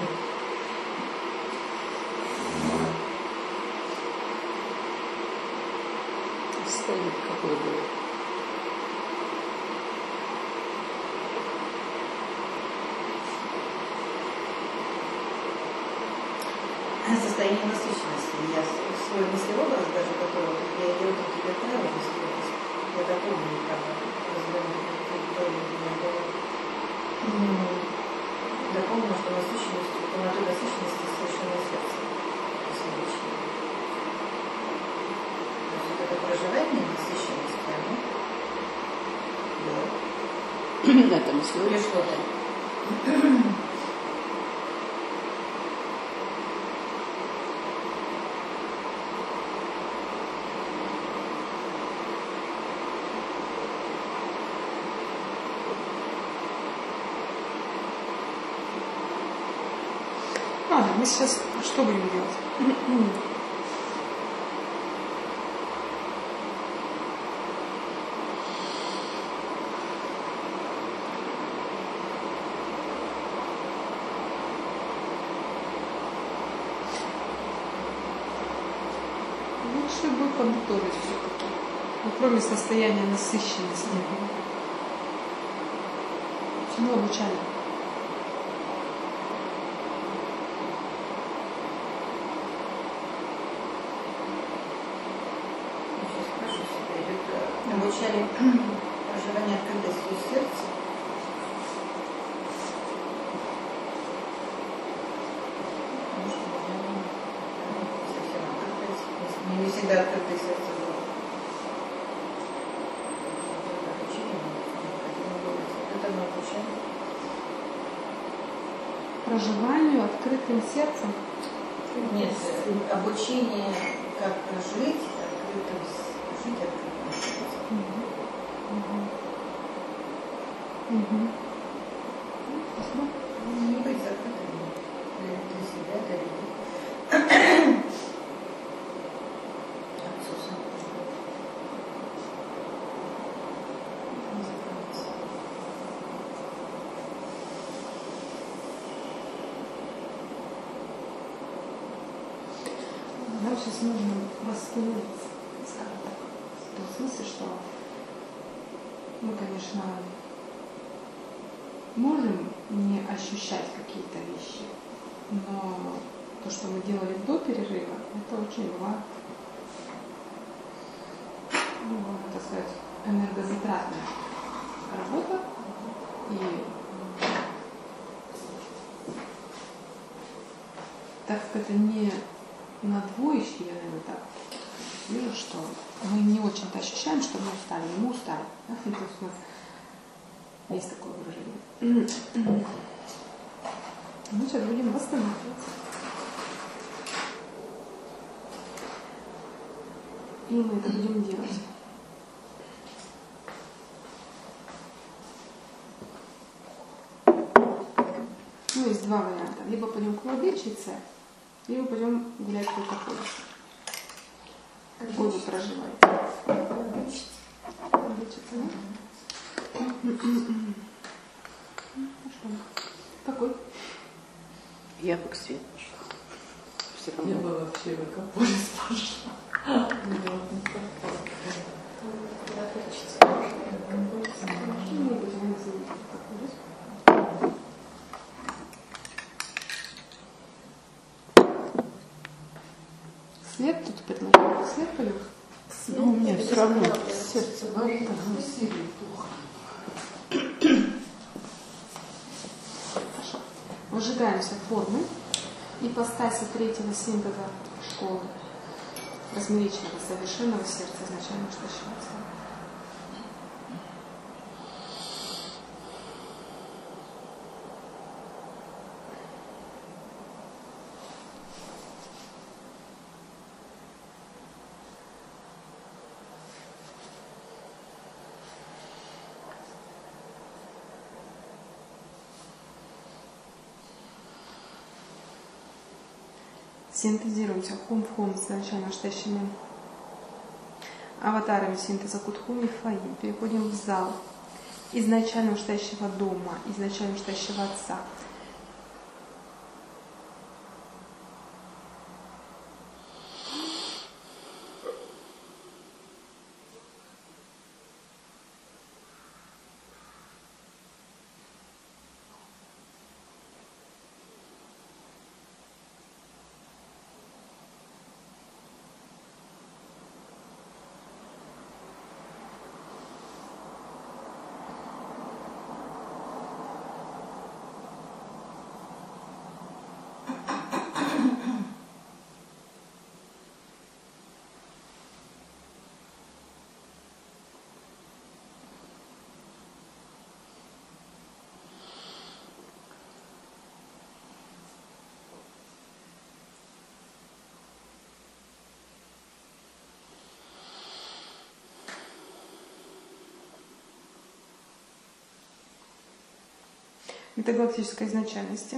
Состояние какое было? Состояние насыщенности. Я свой мыслеобраз, даже который я делаю, как тебе правильно, я готова развернуть дополнила, что насыщенность, полноты насыщенности совершенно сердце. То есть это проживание насыщенности, оно Да, там или что-то. Мы сейчас что будем делать? Лучше бы подготовить все-таки. Кроме состояния насыщенности. Чему обучали? Обучали проживание открытости сердца. Не всегда открытое сердце было. Это мы обучаем. Проживанию открытым сердцем? Нет, обучение, как жить открытым сердцем. Не быть закрытым для себя, для людей. Нам сейчас нужно восстановиться, скажем так, в том смысле, что мы, конечно, можем не ощущать какие-то вещи, но то, что мы делали до перерыва, это очень была, так сказать, энергозатратная работа. И так как это не надвоющий, я, наверное, так вижу, что мы не очень-то ощущаем, что мы устали, и мы устали. Да? То есть у нас есть такое выражение. Мы сейчас будем восстанавливаться. И мы это будем делать. Ну, есть два варианта. Либо пойдем к владычице, либо пойдем гулять по такой. Какой вы проживаете? Владычица, да? Какой? Я бы к свету шла. Все равно. Я бы вообще в Экополис пошла. Свет тут предложил. Свет пойдем? Ну, у меня все равно сердце болит, Ну, сильно плохо. Хорошо. Выжигаемся формы ипостаси третьего синтеза школы размеричного совершенного сердца изначально штащего отца. Синтезируемся хум в хум с изначально штащими аватарами синтеза Кутхум и Фаим. Переходим в зал изначально штащего дома, изначально штащего отца. метагалактической изначальности.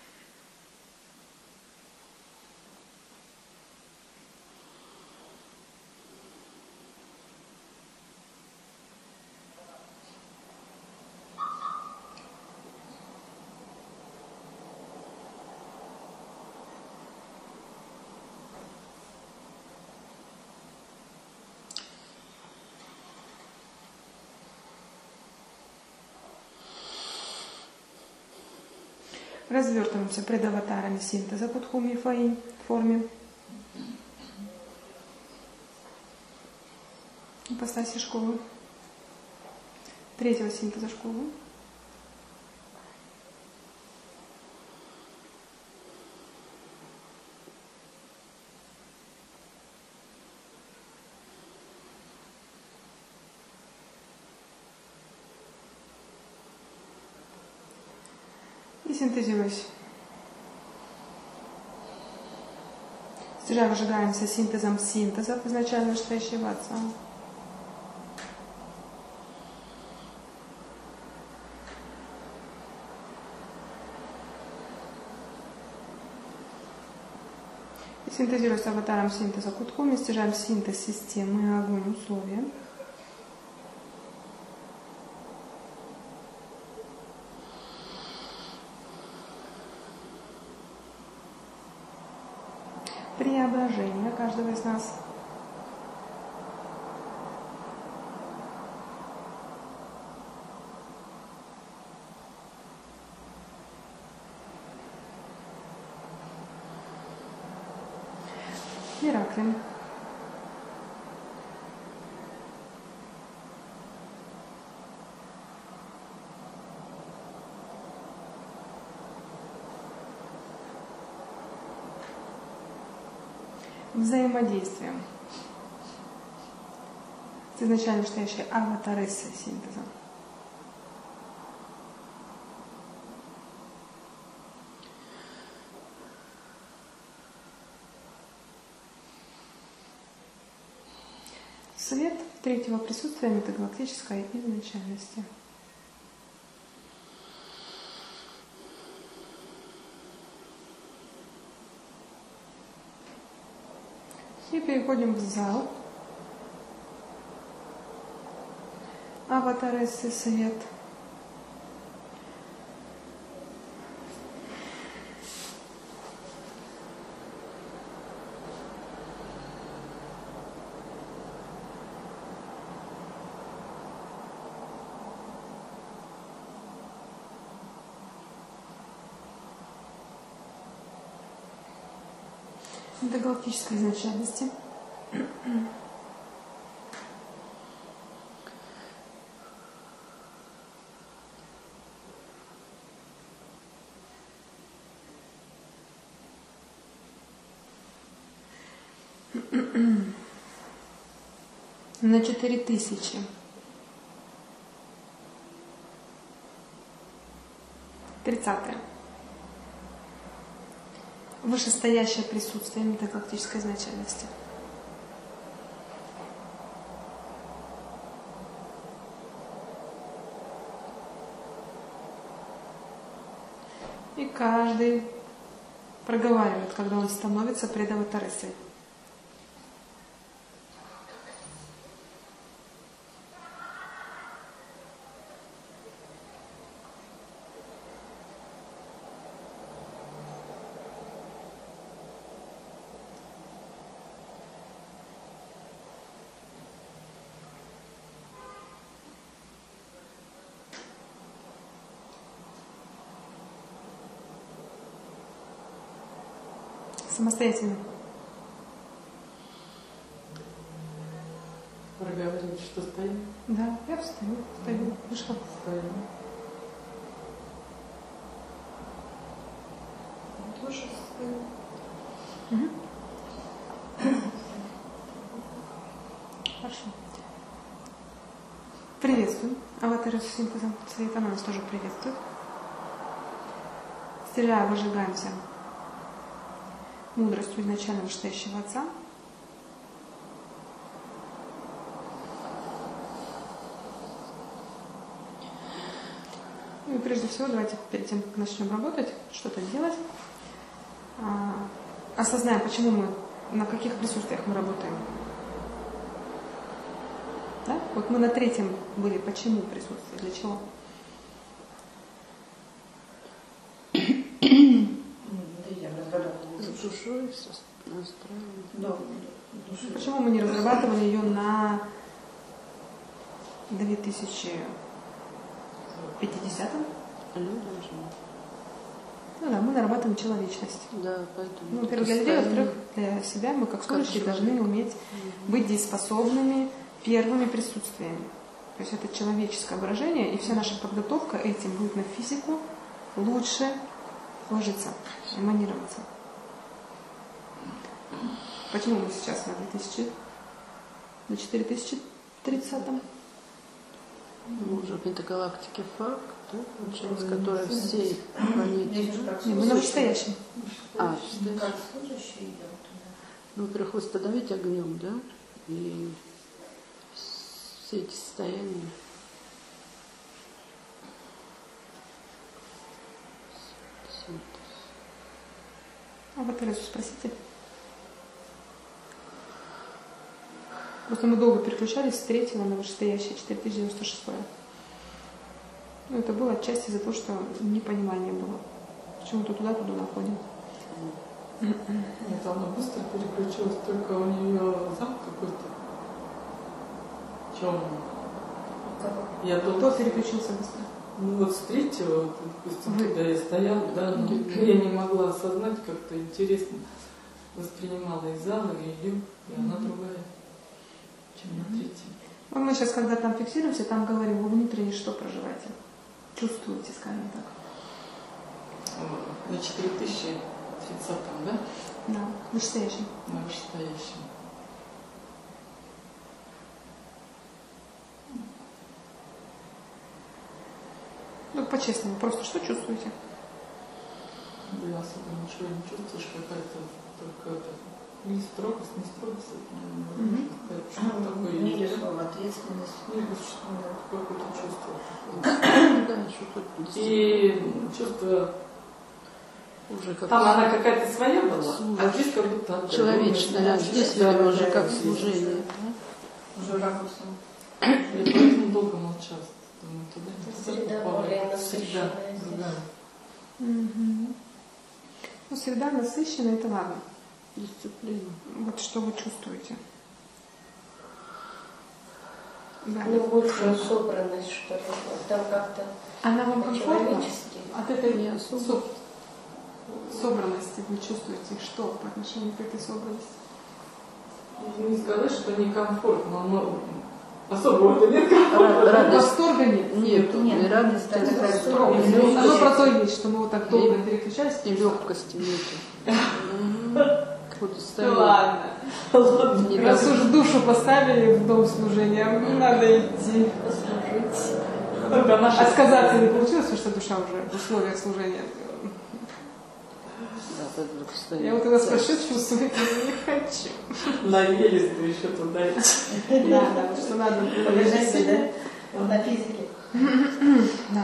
Развертываемся пред аватарами синтеза Кутхуми Фаинь в форме ипостаси школы, третьего синтеза школы. И синтезируясь. Стяжа выжигаемся синтезом синтезов изначально настоящего Отца. И синтезируясь аватаром синтеза Кутхуми, стяжаем синтез системы огонь условия. Преображение каждого из нас. Мираклем. Взаимодействием с изначально настоящей аватарессой синтеза. Свет третьего присутствия метагалактической изначальности. И переходим в зал. Аватарессы свет. До галактической изначальности. На 4000. Тридцатое. Вышестоящее присутствие метагалактической изначальности. И каждый проговаривает, когда он становится пред аватарессой. Самостоятельно. Проговаривать, что стоим? Да, я встаю, вышла. Стоим. Тоже стою. Хорошо. Приветствую. Аватары с синтезом света нас тоже приветствует. Стреляя, выжигаемся мудростью изначально вышестоящего Отца. Ну и прежде всего, давайте перед тем, как начнем работать, что-то делать, осознаем, почему мы, на каких присутствиях мы работаем. Да? Вот мы на третьем были, почему присутствие, для чего? С душой, с настроением. Да. Почему мы не разрабатывали ее на 2050-м? Людям же. Ну да, мы нарабатываем человечность. Да, поэтому. Ну, во-первых, для людей, во-вторых, для себя мы, как служащие, должны уметь быть дееспособными первыми присутствиями. То есть это человеческое выражение, и вся наша подготовка этим будет на физику лучше ложиться, эманироваться. Почему мы сейчас на 4030-м? Мы уже в метагалактике факт, да, получается, которая всей планете. Не, мы на вышестоящем. А, Как служащие идем туда. ну, во-первых, восстановить огнем, да, и все эти состояния. А вы Терезу спросите. Просто мы долго переключались с 3-го на вышестоящее 4096. Ну, это было отчасти из-за того, что непонимание было. Почему-то туда находим. Нет, она быстро переключилась, только у нее зам какой-то темный. Я Кто долго... переключился быстро? Ну вот с 3-го, допустим, Вы- когда я стояла, да, но я не могла осознать, как-то интересно воспринимала и зал, и ее, и она другая, чем на 3-м. Ну, мы сейчас, когда там фиксируемся, там говорим, вы внутренне что проживаете? Чувствуете, скажем так. На 4030-м, да? Да, вышестоящем. На вышестоящем. Ну, по-честному, просто что чувствуете? Я особо ничего не чувствуешь, какая-то только это, не строгость, что такое Не есть, да? слово ответственность. Какое-то чувство. Да, что-то И чувство, уже как там она какая-то своя была, а здесь как будто отдалённая. человечная, а здесь, Да, видимо, уже да, как да. служение. Да? Уже ракурсом. Я поэтому долго молчала. Думаю, Среда туда попала. более Среда насыщенная здесь. другая. Угу. Ну, среда насыщенная, это ладно. Дисциплина. Вот что вы чувствуете? Да. Ну, большую собранность, что ли. Там как-то Она вам комфортна? по-человечески. От этой Не особо. собранности вы чувствуете что по отношению к этой собранности? Не сказать, что некомфортно, но особого-то нет комфорта. Радость. Восторга нет. Нет, Нет, и радости, это такая и строгость. Оно про то и есть, что мы вот так долго переключались. и легкости нету. Какое-то состояние. Ладно. Не Раз так- уж душу поставили в дом служения, надо идти. Отказаться не получилось, потому что душа уже в условиях служения. Да, так вдруг Я состояние. вот когда спрошу, чувствую, я не хочу. Наелись, ты еще туда идти. Да, вот что надо. Полежите, да? На физике. Да.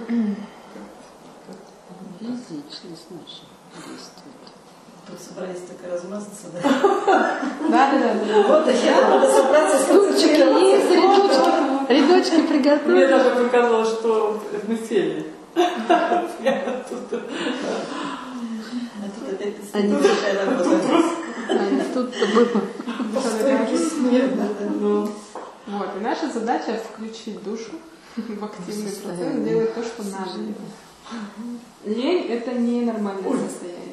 Физичность наша действует. Тут собрались только размазаться, да? Да. Вот и я надо собраться, сконцентрироваться. Есть рядочки Мне приготовили. даже показалось, что мы сели. А тут опять Они- большая работа. Тут-то было. Ну, Вот, и наша задача включить душу в активный процесс, Состояние. делать то, что надо. Лень – это не нормальное состояние.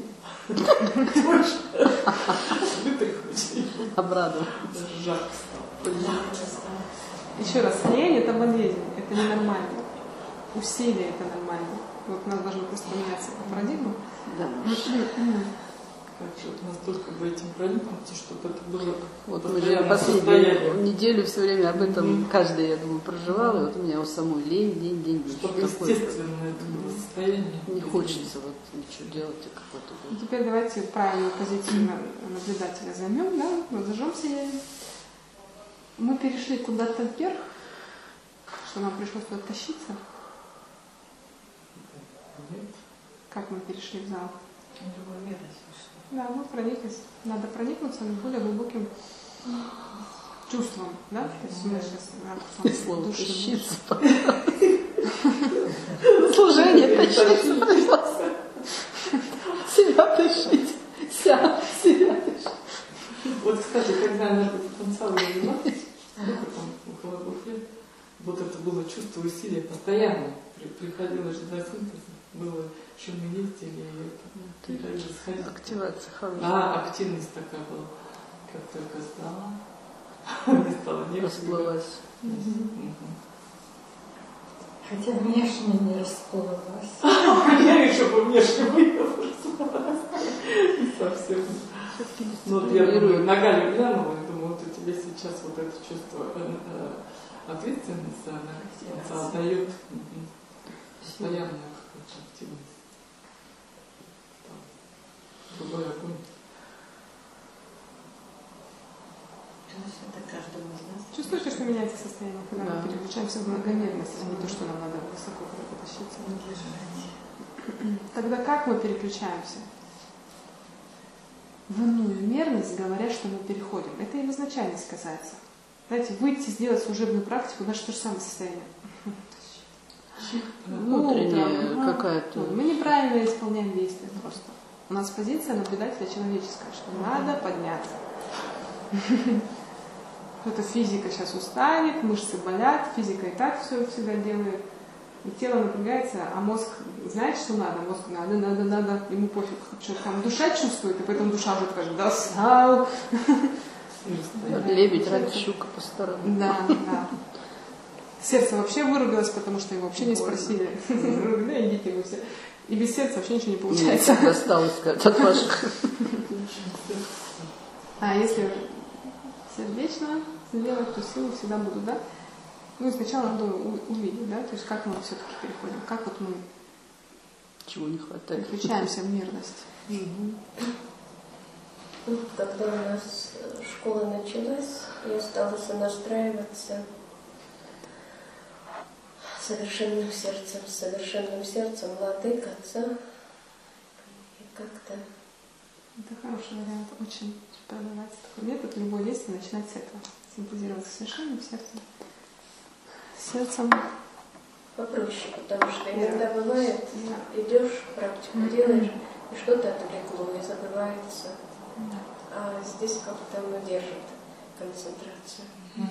Обрадовал. даже жарко стало. Еще раз, лень – это болезнь, это ненормально. Усилие – это нормально. Вот у нас должна просто меняться парадигма. Да. Как вот настолько бы этим проникнуться, чтобы это было Вот мы же постоянное последнюю состояние. неделю все время об этом каждый, я думаю, проживала. И вот у меня у самой лень. Чтобы естественное это было состояние. Не хочется вот ничего делать, и какой-то И теперь давайте правильную позицию наблюдателя займем, да? Вот зажжем сияние. Мы перешли куда-то вверх, что нам пришлось туда тащиться. нет. Как мы перешли в зал? Другой мирность вышла. Да, мы прониклись. Надо проникнуться более глубоким чувством, да? То есть мы сейчас Слово души. тащиться. Служение тащиться. Себя тащить. Себя тащить. Вот, кстати, когда она потенциал занималась, сколько там, около 2 лет, вот это было чувство усилия постоянно. Приходилось же до синтеза. Было, что мы ездили, и это сходить. Активация хорошая. Активность такая была. Как только стала, не стало не Расплылась. Хотя внешне не расплылась. Я еще бы внешне выехала. Совсем. Ну, вот я думаю, на Галю глянула и думаю, вот у тебя сейчас вот это чувство ответственности, она дает постоянную какую-то активность. Другой огонь. Это каждому из нас. Чувствуете, что меняется состояние, когда Да. мы переключаемся в многомерность, а не то, что нам надо высоко куда-то тащиться. Тогда как мы переключаемся? В иную мерность, говоря, что мы переходим. Это и в изначальность касается. Знаете, выйти, сделать служебную практику, наше то же самое состояние. Внутренняя Утром, какая-то. Мы неправильно исполняем действия просто. У нас позиция наблюдателя человеческая, что надо подняться. Кто-то физика сейчас устанет, мышцы болят, физика и так все всегда делает. И тело напрягается, а мозг знает, что надо. Мозг надо, ему пофиг, что там душа чувствует, и поэтому душа уже скажет, достал. Лебедь, рак, щука по сторонам. Да. Сердце вообще выругалось, потому что его вообще не спросили. Да, идите вы все. И без сердца вообще ничего не получается. Мне досталось, сказать, от ваших. А если сердечно сделать, то силы всегда будут, да? Ну и сначала надо увидеть, да, то есть как мы все-таки переходим, как вот мы Чего не хватает. переключаемся в мирность. Когда у нас школа началась, я стала сонастраиваться совершенным сердцем владык, отца. И как-то... Это хороший вариант, очень продавается такой метод. Любое действие начинать с этого. Синтезироваться совершенным сердцем. Сердцем. Попроще, потому что иногда бывает, идешь, практику делаешь, и что-то отвлекло, и забывается. А здесь как-то оно держит концентрацию.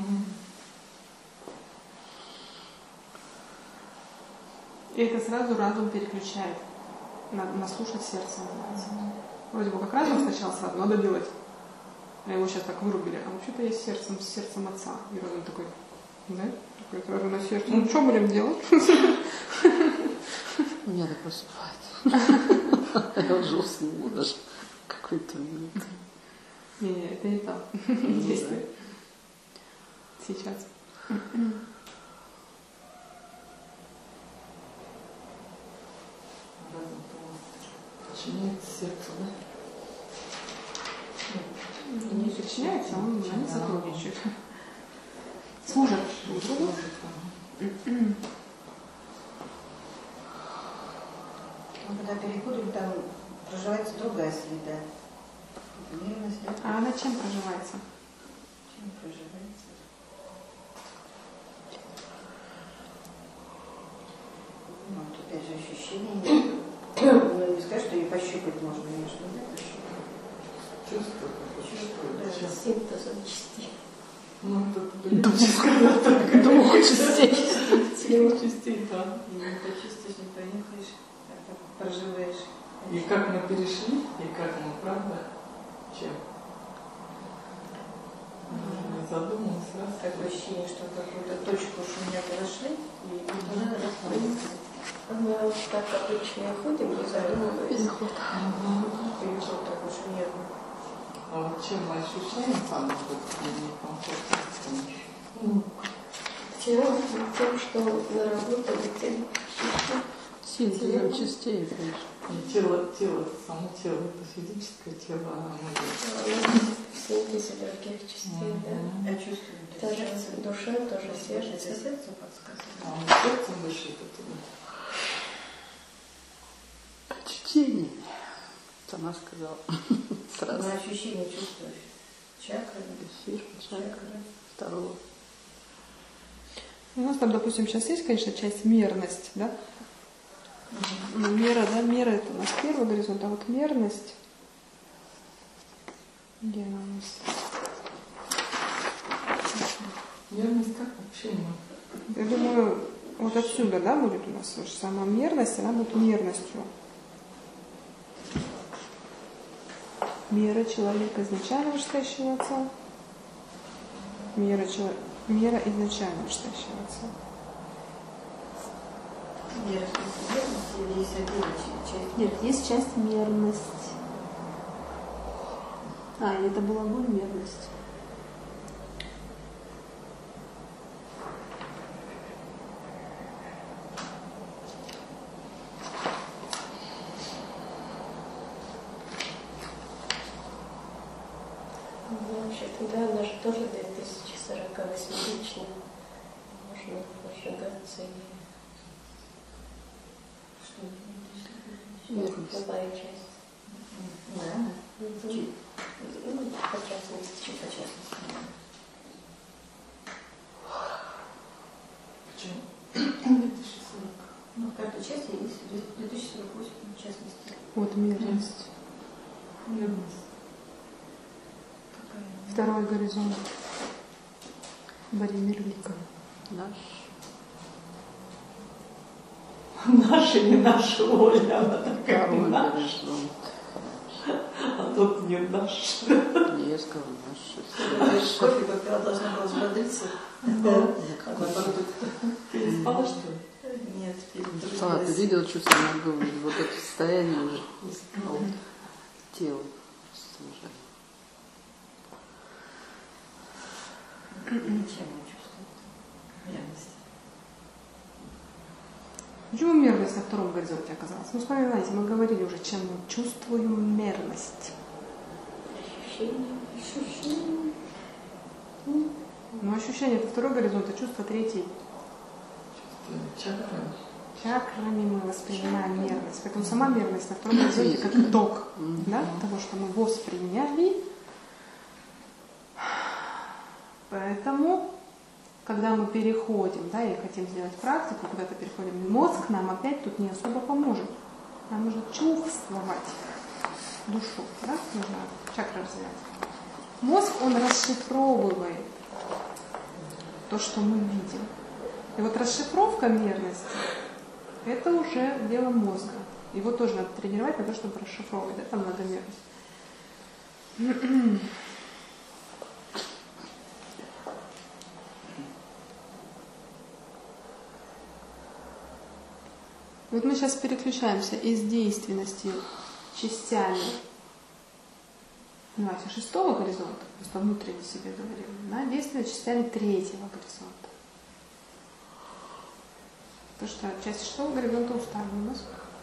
И это сразу разум переключает. Надо слушать сердце. Вроде бы как разум сначала сразу надо делать. А его сейчас так вырубили. А вообще-то есть с сердцем отца. И разум такой, да? Такой сразу на сердце. Ну что будем делать? Мне надо поспать. Я уже уснула даже. Какой-то минут. Не, это не там. Действие. Сейчас. Подчиняется сердцу, да? Не подчиняется, а они сотрудничают. Служат друг другу. Когда переходим, там проживается другая среда. Мирность, да? А она чем проживается? Чем проживается? Ну, вот опять же ощущение. Ну, не сказать, что ее пощупать можно, конечно, да, пощупать. Чувство. Да. Синтезом частей. Ну, это Двух частей. частей, да. Не почувствуешь, не понюхаешь, а проживаешь. И как мы перешли, и как мы, правда, чем? Не задумалась раз. Такое ощущение, что какую-то точку уж у меня подошли, и уже расходится. Мы вот так обычно ходим, не задумываясь. Переход. Переход такой уж нервный. А вот чем мы ощущаем самый некомфортный? Тем, что наработали, тем Синтезом частей, конечно. И тело, само тело, это физическое тело, оно в синтезе других частей, да. Я чувствую, Та же душа, тоже сердце. сердцем подсказывает. сердцем дышит это. ощущениями. Сама сказала. Сразу. На ощущение чувствуешь. Чакры. Эфир, чакра. Второго. У нас там, допустим, сейчас есть, конечно, часть мерность, да? Но мера, да, мера это у нас первый горизонт, а вот мерность, где она у нас? Мерность как вообще? Я думаю, вот отсюда, да, будет у нас сама мерность, она будет мерностью. Мера человека изначально вышестоящего отца. Мера изначально вышестоящего отца. Нет, есть часть мерность. И это была мерность. Вообще-то, да, она же тоже 2048-личная. Можно пошагаться и любая часть. Да. По частности. По частности. Почему? 2040. Ну, в каждой части есть 2048 в частности. Вот мерность. Мерность. Второй горизонт. Боримир Лика. Наш. Наша, не наша воля, она такая Второй наша. горизонт. А тут не наш. Я сказала наш. Кофе попила, должна была взбодриться. Переспала, что ли? Нет, Устала, ты видел, что со мной было? Вот это состояние уже Устала. тела. Уже. Ничем не чувствую. Ревность. Почему мерность на втором горизонте оказалась? Ну, вспоминайте, мы говорили уже, чем мы чувствуем мерность. Ощущение. Но ощущение это второй горизонт, а чувство третий. Чакра. Чакрами мы воспринимаем мерность. Поэтому сама мерность на втором горизонте как итог, да, того, что мы восприняли. Поэтому, когда мы переходим, да, и хотим сделать практику, куда-то переходим, мозг нам опять тут не особо поможет. Нам нужно чувствовать душу, да, нужно чакры развивать. Мозг, он расшифровывает то, что мы видим. И вот расшифровка мерности – это уже дело мозга. Его тоже надо тренировать на то, чтобы расшифровывать, это многомерность. Вот мы сейчас переключаемся из действенности частями шестого горизонта, просто внутренне себе говорим, на действенность частями третьего горизонта. Потому что часть шестого горизонта устали у нас.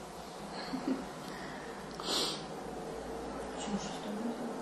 Почему шестой горизонт?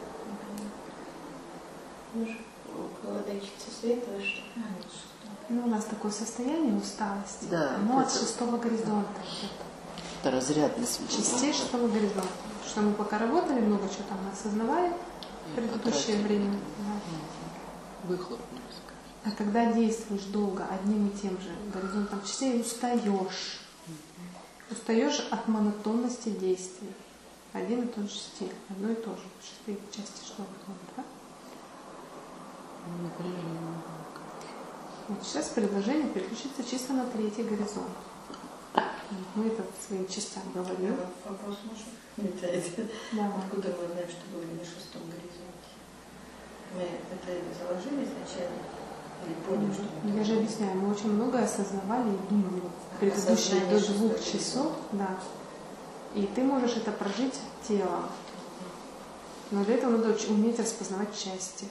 Мы же владычица света, вы что? Нет, шестой. Ну, у нас такое состояние усталости, Да, оно от это- шестого горизонта. Это разрядность. Частей шестого горизонта. Что мы пока работали, много чего там осознавали в предыдущее время. Да. Выхлоп, можно сказать. А когда действуешь долго одним и тем же горизонтом частей, устаешь. Устаешь от монотонности действий. Один и тот же стиль, одно и то же. Шестые части шестого горизонта. Да? Напряжение. Вот сейчас предложение переключиться чисто на третий горизонт. Мы это своим частям говорим. Вопрос можно? Метается. Да. Откуда мы знаем, что были на шестом горизонте? Мы это заложили изначально? Или поняли, что мы Я же объясняю, мы очень многое осознавали и думали. Вот предыдущие Осознание до шестого 2 часов, да. И ты можешь это прожить телом. Но для этого надо уметь распознавать части.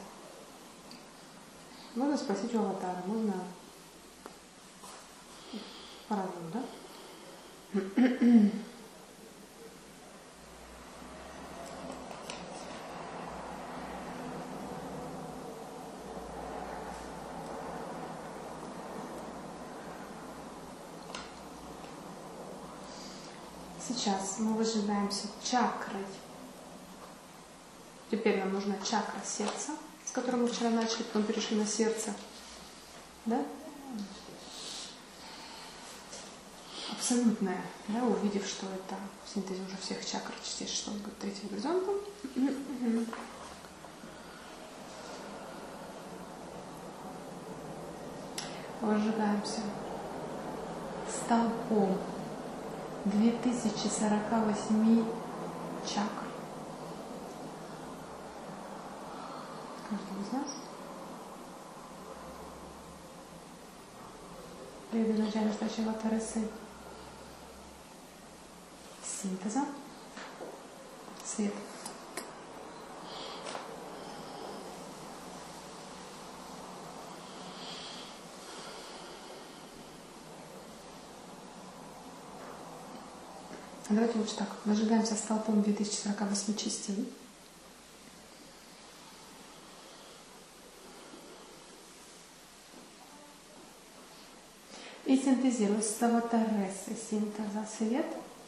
Можно спросить у аватара, можно по-разному, да? Сейчас мы выжигаемся чакрой. Теперь нам нужна чакра сердца, с которой мы вчера начали, потом перешли на сердце. Да? Абсолютная, да, увидев, что это в синтезе уже всех чакр, чистейший, что он говорит, третьим горизонтом. Выжигаемся столпом 2048 чакр. Каждый из нас. Перед началом сначала Таресы синтеза, свет. Давайте лучше так. Выжигаемся столпом 2048 частей. И синтезируя с Таватаресы синтеза свет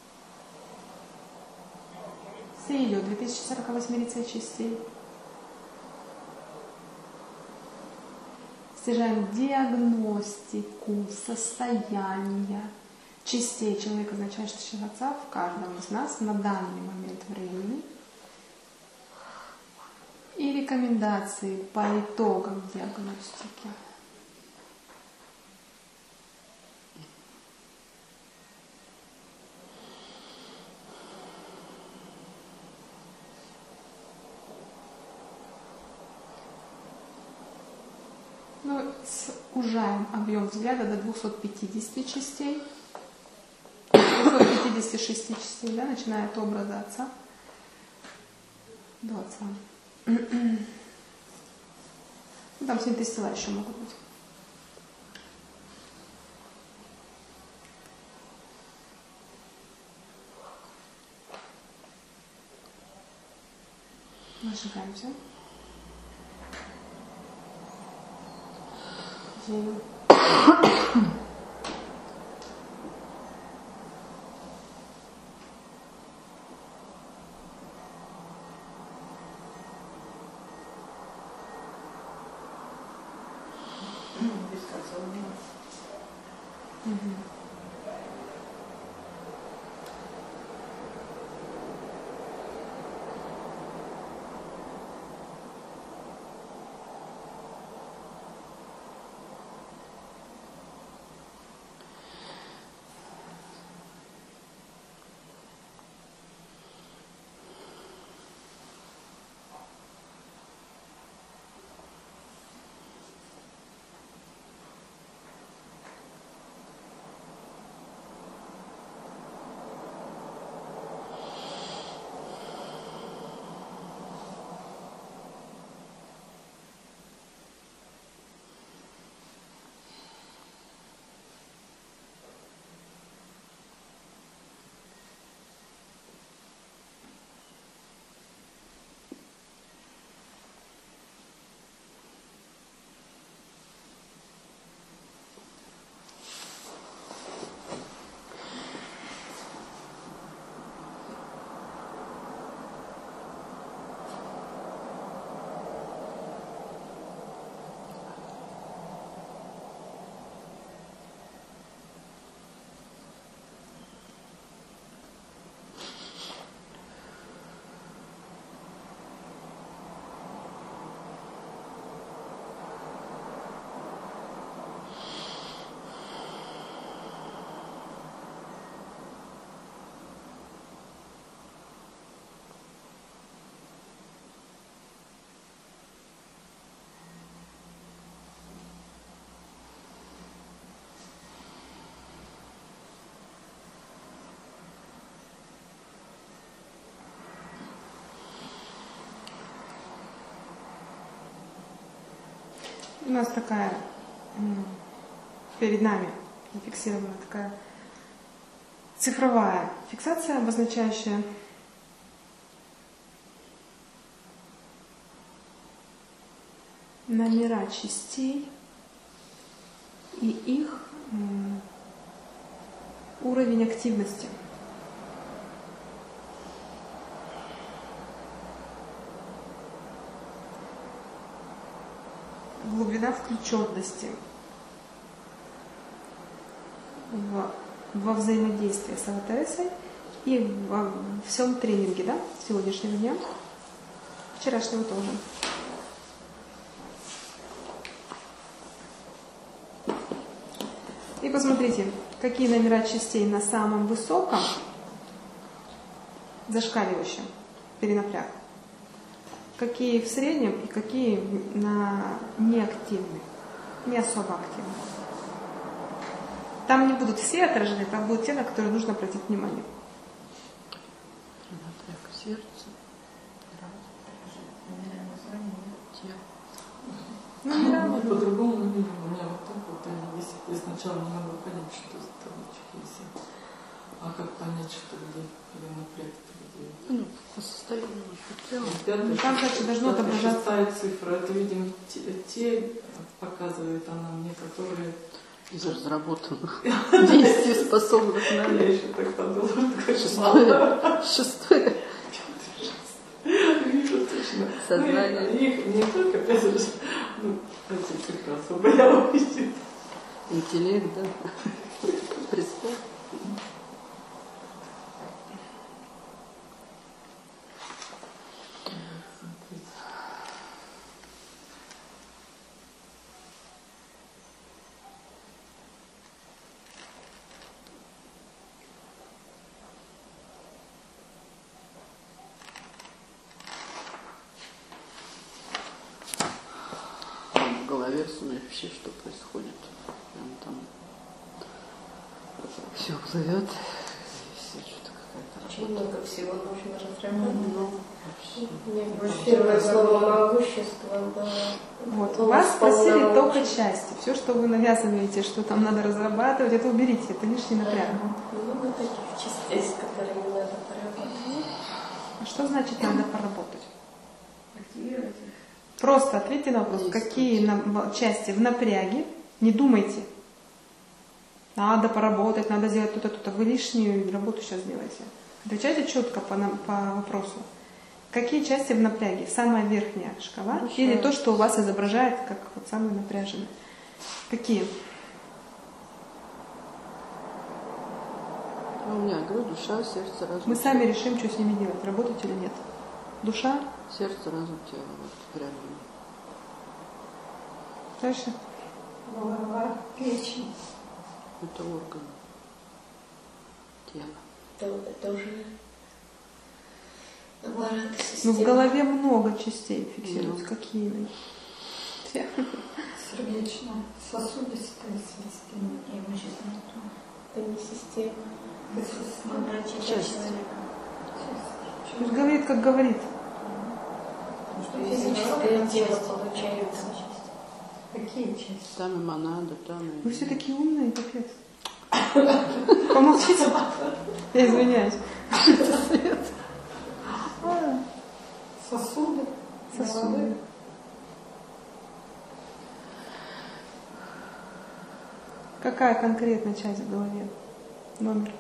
с ее 2048 частей. Снижаем диагностику состояния частей человека, значащего отца в каждом из нас на данный момент времени. И рекомендации по итогам диагностики. Сужаем объем взгляда до 250 частей, 256 частей, да, начиная от образа отца до отца. Там синтез тела еще могут быть. Нажигаемся. Без конца убиваться. У нас такая перед нами зафиксирована такая цифровая фиксация, обозначающая номера частей и их уровень активности. глубина включенности во взаимодействии с аватаресой и во всем тренинге, да, сегодняшнего дня, вчерашнего тоже. И посмотрите, какие номера частей на самом высоком, зашкаливающем, перенапряг, какие в среднем и какие на неактивных, не особо активных. Там не будут все отражены, там будут те, на которые нужно обратить внимание. Перенапряг сердца. По-другому не видно. У меня вот так вот, я сначала не могу понять, что за таблички висят. А как понять, что где перенапряг, где? Ну, по состоянию тела. Там, значит, должно отображаться. Шестая цифра, это, видимо, те показывает она мне, которые... Из разработанных действиеспособных Я навыков. еще так подумала. Шестое. Вижу точно. Сознание. Их не только 5 раз, ну, эти цифры особо я увидела. Интеллект, да. Представь. В голове вообще что происходит. Прям там все плывет. Все что-то какая-то. Очень много всего нужно разработать. Ну, вообще. Мне первое слово могущество было. Вот. Вас спросили только части. Все, что вы навязываете, что там надо разрабатывать, это уберите, это лишний напряг. Много таких частей, с которыми надо поработать. А что значит надо поработать? Просто ответьте на вопрос, какие части в напряге, не думайте. Надо поработать, надо сделать то-то, то-то. Вы лишнюю работу сейчас делаете. Отвечайте четко по вопросу. Какие части в напряге? Самая верхняя шкала? Душа. Или то, что у вас изображает как вот самые напряженные? Какие? У меня, говорю, душа, сердце, разум. Мы сами решим, что с ними делать, работать или нет. Душа, Сердце, разум, тело. Вот прям. дальше. Голова, печень. Это орган. Тело. Это уже аппарат, Ну, в система. голове много частей фиксируются. Какие? Все. Сердечно-сосудистая система и имущественная. Это не система. Это часть Часть. человека. Пусть говорит, как говорит. Физическое тело получается. Какие части? Там и монада, там и... Вы все такие умные, капец. Помолчите. Я извиняюсь. Сосуды. Сосуды. Какая конкретная часть в голове? Номер.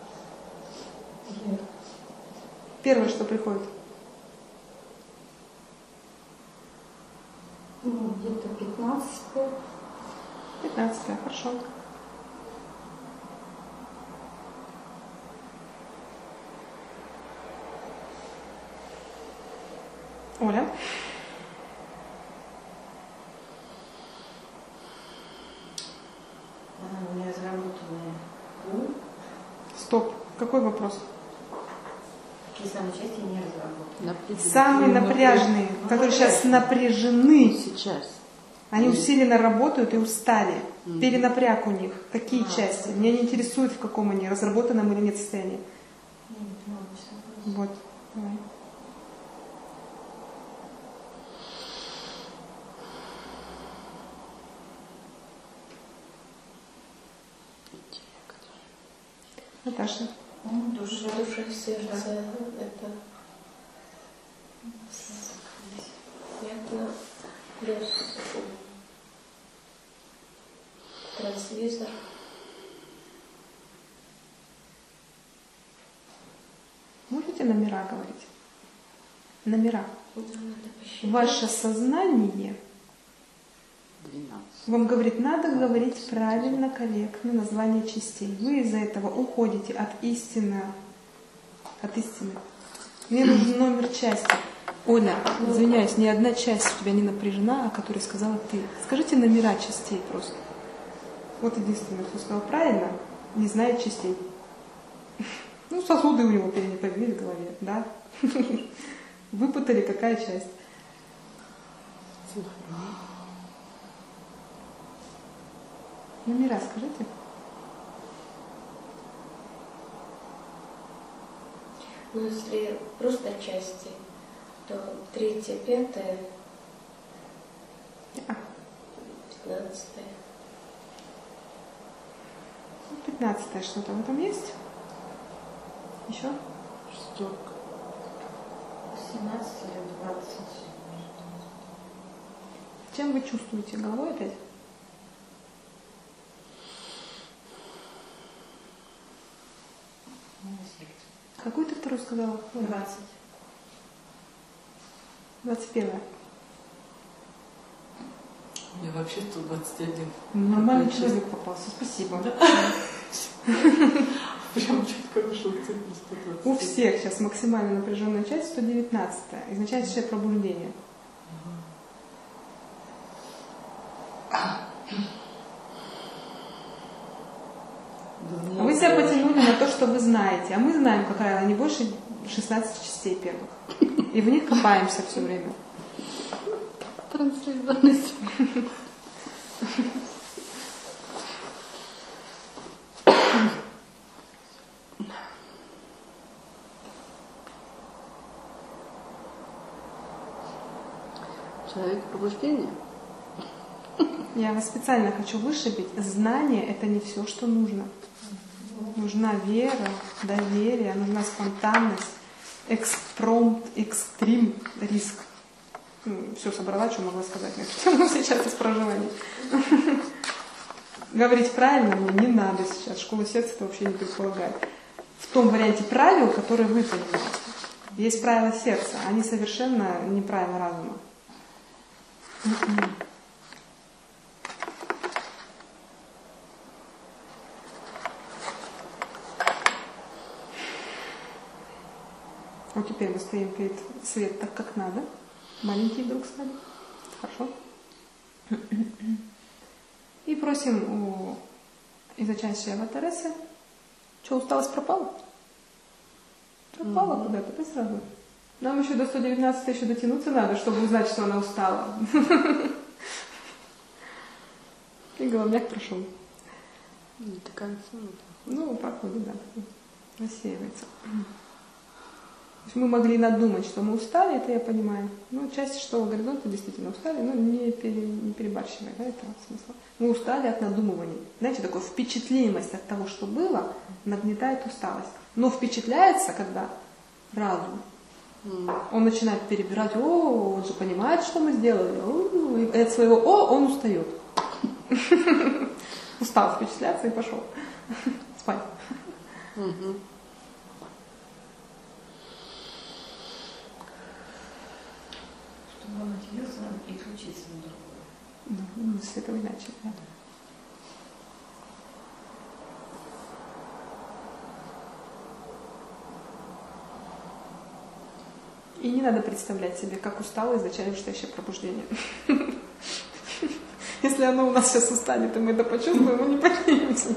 Первое, что приходит. Ну, где-то 15-е. 15-е, хорошо. Оля. У меня разработанная ум. Стоп. Какой вопрос? Какие самые части не разработаны? Напряжение. Самые напряженные, которые сейчас напряжены. Сейчас. Они усиленно работают и устали. Мгм. Перенапряг у них. Какие части? Меня не интересует, в каком они, разработанном или нет состоянии. Вот. Давай. Наташа. Душа. Душа, сердце, это понятно, плюс транслизор. Можете номера говорить? Номера. Да, надо посчитать. Ваше сознание 12. Вам говорит, надо говорить правильно, корректно название частей. Вы из-за этого уходите от истины. От истины. Мне нужен номер части. Оля, извиняюсь, ни одна часть у тебя не напряжена, о которой сказала ты. Скажите номера частей просто. Вот единственное, кто сказал правильно, не знает частей. Ну, сосуды у него переповели в голове, да? Выпутали, какая часть. Номера скажите. Ну, если просто части, то 3, 5, 15. Ну, 15 что-то в этом есть? Еще? 40. 17 или 20. Чем вы чувствуете? Головой опять? Какую ты вторую сказала? 20. 21. У меня вообще 121. Нормальный человек попался. Спасибо. Прям четко вышел цифру 120. У всех сейчас максимально напряженная часть 119. Изначальное пробуждение. А вы себя потянули на то, что вы знаете. А мы знаем, как правило, не больше 16 частей первых. И в них копаемся все время. Трансцендентность. Человек пробуждения. Я вас специально хочу вышибить. Знание — это не все, что нужно. Нужна вера, доверие, нужна спонтанность, экспромт, экстрим, риск. Все собрала, что могла сказать на эту тему сейчас из проживания. Говорить правильно мне не надо сейчас. Школа сердца это вообще не предполагает. В том варианте правил, которые вы понимаете. Есть правила сердца, они совершенно не правила разума. Вот теперь мы стоим перед свет так, как надо. Маленький друг стали. Хорошо. И просим у изучающей аватаресы. Что, усталость пропала? Пропала куда-то, да сразу. Нам еще до 119 еще дотянуться надо, чтобы узнать, что она устала. И головняк прошел. Не до конца. Ну, проходит, да. Рассеивается. То есть мы могли надумать, что мы устали, это я понимаю. Ну, часть шестого горизонта действительно устали, но не перебарщивая, да, этого смысла. Мы устали от надумываний. Знаете, такая впечатлимость от того, что было, нагнетает усталость. Но впечатляется, когда разум, он начинает перебирать, он же понимает, что мы сделали, и от своего он устает. Устал впечатляться и пошел спать. Чтобы он отделился, надо переключиться на другое. Ну, с этого иначе, да. И не надо представлять себе, как устало изначально настоящее пробуждение. Если оно у нас сейчас устанет, и мы это почувствуем, мы не поднимемся.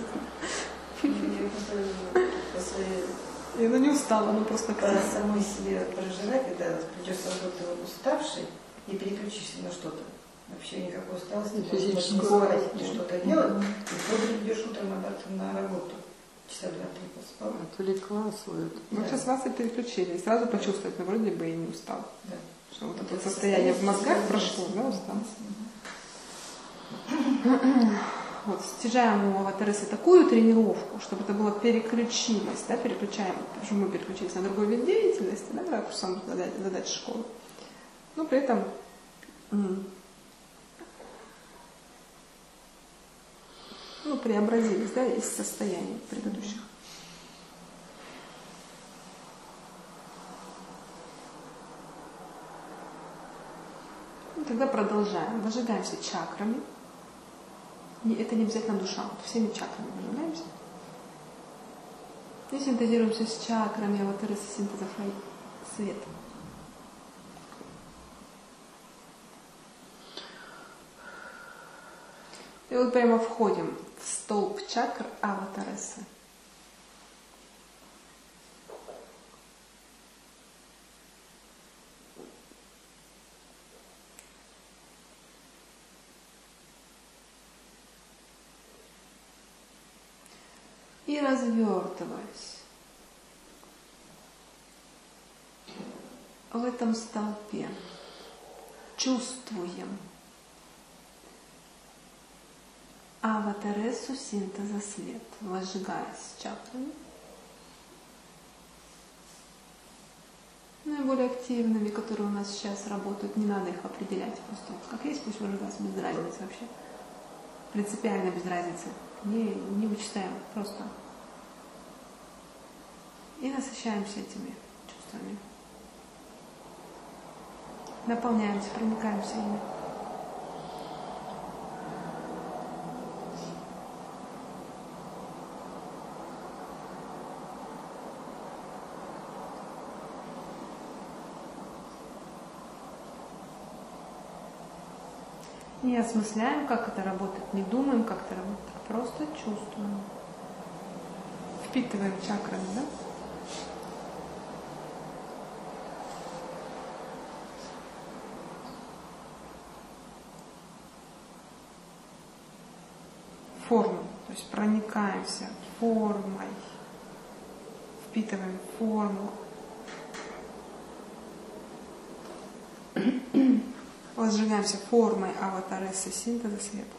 И оно не устало, оно просто По самой себе проживать, когда придешь с работы уставший и переключишься на что-то. Вообще никакой усталости, физическую не спать, не что-то делать, и потом идешь утром обратно на работу. Часа 2-3 поспал. Отвлекла свою. Ну, сейчас вас и переключили, и сразу почувствовать, ну, вроде бы и не устал. Да. Что вот это состояние в мозгах прошло, да, усталость. Вот, стяжаем у аватаресы такую тренировку, чтобы это была переключимость, да, переключаем, чтобы мы переключились на другой вид деятельности, да, ракурсом задач школы. Но при этом преобразились, да, из состояний предыдущих. И тогда продолжаем. Выжигаемся чакрами. Это не обязательно душа. Вот всеми чакрами выживаемся. И синтезируемся с чакрами аватарысы синтеза света. И вот прямо входим в столб чакр аватарысы. И развертываясь в этом столпе, чувствуем аватаресу синтеза свет, возжигаясь чакрами, наиболее активными, которые у нас сейчас работают, не надо их определять, просто вот как есть, пусть выжигаются без разницы вообще, принципиально без разницы, не вычитаем, просто. И насыщаемся этими чувствами. Наполняемся, проникаемся ими. Не осмысляем, как это работает, не думаем, как это работает, а просто чувствуем. Впитываем чакрами, да? Форму, то есть проникаемся формой, впитываем форму. Возжигаемся формой аватарысы синтеза света.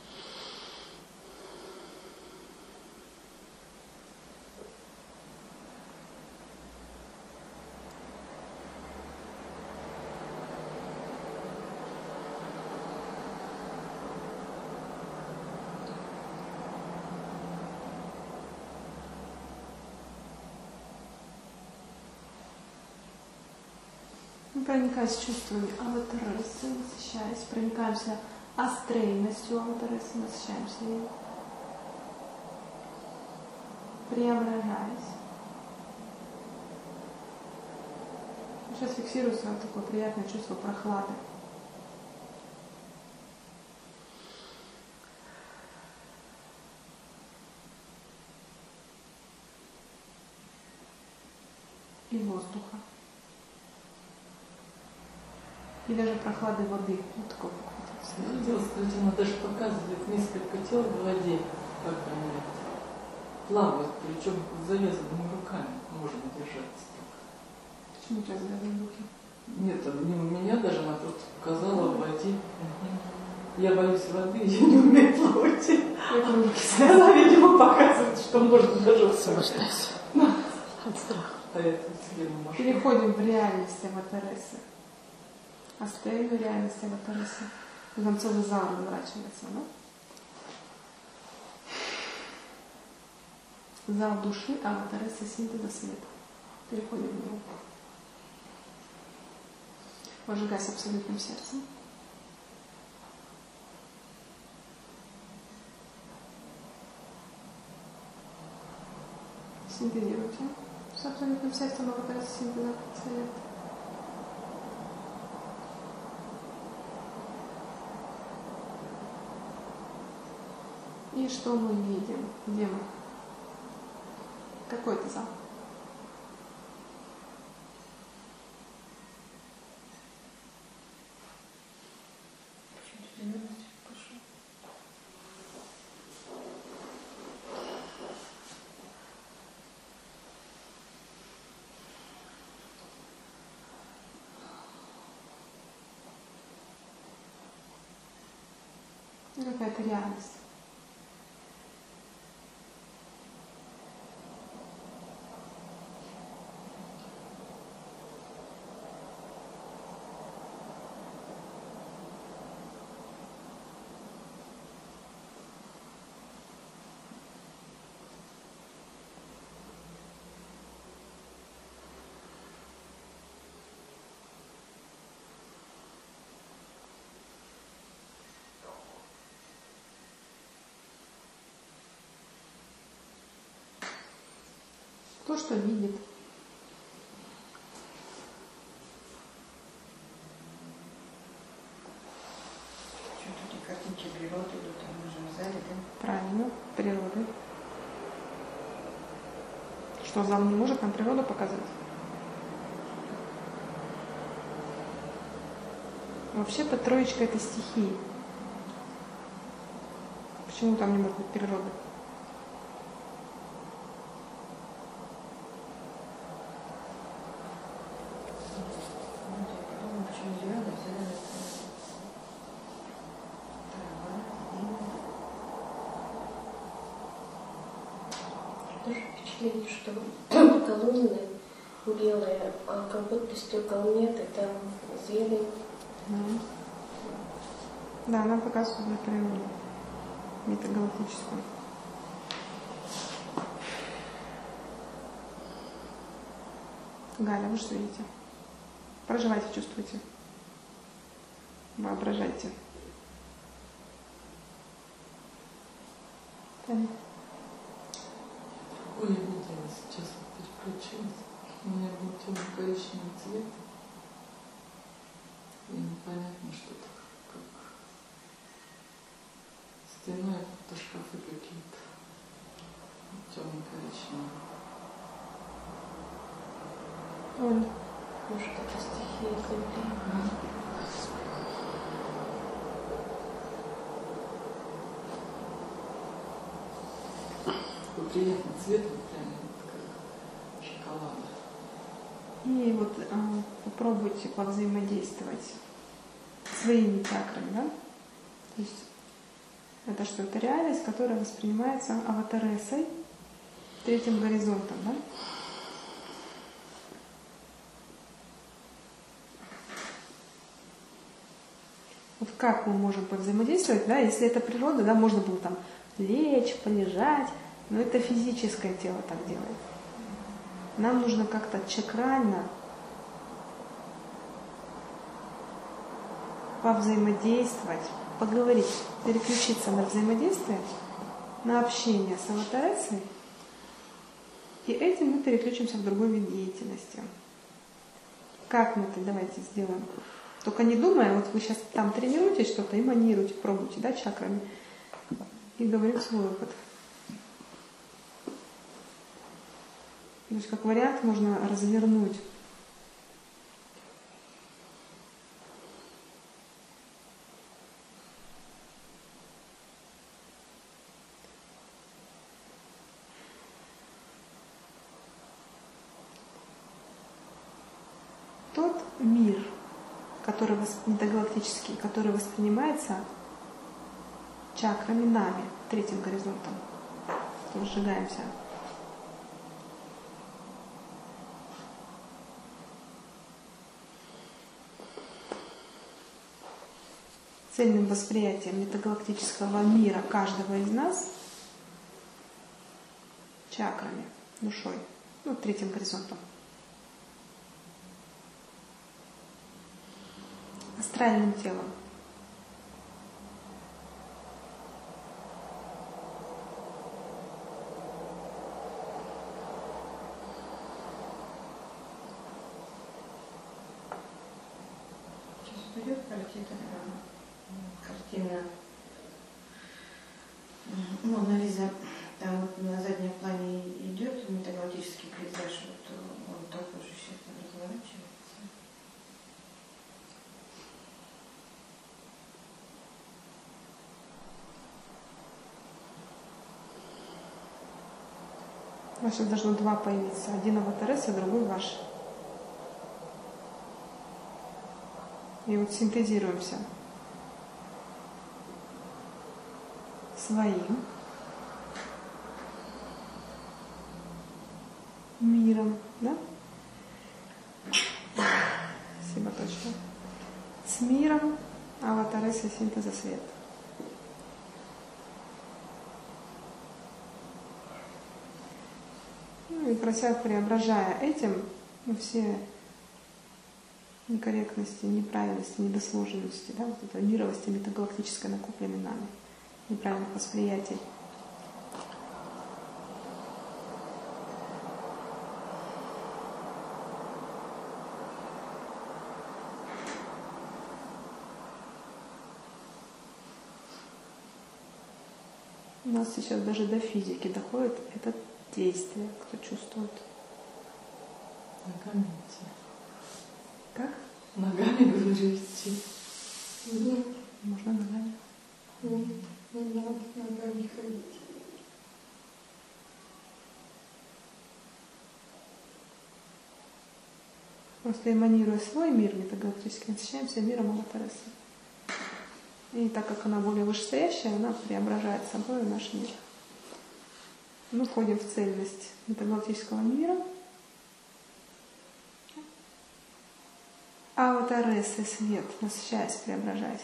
Проникаясь чувствами аватарысы, насыщаясь, проникаемся астрейностью аватарысы, насыщаемся ей, преображаясь. Сейчас фиксирую свое такое приятное чувство прохлады. И воздуха. И даже прохлады воды. Вот такой Дело, кстати, она даже показывает несколько тел в воде, как они плавают, причем с завязанными руками можно держаться так. Почему у тебя завязаны руки? Нет, не у меня даже, она просто показала в воде. Я боюсь воды, я не умею плавать. Она, видимо, показывает, что можно даже Освобождайся от страха. Переходим в реальность аватарысы. Астрейную реальность аватарысы. И там целый зал разворачивается, да? Зал души аватарысы синтеза света. Переходим в него. Возжигаясь абсолютным сердцем. Синтезируйте с абсолютным сердцем аватарысы синтеза света. И что мы видим? Где мы? Какой это зал? Какая-то реальность. То, что видит. Что-то эти картинки природы идут, там уже в зале, да? Правильно, природы. Что, зал не может нам природу показать? Вообще-то троечка — это стихии. Почему там не может быть природы? Почему зеленый, зеленый? Тоже впечатление, что колонны белые, а как будто стекол нет, и там зелень. Да, нам показывают природу метагалактическую. Галя, вы что видите? Проживайте, чувствуйте. Воображайте. Таня. Ой, я видела сейчас, переключилась. У меня был темно-коричневый цвет. И непонятно, что так, как стеной, это шкафы какие-то темно-коричневые. Оля. Может, это стихия земли. Такой приятный цвет, вот прям вот как шоколад. И вот попробуйте повзаимодействовать своими чакрами, да? То есть это что? Это реальность, которая воспринимается аватаресой, третьим горизонтом, да? Вот как мы можем повзаимодействовать, да, если это природа, да, можно было там лечь, полежать, но это физическое тело так делает. Нам нужно как-то чакрально повзаимодействовать, поговорить, переключиться на взаимодействие, на общение с аватаресой, и этим мы переключимся в другой вид деятельности. Как мы это, давайте сделаем. Только не думая, вот вы сейчас там тренируете что-то, эманируете, пробуйте, да, чакрами, и говорим свой опыт. То есть, как вариант, можно развернуть тот мир, который метагалактический, который воспринимается чакрами нами, третьим горизонтом. То сжигаемся. Цельным восприятием метагалактического мира каждого из нас чакрами, душой, ну, третьим горизонтом. Астральным телом. Сейчас идет картина Мона Лиза. Там вот на заднем плане идет метагалактический пейзаж, вот он такой же сейчас разворачивается. У вас сейчас должно два появиться. Один аватарес, а другой ваш. И вот синтезируемся своим миром, да? Спасибо, точно. С миром аватареса синтеза света. И прося, преображая этим все некорректности, неправильности, недосложенности, да, вот это мировости метагалактической, накопленной нами, неправильных восприятий. У нас сейчас даже до физики доходит это действие, кто чувствует. Ногами идти. Как? Ногами, говорю, идти. Нет, Можно ногами. нет, не надо ногами ходить. Просто эманируя свой мир метагалактически, насыщаемся миром Аватаресы. И так как она более вышестоящая, она преображает собой наш мир. Мы входим в цельность метагалактического мира. Аватаресы, свет, насыщаясь, преображаясь.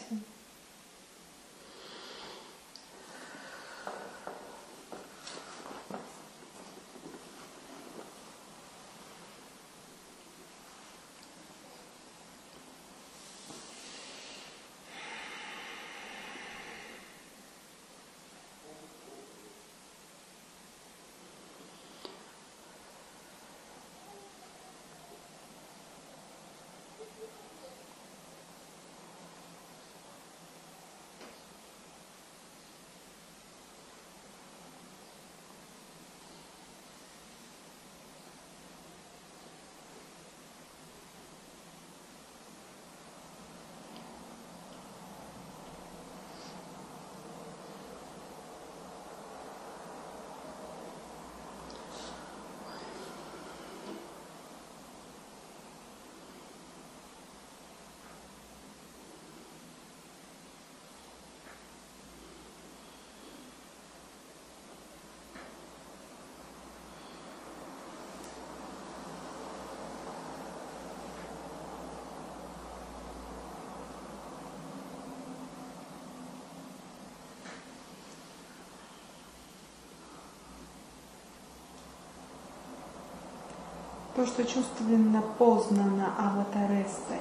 То, что чувственно познано Аватаресой,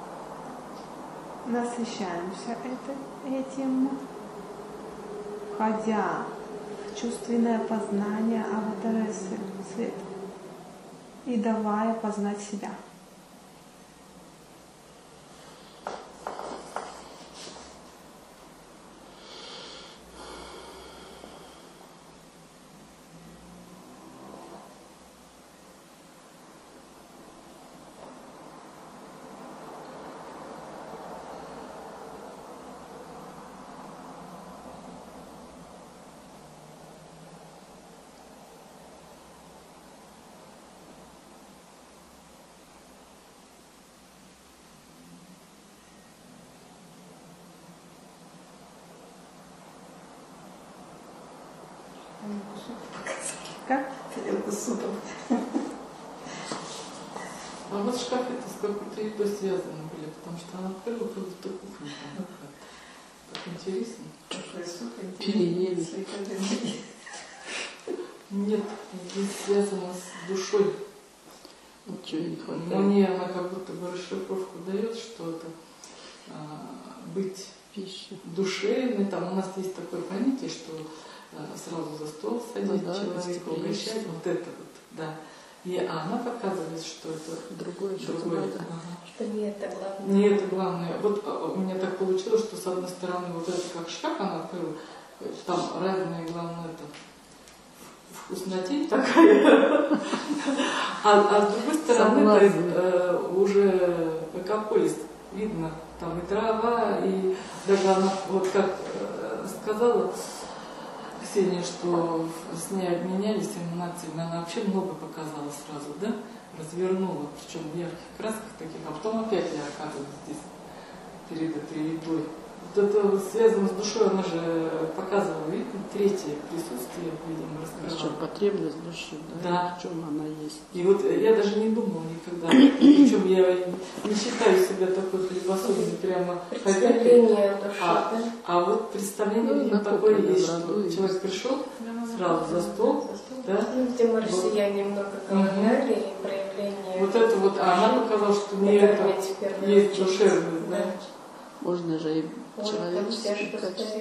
насыщаемся этим, входя в чувственное познание Аватаресы, света, и давая познать себя. Как? Тарелку супа. А вот шкафы-то с какой-то едой связаны были, потому что она открыла как будто кухню. Так интересно. Какой суп Переели. интересный. Нет, здесь связано с душой. Ничего не хватает. Мне она как будто бы расшифровку дает, что это быть Пища. душевной. Там у нас есть такое понятие, что сразу за стол садить да, человека, угощать. Вот это вот, да. И она показывает, что это Другое что-то другое. надо. Ага. Что не это главное. Не это главное. Вот у меня так получилось, что с одной стороны вот это как шкаф она открыла, там разные, главное, это вкуснотень такая. А с другой стороны это уже экополис. Видно, там и трава, и даже она вот как сказала Ксения, что с ней обменялись эманациями, она вообще много показала сразу, да? Развернула, причем в ярких красках таких, а потом опять я оказываюсь здесь перед этой едой. Вот это связано с душой, она же показывала, видно, третье присутствие, видимо, Еще раскрывала. потребность души, да? Да. В чем она есть. И вот я даже не думала никогда, причем я не считаю себя такой хлебосольной прямо хозяйкой. Представление о душе, да? А вот представление Ну, видимо, такое накоплено есть, в роду что есть. человек пришел сразу за стол, да? Ну, видимо, россияне много голодали, и проявление... Вот это вот, а она показала, что не это есть душевность, да? Можно же и Вот, человеческие там все, что качества.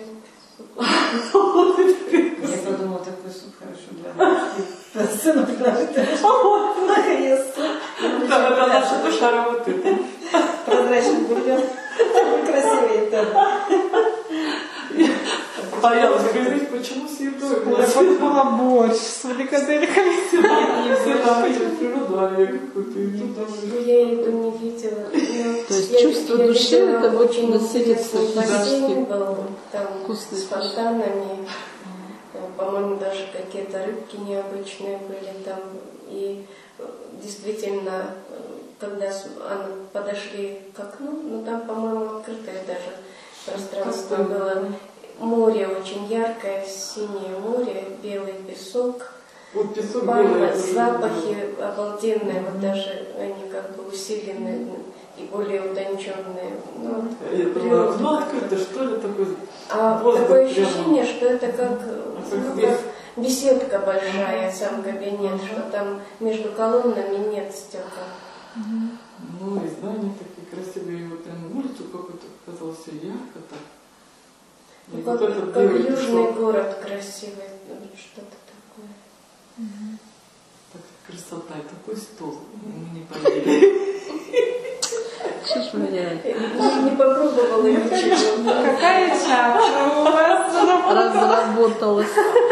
стоит. Я подумала, такой суп хорошо для сына предложить. Наконец-то. Да, наша душа работает. Прозрачный бульон. Красивый тоже. Боялась говорить, почему съела Я подумала борщ с фрикадельками. Природу, а я какую-то иду домой. Я еду не видела. То есть чувство души это вот очень насытиться интересный бассейн физически. был, там Вкусной с фонтанами. По-моему, даже какие-то рыбки необычные были там. И действительно, когда подошли к окну, ну там, по-моему, открытое даже пространство было. Море очень яркое, синее море, белый песок. Вот песок Пальма, белый. запахи обалденные, вот даже они как бы усиленные и более утонченные. Ну, вот, Я природа думала, ну какая-то. открыто, что ли такое? А Воздух такое прямо. ощущение, что это как, ну, здесь. как беседка большая, сам кабинет, что там между колоннами нет стекол. Ну и здания такие красивые, и вот прям улицу какую-то показалось все ярко так. Ну, И как, вот этот как белый южный песок. город красивый, что-то такое. Так, красота, и такой стол. Мы не поели. Что ж вы меня Не попробовала ничего. Какая чакра у вас? разработалось?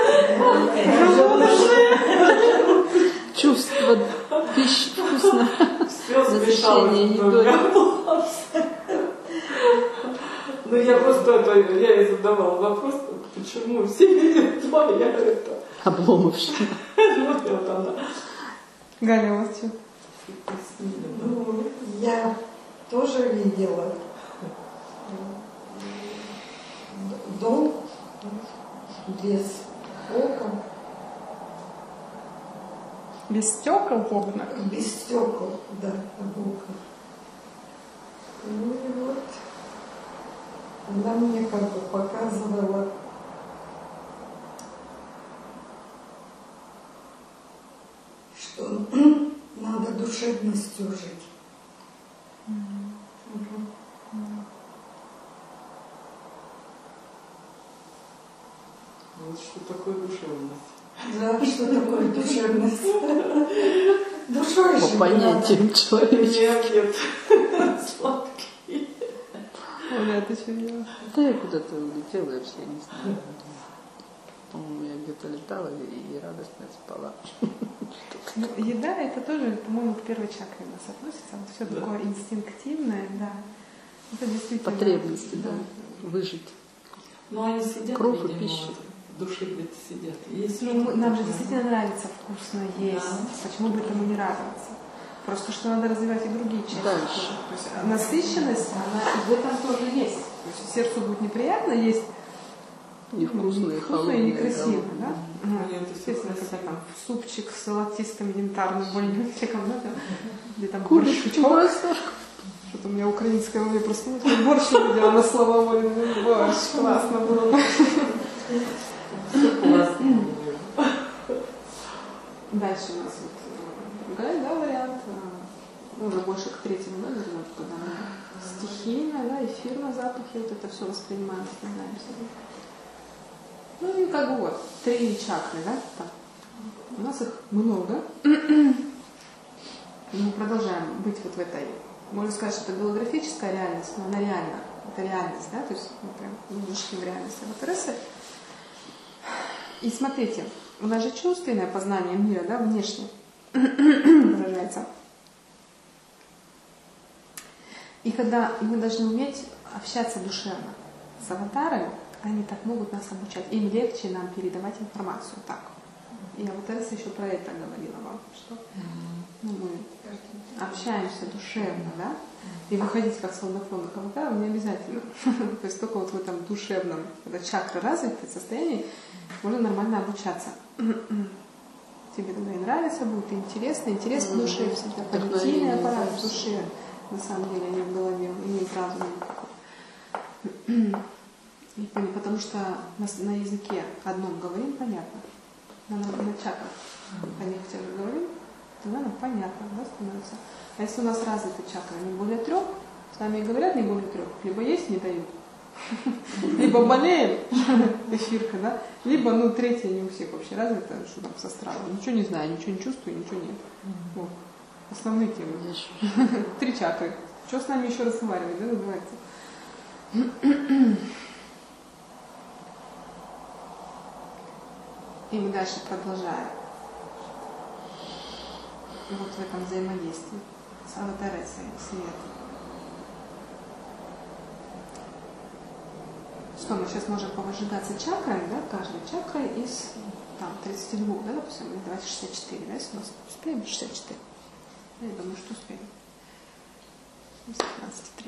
Чувство пищи вкусно. Все Насыщение едой. Ну я просто я ей задавала вопрос, почему все видят два, я это. Обломовщина. Вот она. Галя, у вас что? Ну, я тоже видела дом без окон, Без стекол в окнах? без стекол, да, об окнах. Ну и вот, она мне как бы показывала, что надо душевностью жить. Вот что такое душевность. Да, что такое душевность? Душой По жить понятиям человеческим. Нет, сладкий. Оля, ты что делаешь? Да я куда-то улетела, я вообще не знаю. По-моему, я где-то летала и радостно спала. Ну, еда это тоже, по-моему, к первой чакре у нас относится. Вот все Да. такое инстинктивное, да. Это действительно. Потребности, да, выжить. Ну они сидят, Кровь и видимо, пища. вот в душе где-то сидят. Есть Ну, что-то нам же такое. действительно нравится вкусно есть. Да. Почему бы этому не радоваться? Просто что надо развивать и другие части. Дальше. То есть насыщенность, она и в этом тоже есть. То есть сердцу будет неприятно есть Невкусные, и холодные. некрасиво, да? Ну, Нет, это всё естественно, когда красиво. там супчик с золотистым янтарным бульончиком, да, там, или там Курочку борщичок. просто. Что-то у меня украинское во мне проснулось. Я борщ увидела на слова Оли. Борщ, классно было бы. Всё классно. Дальше у нас вот другая, да, вариант. Ну, уже больше к третьему, да, вернуть, когда мы стихийно, да, эфирно запахи, вот это все воспринимаем, вспоминаем себе. Ну и как бы вот, 3 чакры, да, так. У нас их много. Мы продолжаем быть вот в этой, можно сказать, что это голографическая реальность, но она реальна. Это реальность, да, то есть мы прям вышли в реальность Аватаресы. И смотрите, у нас же чувственное познание мира, да, внешне выражается. И когда мы должны уметь общаться душевно с аватарами, они так могут нас обучать. Им легче нам передавать информацию так. И Аватареса еще про это говорила вам, что ну, мы общаемся душевно, да, и выходить как солнофонных аватаров не обязательно. То есть только вот в этом душевном, когда чакра развита, состоянии, можно нормально обучаться. Тебе тогда и нравится будет, и интересно, интерес к душе, всегда понятийный аппарат в душе, на самом деле, не в голове, и не в разуме. Потому что на языке одном говорим, понятно. На чакрах о них хотя бы говорим, тогда нам понятно, да, становится. А если у нас развиты чакры не более 3, с нами и говорят не более 3, либо есть не дают, либо болеем, эфирка, да, либо, ну, 3 не у всех вообще развита, что там с астралом. Ничего не знаю, ничего не чувствую, ничего нет. Вот. Основные темы. 3 чакры. Что с нами еще разговаривать, да, называется? И мы дальше продолжаем. И вот в этом взаимодействии с аватаресой света. Что мы сейчас можем повыжигаться чакрами, да, каждой чакрой из там, 32, да, допустим, давайте 64, да, если у нас успеем, 64. Я думаю, что успеем. 15,3.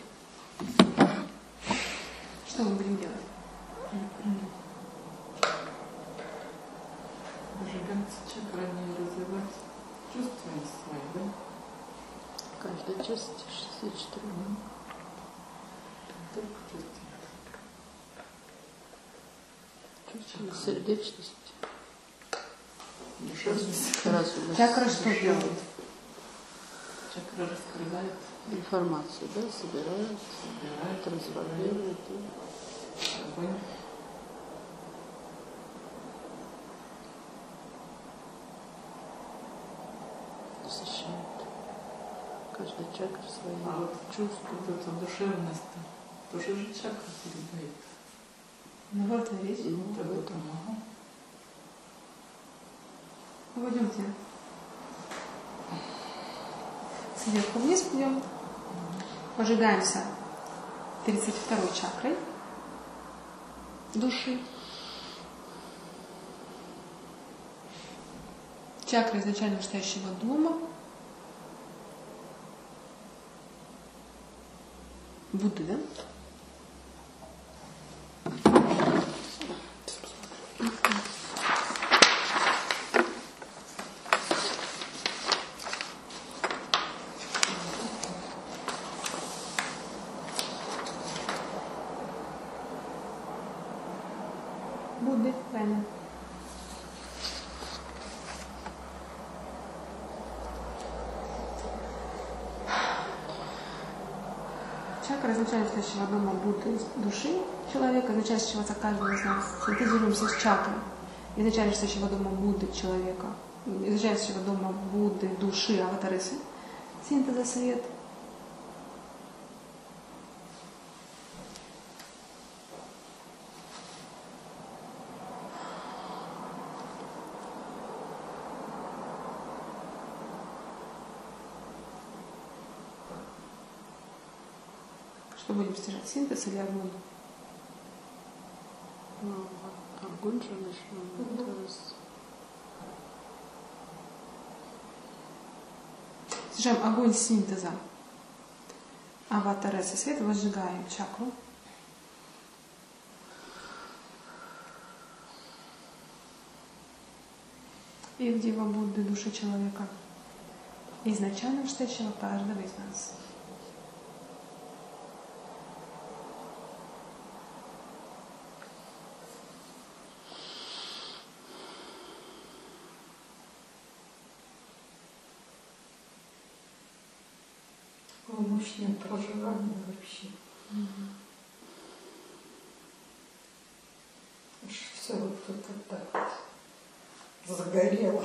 Что мы будем делать? Выжигаться чакрами и развивать чувства свои, да? Каждая часть 64. Только чувства. Чувство сердечности. Разум. Чакра что делает? Чакра раскрывает. Информацию, да, собирает, трансформирует. Огонь. Насыщает. Каждая чакра свои А вот чувства. вот эта душевность тоже же чакра передает. Ну вот и речь. Ну, Вот об об этом. этом. Ага. Пойдемте. Сверху вниз пойдем. Пожигаемся 32-й чакрой души. Чакра изначально вышестоящего дома. Будды, да? Будды, правильно. Чакра изначально стоящего дома Будды души человека, изначально стоящего каждого из нас. Синтезируемся с чакрой. Изначально стоящего дома Будды человека. Изначально стоящего дома Будды души аватаресы. Синтеза свет. Что будем стяжать? Синтез или огонь? Ну, огонь же начнем. Стяжаем огонь синтеза. Аватареса света, возжигаем чакру. И в Дива Будды души человека. Изначально вышедшего каждого из нас. Мощное проживание вообще. Все вот это так вот загорело.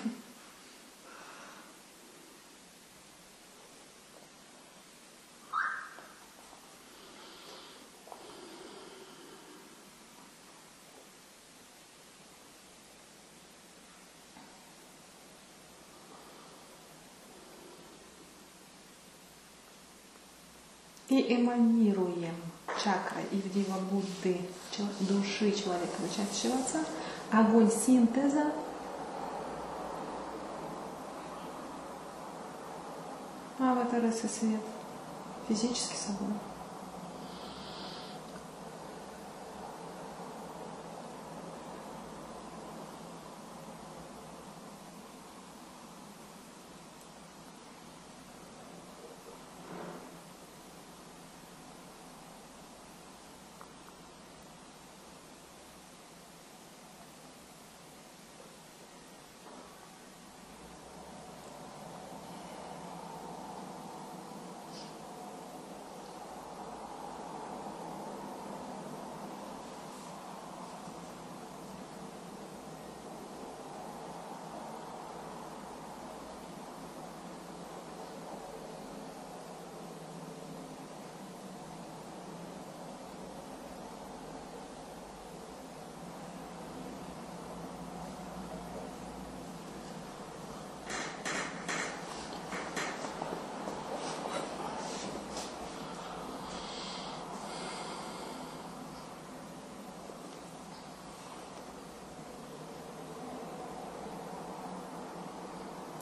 И эманируем чакрой и в Дива Будды души человека начать сшиваться. Огонь синтеза. Аватареса свет. Физически собой.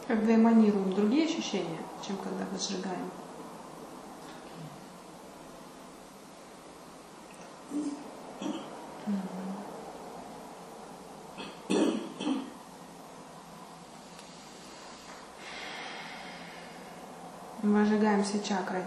Когда эманируем, другие ощущения, чем когда возжигаем. Мы возжигаем все чакры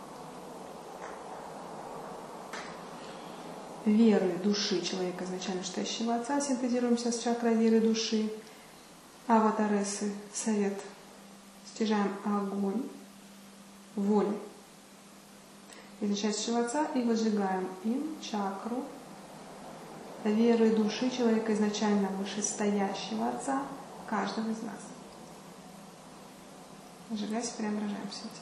веры, души человека, изначально стоящего Отца, синтезируемся с чакрой веры, души, аватаресы, совет, стяжаем огонь, воли, изначального Отца, и возжигаем им чакру веры, души человека, изначально вышестоящего Отца, каждого из нас. Возжигаясь, преображаемся этим.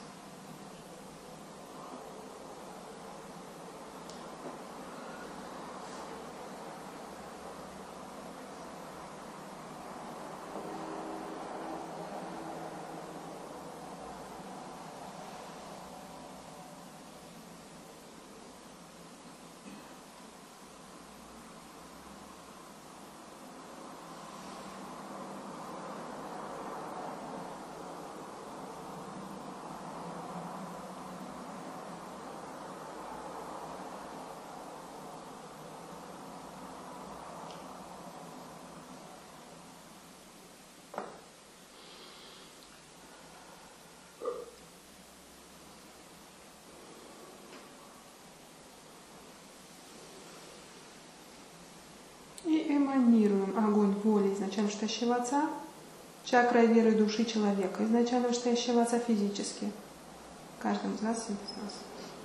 И эманируем огонь воли изначально стоящего Отца, чакра веры души человека, изначально стоящего Отца физически. Каждому из нас синтез.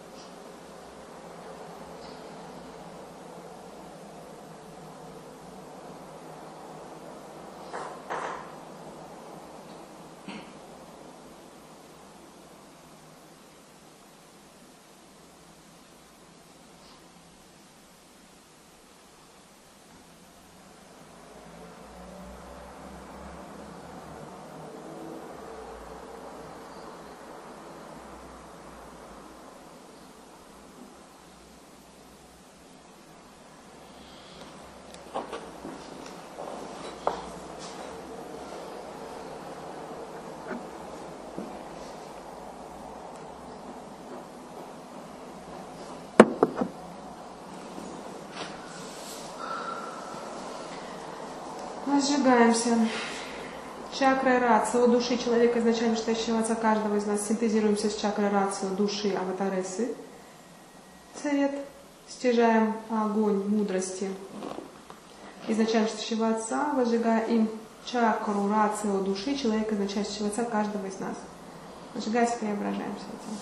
Возжигаемся. Чакрой рацио души человека, изначально стоящего Отца, каждого из нас, синтезируемся с чакрой рацио души аватаресы. Совет. Стяжаем огонь мудрости, изначально стоящего Отца, возжигая им чакру рацио души человека, изначально стоящего Отца, каждого из нас. Возжигаясь, преображаемся этим.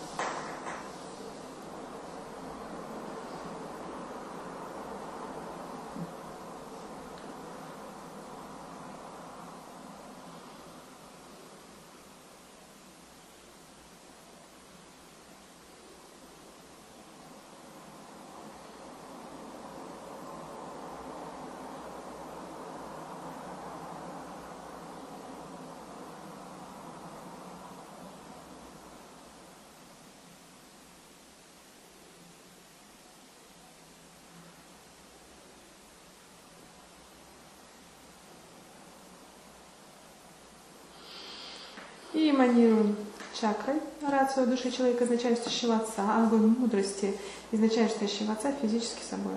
И эманируем чакрой рацио души человека, изначально стоящего Отца, огонь мудрости, изначально стоящего Отца физически собой.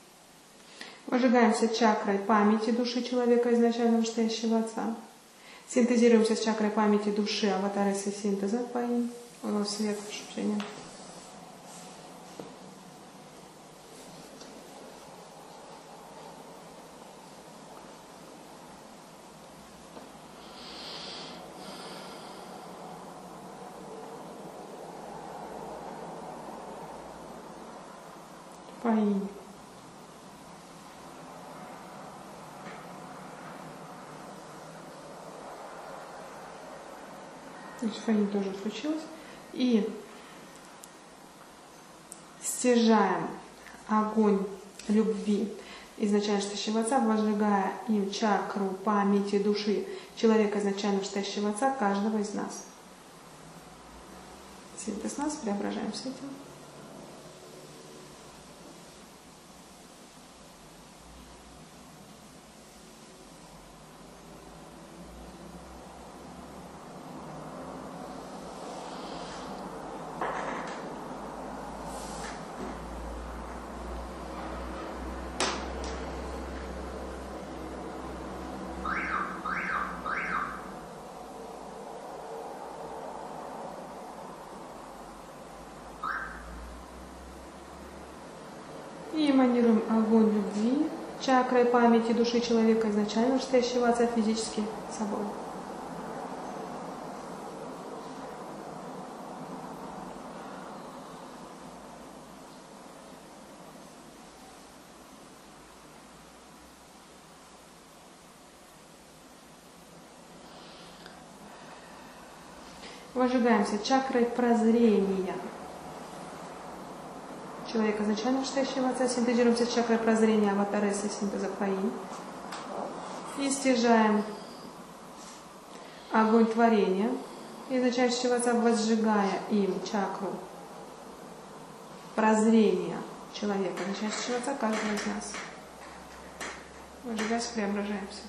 Возжигаемся чакрой памяти души человека, изначально настоящего Отца. Синтезируемся с чакрой памяти души, аватаресы синтеза Паинь. Свет, прошу прощения. Паинь. То есть Фаинь тоже случилось. И стяжаем огонь любви изначально стоящего Отца, возжигая им чакру памяти души человека изначально стоящего Отца, каждого из нас. Синтез нас, преображаемся этим. И эманируем огонь любви, чакрой памяти души человека изначально стоящего Отца физически собой. Возжигаемся чакрой прозрения. Человек изначально стоящего Отца, синтезируемся с чакрой прозрения аватаресы синтеза Паинь. И стяжаем огонь творения, изначального Отца, возжигая им чакру прозрения человека, изначального Отца, каждого из нас. Возжигаясь, преображаемся.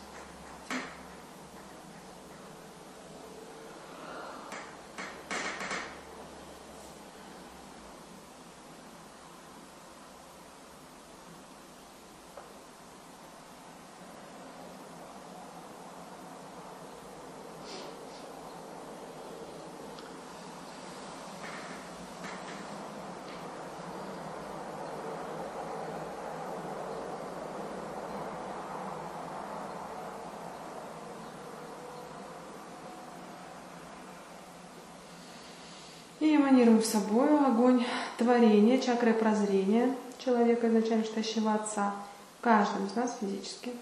И эманируем в собой огонь творения, чакры прозрения человека, изначально стоящего Отца, каждым из нас физически.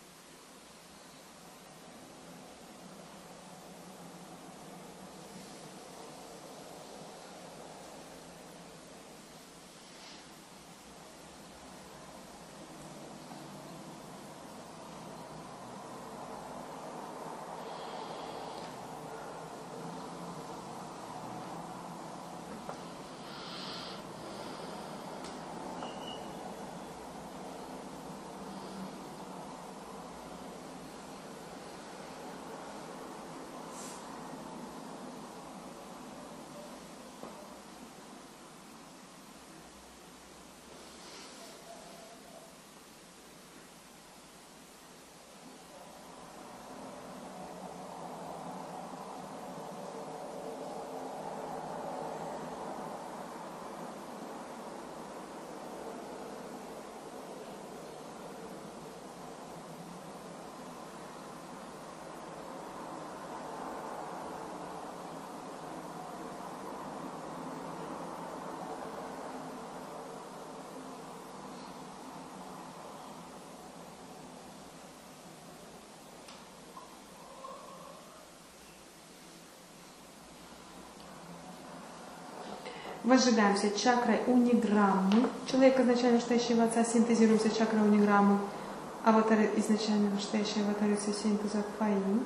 Возжигаемся чакрой униграммы. Человек изначально стоящего Отца, синтезируемся чакрой униграммы. Аватары изначально стоящие аватарицы синтеза Паинь.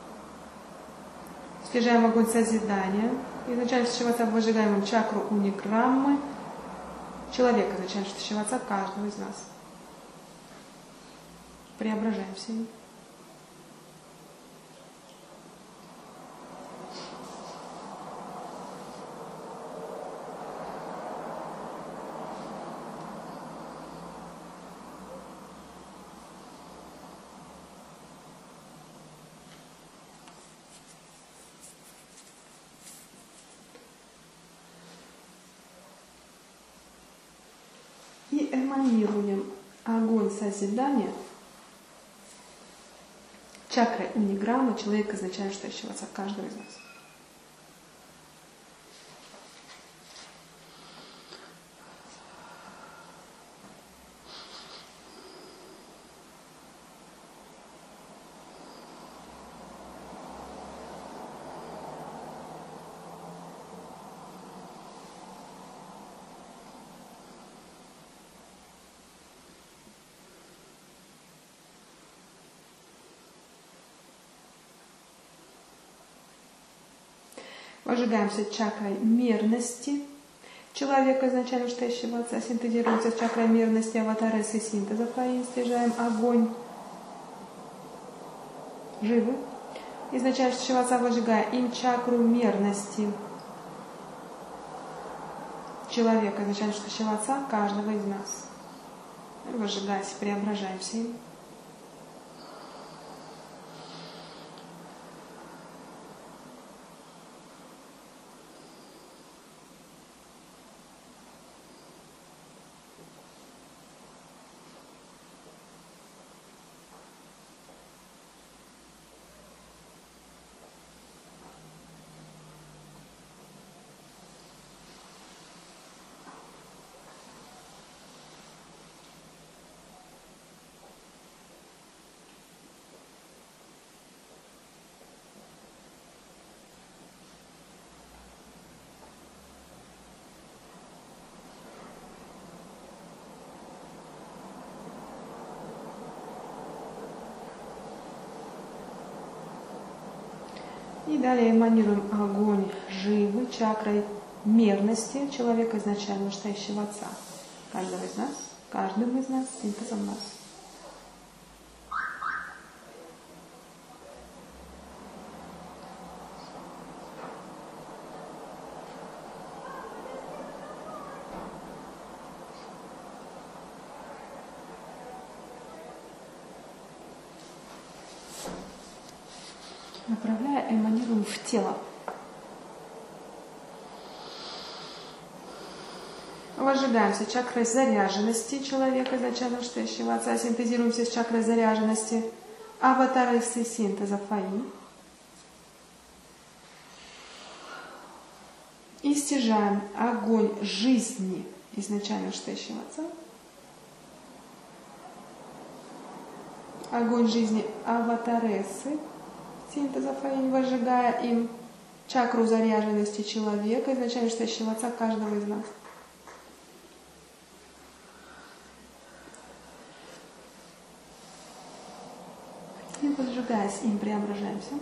Стяжаем огонь созидания. Изначально стоящего Отца возжигаем чакру униграммы. Человек изначально стоящего Отца, каждого из нас. Преображаемся. эманируем огонь созидания чакрой униграмма, человек, изначально стоящего отца каждого из нас. Вожигаемся чакрой мерности человека, изначально стоящего отца, синтезируемся с чакрой мерности аватаресы синтеза, снижаем огонь живы. Изначально стоящего отца выжигая им чакру мерности человека, изначально стоящего отца, каждого из нас. Выжигаясь, преображаемся им. И далее эманируем огонь живы чакрой мерности человека, изначально стоящего отца. Каждого из нас, каждым из нас, синтезом нас. Направляя, эманируем в тело. Вожигаемся чакрой заряженности человека, изначально стоящего отца. Синтезируемся с чакрой заряженности аватаресы синтеза фаи. И стяжаем огонь жизни, изначально стоящего отца. Огонь жизни аватаресы синтеза фаи, выжигая им чакру заряженности человека, изначально стоящего отца каждого из нас. И выжигаясь им, преображаемся.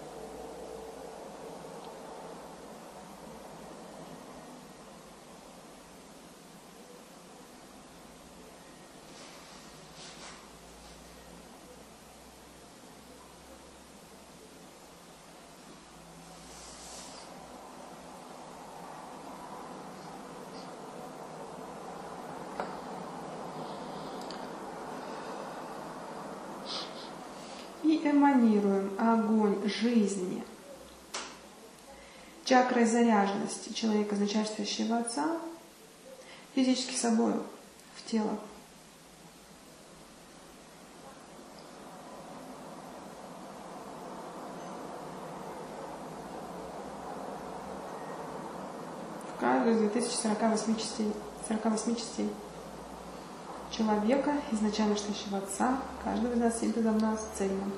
И эманируем огонь жизни чакрой заряженности человека, изначально стоящего отца, физически собою, в тело. В каждую из 2048 частей, 48 частей человека, изначально стоящего отца, каждого из нас синтезом нас цельным.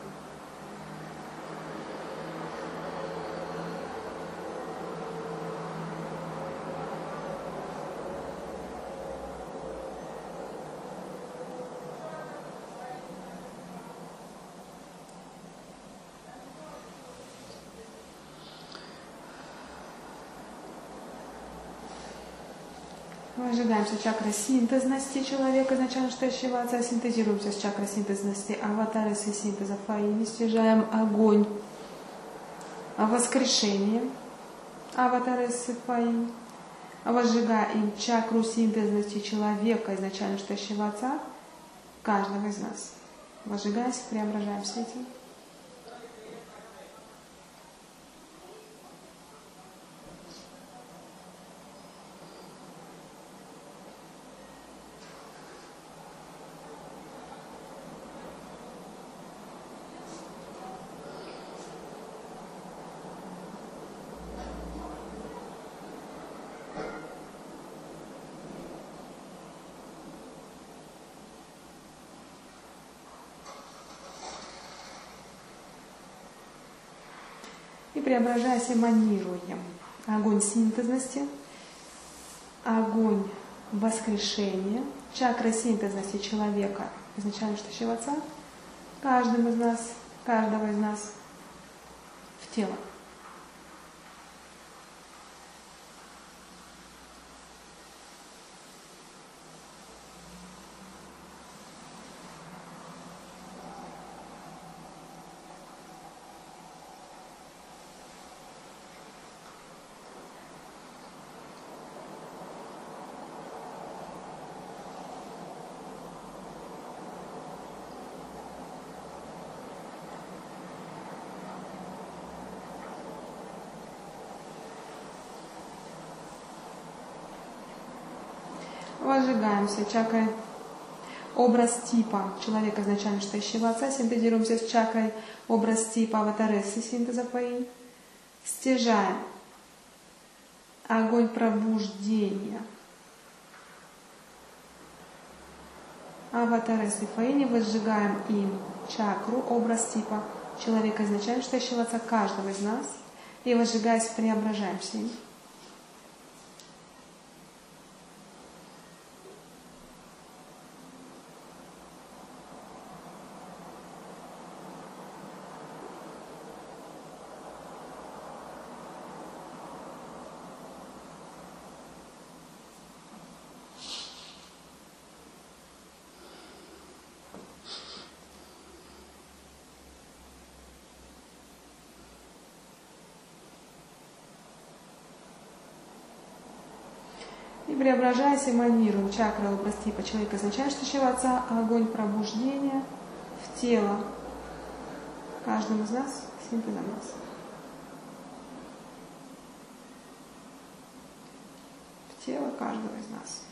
Вожигаемся чакрой синтезности человека, изначально стоящего отца, синтезируемся с чакрой синтезности аватаресы синтеза фаи, стяжаем огонь воскрешения аватаресы фаи, возжигая им чакру синтезности человека, изначально стоящего отца, каждого из нас. Возжигаясь, преображаемся этим. преображаясь, эманируем. Огонь синтезности, огонь воскрешения, чакра синтезности человека, изначально штащего отца, каждого из нас в тело. Возжигаемся чакрой образ типа человека изначально штащего отца, синтезируемся с чакрой образ типа аватаресы синтеза Фаинь, стяжаем огонь пробуждения аватаресы Фаини, возжигаем им чакру образ типа человека изначально штащего отца, каждого из нас, и возжигаясь преображаемся им. И преображаясь, эманируем чакра образ типа человека изначально штащего отца, огонь пробуждения в тело каждого из нас, синтезом нас. В тело каждого из нас.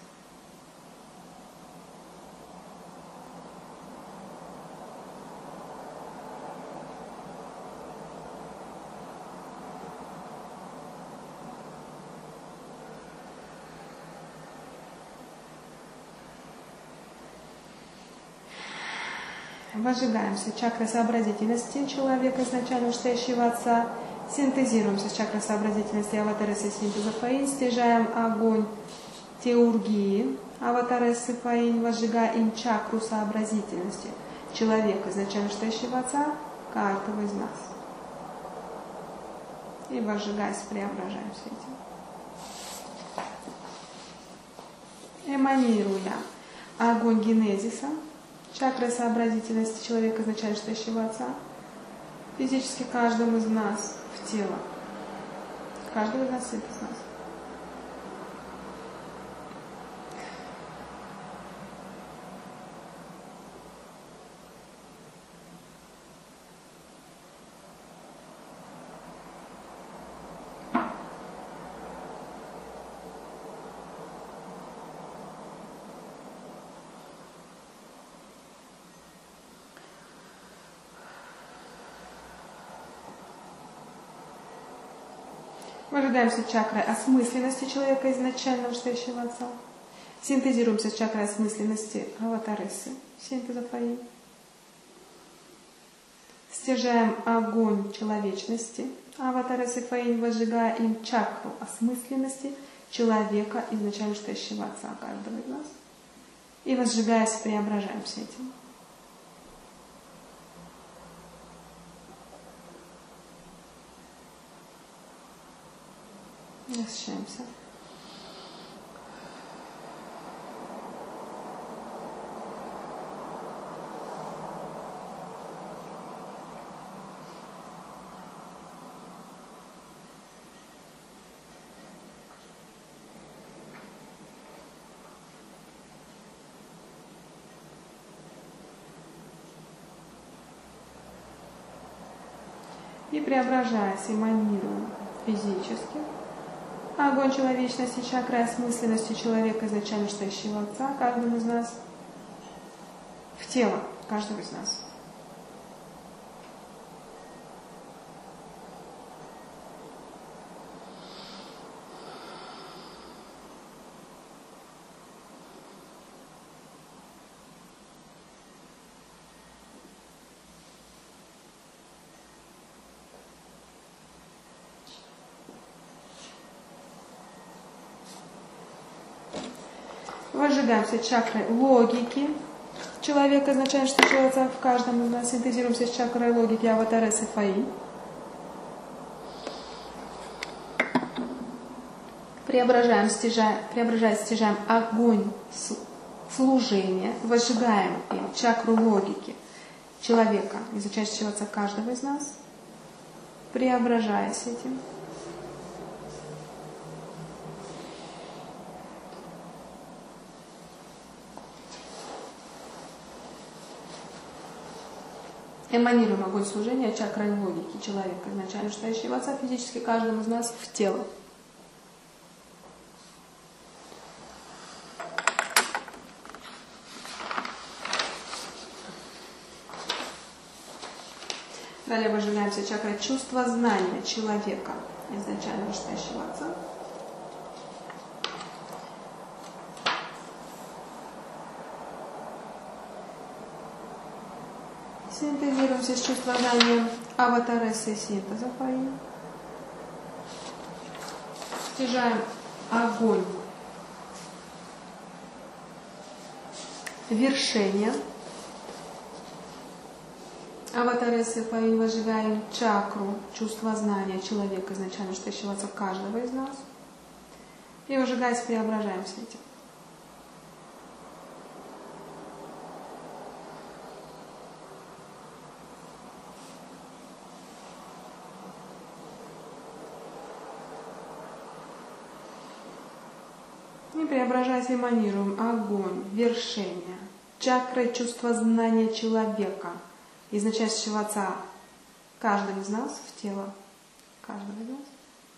Возжигаемся чакрой сообразительности человека, изначально штащего отца, синтезируемся с чакрой сообразительности аватаресы синтеза Фаинь, стяжаем огонь теургии аватаресы Фаинь, возжигая им чакру сообразительности человека, изначально штащего отца, каждого из нас. И возжигаясь, преображаемся этим. Эманируя огонь генезиса, чакра сообразительности человека, изначально штащего отца, физически каждому из нас в тело. Каждого из нас это из нас. Мы ожидаемся чакрой осмысленности человека, изначального штащего отца. Синтезируемся с чакрой осмысленности аватаресы, синтеза Фаинь. Стяжаем огонь человечности, аватаресы Фаинь, возжигая им чакру осмысленности человека, изначально штащего отца каждого из нас. И возжигаясь, преображаемся этим. Насыщаемся. И преображаясь, эманируем физически огонь человечности, чакры осмысленности человека, изначально штащего отца, каждого из нас, в тело каждого из нас. Возжигаемся чакрой логики. Человек означает, что человек в каждом из нас. Синтезируемся с чакрой логики Аватаресы Фаи. Преображаем, стяжаем огонь служения, возжигаем им чакру логики человека, изучающего каждого из нас, преображаясь этим. Эманируем огонь служения чакрой логики человека, изначально стоящего отца, физически каждому из нас в тело. Далее возжигаемся чакрой чувства знания человека, изначально стоящего отца. Синтезируемся с чувством знания Аватаресы синтеза Фаи. Стяжаем огонь вершения Аватаресы Фаи, возжигаем чакру чувства знания человека, изначально стоящего отца каждого из нас. И возжигаясь, преображаемся этим. И преображаясь, эманируем огонь вершения чакрой чувства знания человека, изначающего отца каждого из нас в тело каждого из нас.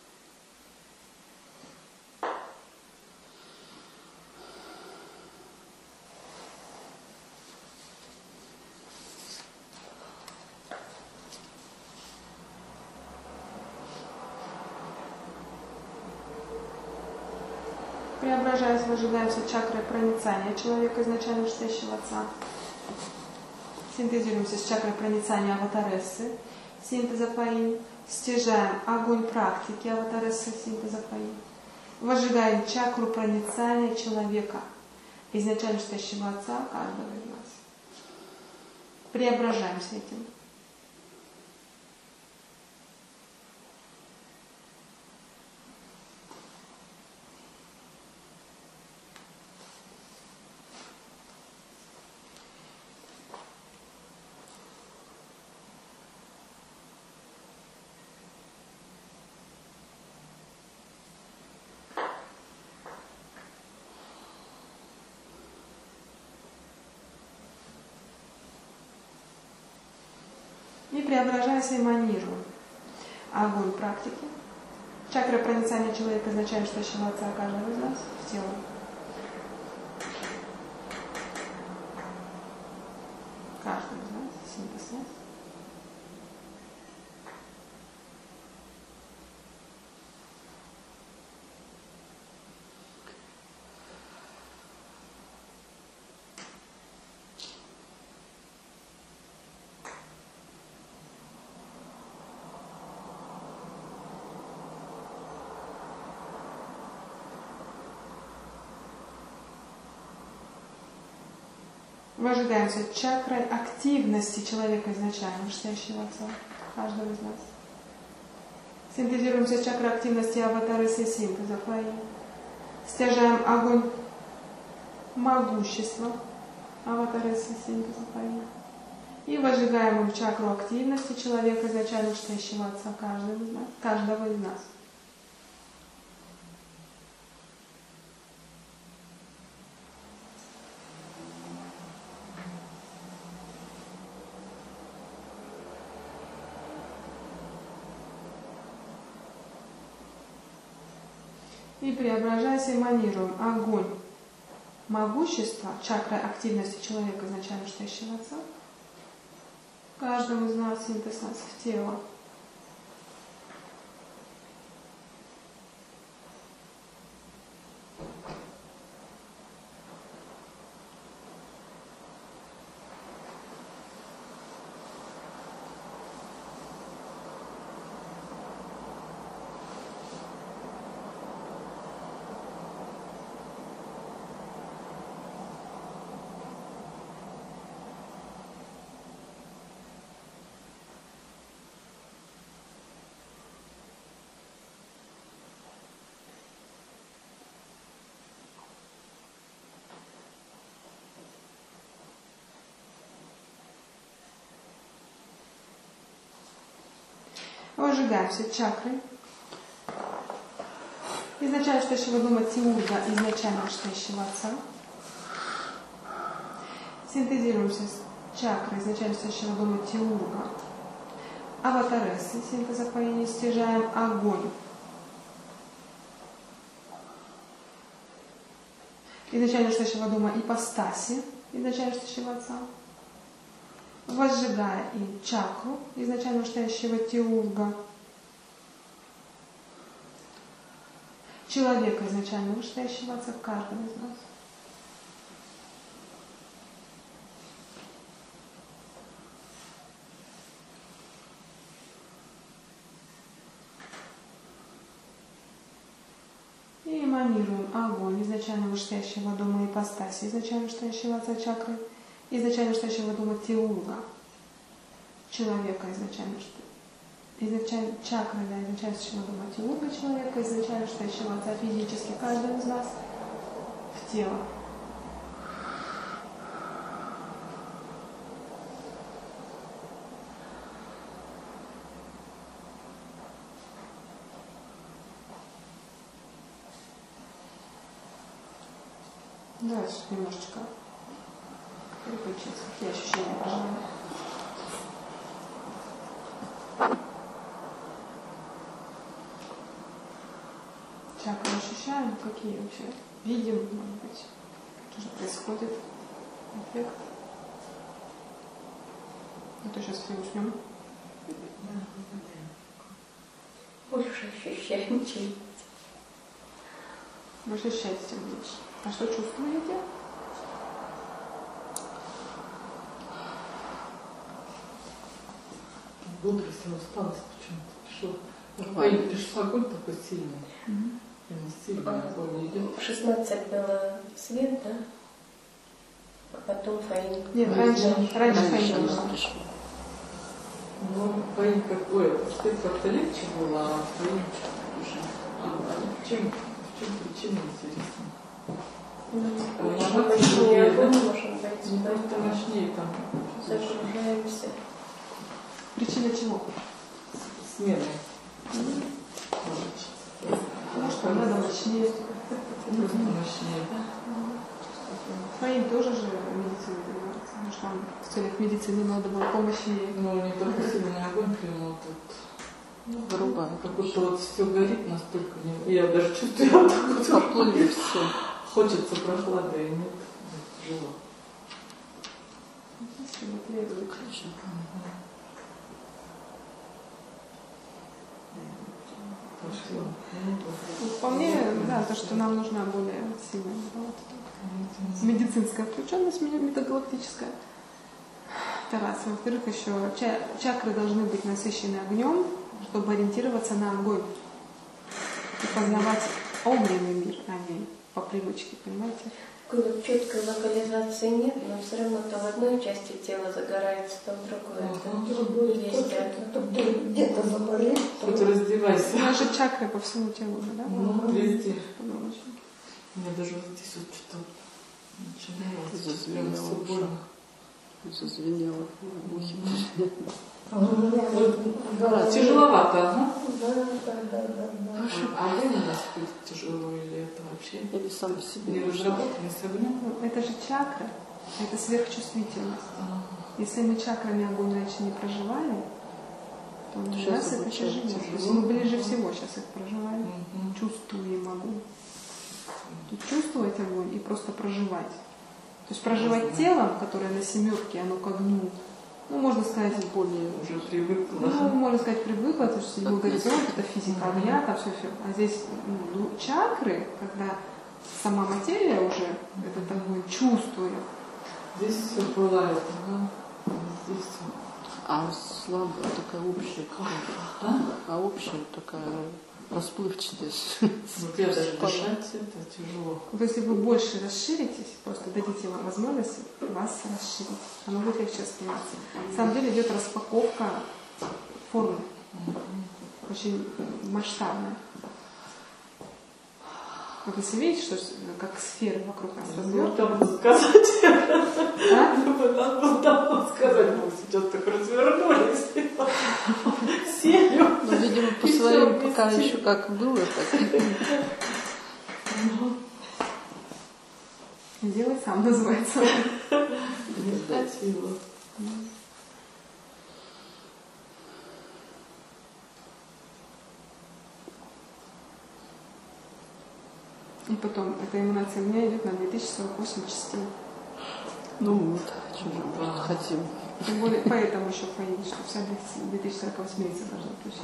Преображаясь, возжигаемся чакрой проницания человека, изначально стоящего отца. Синтезируемся с чакрой проницания Аватаресы, синтеза Фаи. Стяжаем огонь практики Аватаресы, синтеза Фаи. Возжигаем чакру проницания человека, изначально стоящего отца каждого из нас. Преображаемся этим. И преображаясь, эманируем огонь практики. Чакра проницания человека, изначально стоящего отца каждого из нас в тело. Каждого из нас, синтез. Возжигаемся чакрой активности человека изначально, стоящего отца каждого из нас. Синтезируемся с чакрой активности Аватаресы синтеза Фаи. Стяжаем огонь могущества Аватаресы синтеза Фаи. И возжигаем им чакру активности человека изначально стоящего отца каждого из нас. И преображаясь, эманируем огонь могущества, чакра активности человека, изначально стоящего отца, каждому из нас, синтез нас в тело. Выжигаем все чакры. Изначально стоящего дома Тиурга, изначально стоящего отца. Синтезируемся с чакрой изначально стоящего дома Тиурга. Аватаресы, синтеза поения, стяжаем огонь. Изначально стоящего дома ипостаси, изначально стоящего отца. Возжигая им чакру, изначально стоящего Тиурга. Человека, изначально стоящего отца, каждого из нас. И эманируем огонь изначально вышестоящего дома ипостаси, изначально вышестоящего отца чакры, изначально вышестоящего дома Тиурга, человека изначально чакры, да, изначально вышестоящего дома Тиурга, человека изначально вышестоящего отца физически, каждого из нас в тело. Давайте немножечко переключиться. Какие ощущения проживаем? Чакры ощущаем? Какие вообще? Видим, может быть, что же происходит? Эффект. Это сейчас все уснем. Больше ощущаем, чем Больше счастья больше. А что чувствуете? Бодрость и усталость почему-то пришла. Пришла огонь такой сильный. Именно сильный огонь идет. В 16 было свет, да? А потом Фаин. Нет, раньше Фаин был. Ну, Фаин какой? Свет как-то легче было, а Фаин уже. В чем причина, интересно? Мощнее огонь, может быть. Ну, просто мощнее там. Загружаемся. Причина чего? Смены. Потому что надо мощнее. Просто мощнее. Фаин тоже же медициной занимается. Потому что там в целях медицины надо было помощнее. Ну, не только сильный огонь прямо тут. Вырубает. Как будто вот все горит настолько. Я даже чувствую, вот так вот Поплыли все. хочется прохлады, и нет, тяжело. Выключим. Пошло. Ну, вполне, да, то, что нам нужна более сильная медицинская включенность, метагалактическая. Это раз. Во-вторых, еще чакры должны быть насыщены огнем, чтобы ориентироваться на огонь и познавать огненный мир, а не по привычке, понимаете? Такой вот четкой локализации нет, но все равно то в одной части тела загорается, то в другой. Это есть это. Где-то заболел. Хоть раздевайся. У нас же чакры по всему телу, да? Ну, везде. Позвоночник. У меня даже вот здесь вот что-то начиналось. Зазвенело Прям всё в больно. Зазвенело в ухе. А у меня Да, тяжеловато, ага. Да. А огонь у нас будет тяжело или это вообще? Или сам по себе. Не разработано с огнем? Ну, это же чакра, это сверхчувствительность. Если мы чакрами огонь раньше не проживали, то у Сейчас нас это обучают тяжело. То есть тяжело. мы ближе всего сейчас их проживаем. Мгм. Чувствуем огонь. Тут чувствовать огонь и просто проживать. То есть проживать телом, которое на семерке, оно к огню, ну, можно сказать, Более Уже привыкла. ну, можно сказать, привыкла, потому что седьмой горизонт, это физика огня, там все. А здесь чакры, когда сама материя уже этот огонь чувствует. Здесь все пылает, ага. Здесь все. А слабая такая общая какая-то. А общая такая расплывчатость. Вот я даже дышать это тяжело. Вот если вы больше расширитесь, просто дадите вам возможность вас расширить, оно будет легче восприниматься. На самом деле идет распаковка формы, очень масштабная. Вот если видите, что как сферы вокруг нас Ну, развернуты, там бы сказать. да? Надо было давно сказать, мы сейчас так развернулись. Сели. Отца еще как было, так. Сделай сам, называется. Инициатива. И потом эта эманация меня идет на 2048 частей. Ну вот, что же мы хотим. Тем более, поэтому еще поедет, что вся 2048 должна включаться.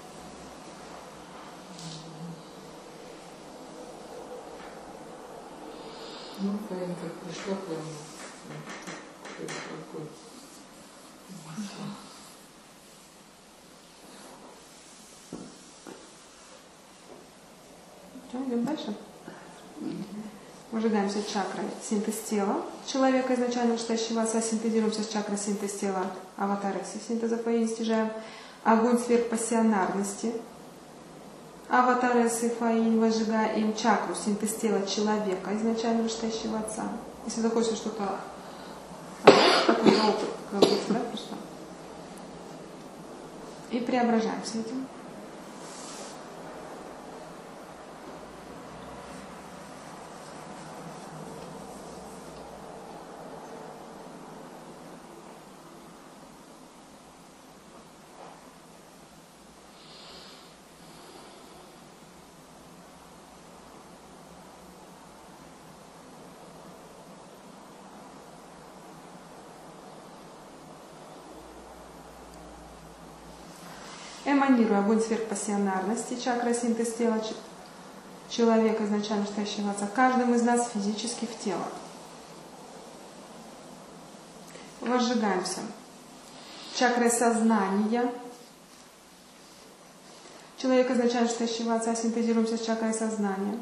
Ну, прям как пришла, прям такой. Что, идем дальше? Выжигаемся чакрой синтез тела человека, изначально считающего отца, синтезируемся с чакрой синтез тела аватаресы, синтеза фаи, стяжаем огонь сверхпассионарности, аватаресы фаи, выжигаем чакру синтез тела человека, изначально считающего отца. Если захочется что-то какой-то опыт, говорится, да, просто. И преображаемся этим. Эманируя огонь сверхпассионарности, чакра синтез тела человека, изначально считающего отца, каждым из нас физически в тело. Возжигаемся чакрой сознания человека, изначально считающего отца, синтезируемся с чакрой сознания.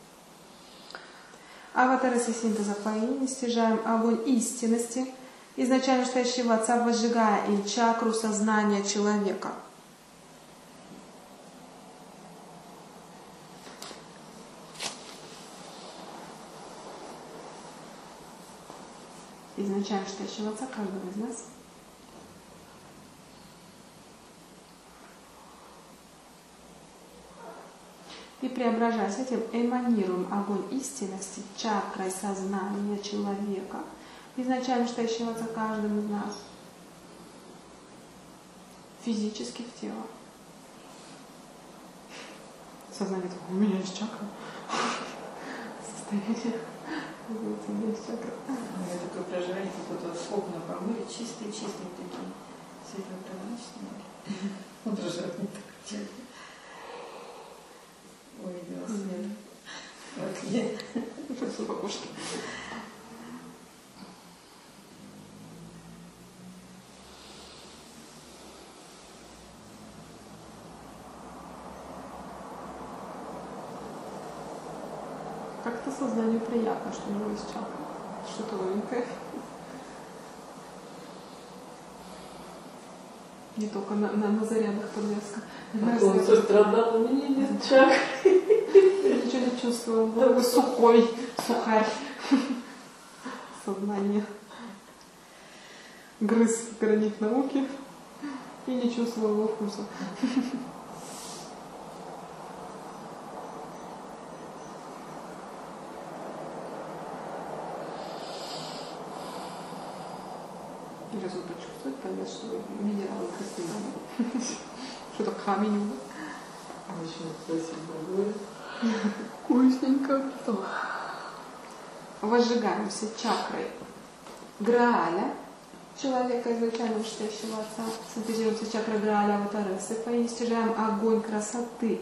Аватаресы синтеза фаи, стяжаем огонь истинности, изначально считающего отца, возжигая им чакру сознания человека. Изначально считающего отца каждого из нас. И преображаясь этим, эманируем огонь истинности чакрой сознания человека, изначально считающего отца каждым из нас, физически в тело. Сознание такое, у меня есть чакра. Состояние. У меня есть чакра. У меня такое проживание, как будто окна помыли, чистые-чистые такие, светло-прозрачные. Проживание такое. Увидела свет. Вот я. Спасибо, бабушка. Как-то сознанию приятно, что у него есть чакра. Что-то новенькое. Не только на зарядах подвеска. Он сострадал, у меня нет чакры. Я ничего не чувствовала. Такой сухарь. Сознание. Грыз гранит науки и не чувствовал его вкуса. И раз он почувствует, поймет, что минералы красивые. Что-то камень. Очень спасибо. Вкусненько. Возжигаемся чакрой Грааля, человека, изначально считающего отца, синтезируемся чакрой Грааля аватаресы фаи, стяжаем огонь красоты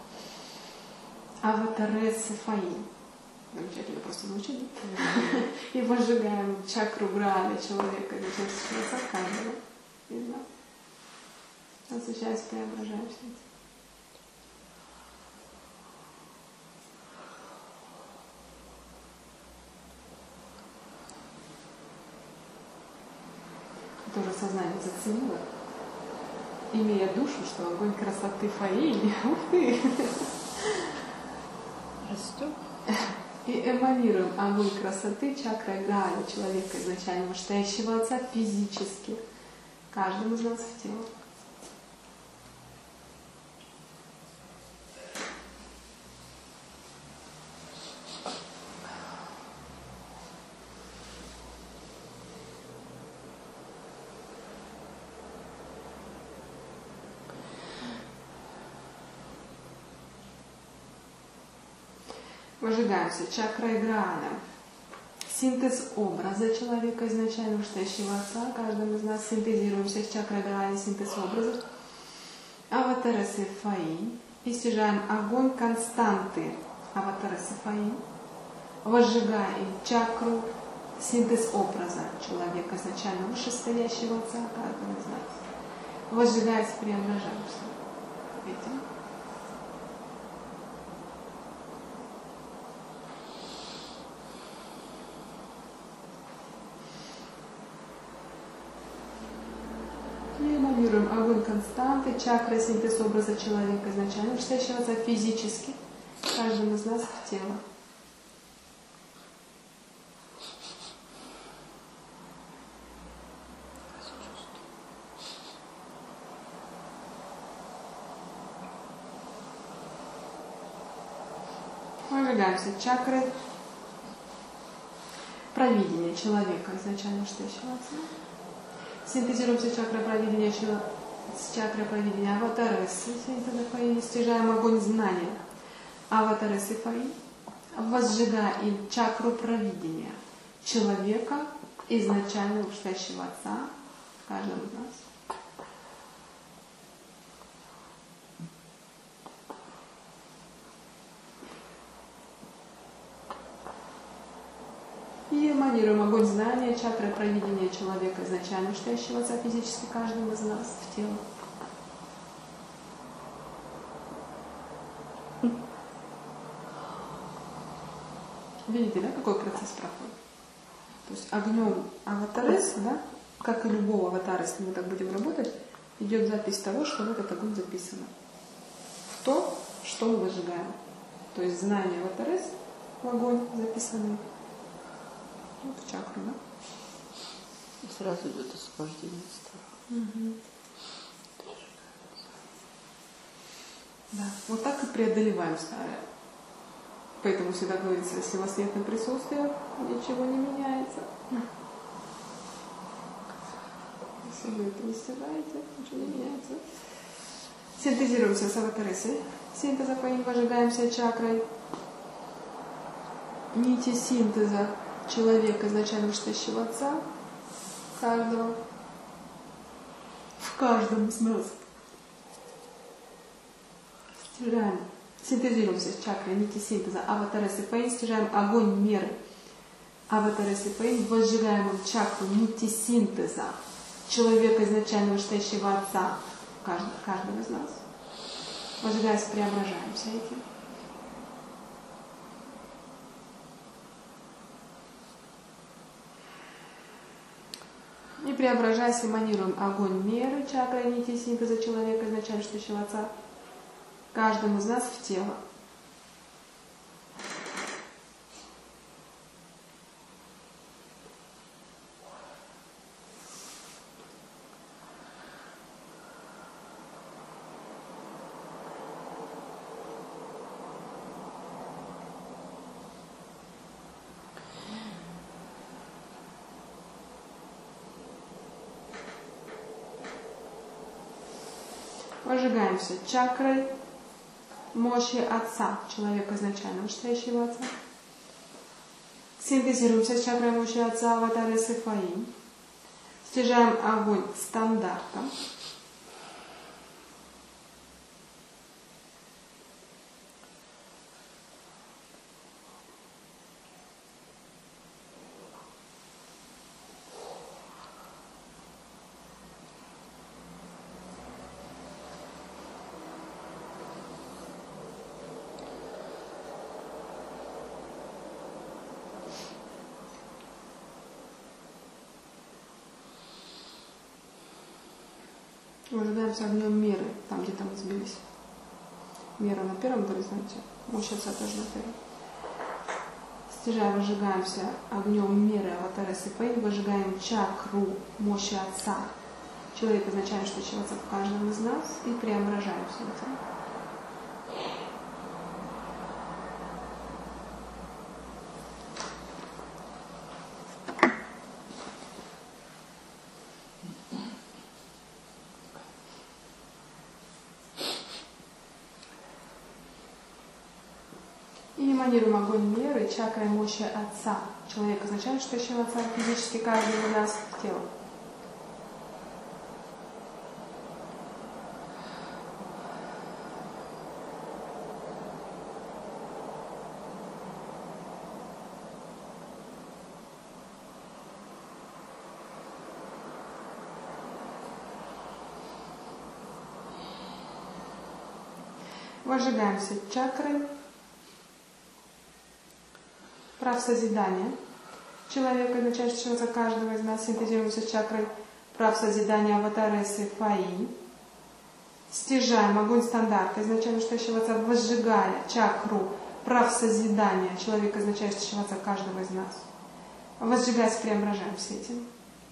аватаресы фаи. Замечательно просто звучит, да? И возжигаем чакру Грааля человека, изначально считающего отца каждого из нас. Освещаясь, преображаемся. Тоже сознание заценило, имея душу, что огонь красоты фаи, ух ты, Растет. и эманируем огонь красоты чакрой Грааля, человека, изначально считающего отца физически, каждому из нас в тело. Выжигаемся чакрой грана. Синтез образа человека изначально вышедшего Отца. Каждым из нас синтезируемся с чакрой грани, синтез образа. Аватарасы Фаи. И огонь константы Аватарасы Фаи. Возжигаем чакру, синтез образа человека изначально вышестоящего Отца. Каждым из нас. Возжигаясь, преображаемся. Видите? И эманируем огонь константы, чакры, синтез образа человека изначально вышедшего Отца физически, каждым из нас в тело. Выжигаемся чакры провидения человека изначально вышедшего Отца. Синтезируемся чакрой провидения с чакрой провидения Аватарасы, стяжаем огонь знания Аватарасы Фаи, возжигаем чакру провидения человека изначально вышедшего Отца в каждом из нас. И эманируем огонь знания, чакры провидения человека изначально вышедшего Отца физически каждым из нас в тело. Видите, да, какой процесс проходит? То есть огнем аватарес, да, как и любого аватара, если мы так будем работать, идет запись того, что в этот огонь записано. В то, что мы выжигаем. То есть знание аватарес в огонь записанный. Вот в чакру, да? И сразу идет освобождение от страха. Угу. Да, вот так и преодолеваем старое. Поэтому всегда говорится, если у вас нет на присутствие, ничего не меняется. Если вы это не стираете, ничего не меняется. Синтезируемся с аватаресой. Синтеза Фаи, выжигаемся чакрой. Нити синтеза человека изначально вышедшего Отца, каждого, в каждом из нас. Стяжаем, синтезируемся с чакрой нити синтеза Аватарасы Фаи, стяжаем огонь меры Аватарасы Фаи, возжигаем чакру нити синтеза человека изначально вышедшего Отца, каждого из нас. Возжигаясь, преображаемся этим. И преображаясь, эманируем огонь меры, чакры, нити синтеза человека изначально вышедшего Отца, каждому из нас в тело. Возжигаемся чакрой мощи Отца, человека изначально вышедшего Отца. Синтезируемся с чакрой мощи Отца Аватарасы Фаи. Стяжаем огонь стандартом. Выжигаемся огнем меры, там где-то мы сбились. Мера на первом горизонте, мощь Отца тоже на первом. Стяжаем, выжигаемся огнем меры Аватарасы Фаи, выжигаем чакру мощи Отца, человек изначально вышедшего Отца в каждом из нас, и преображаемся этим. эманируем огонь меры, чакрой мощи Отца. Человек означает, что еще Отца физически каждый из нас в тело. Возжигаемся чакрой прав созидания. Человек означает, что за каждого из нас синтезируемся чакрой прав созидания аватаресы Фаи. Стяжаем огонь стандарта, изначально что возжигая чакру прав созидания. Человек означает, что каждого из нас. Возжигаясь, преображаемся этим.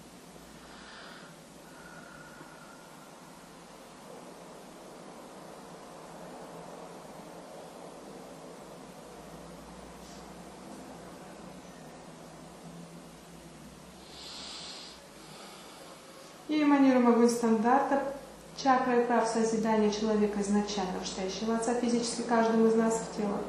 И эманируем огонь стандарта, чакрой прав созидания человека изначально, вышестоящего Отца физически каждому из нас в тело.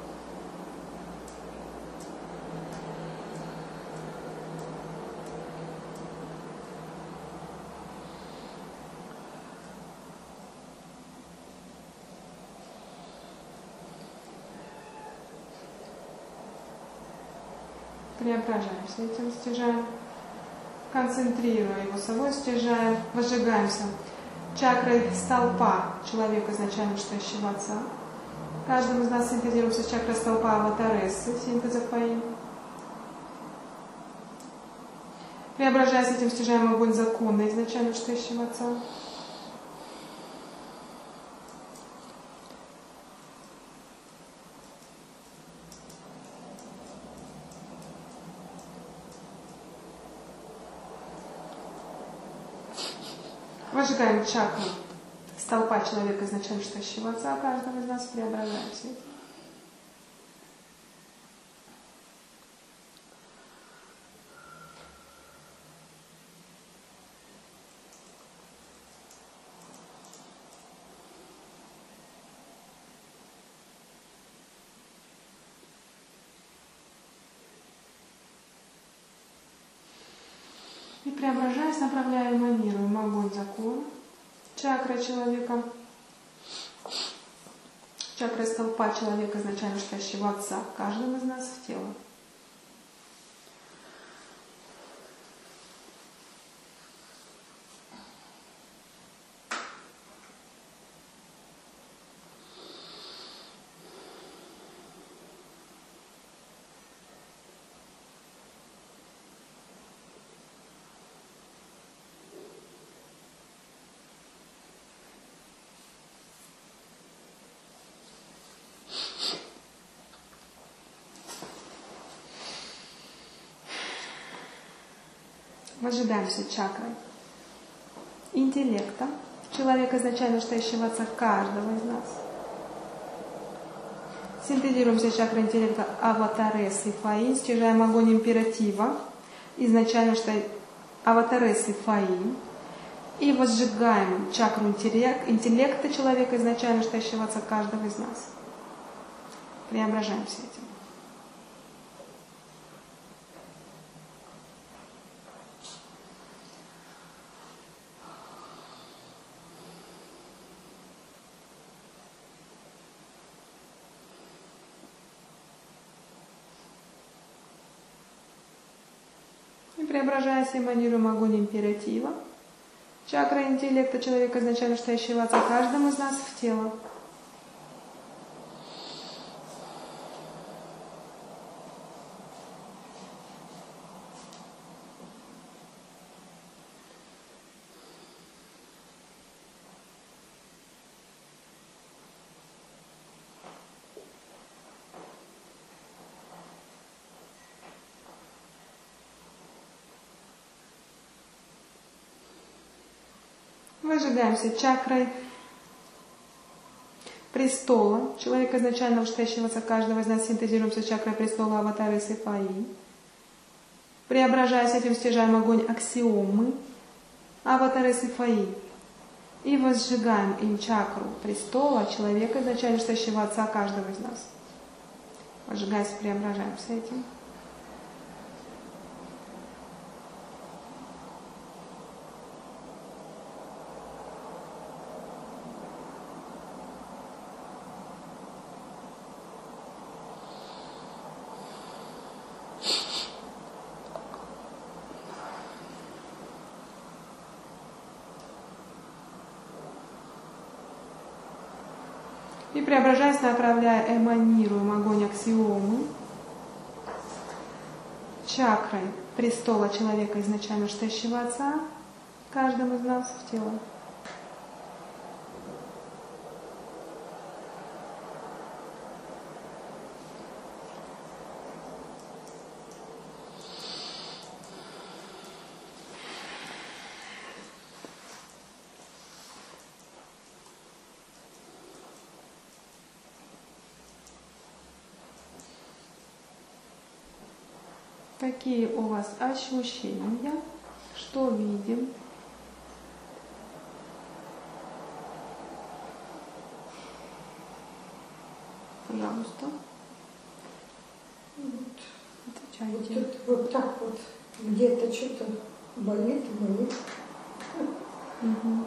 Преображаемся этим, стяжаем. Концентрируя его собой, стяжаем, возжигаемся чакрой столпа человека, изначально вышестоящего Отца. Каждому из нас синтезируемся чакрой столпа аватаресы, синтеза Фаи. Преображаясь этим, стяжаем огонь закона, изначально вышестоящего Отца. Возжигаем чакру столпа человека, изначально вышестоящего Отца, каждого из нас, преображаемся. И преображаясь, направляем, эманируем огонь закон, чакра человека, чакра столпа человека, изначально вышестоящего Отца, каждому из нас в тело. Возжигаемся чакрой интеллекта, человека, изначально вышестоящего Отца, каждого из нас. Синтезируемся чакрой интеллекта аватаресы Фаи, стяжаем огонь императива, изначально аватаресы Фаи, и возжигаем чакру интеллекта человека, изначально вышестоящего Отца, каждого из нас. Преображаемся этим. Преображаясь, эманируем огонь императива, чакра интеллекта человека, изначально вышестоящего Отца, каждому из нас в тело. Возжигаемся чакрой престола. Человек, изначально вышестоящего Отца, каждого из нас, синтезируемся чакрой престола аватаресы Фаи. Преображаясь этим, стяжаем огонь аксиомы аватаресы Фаи. И возжигаем им чакру престола человека, изначально вышестоящего Отца, каждого из нас. Возжигаясь, преображаемся этим. И преображаясь, направляя, эманируем огонь аксиомы, чакрой престола человека, изначально штащего Отца, каждому из нас в тело. Какие у вас ощущения? Что видим? Пожалуйста. Отвечайте. Вот, вот так вот где-то что-то болит. Угу.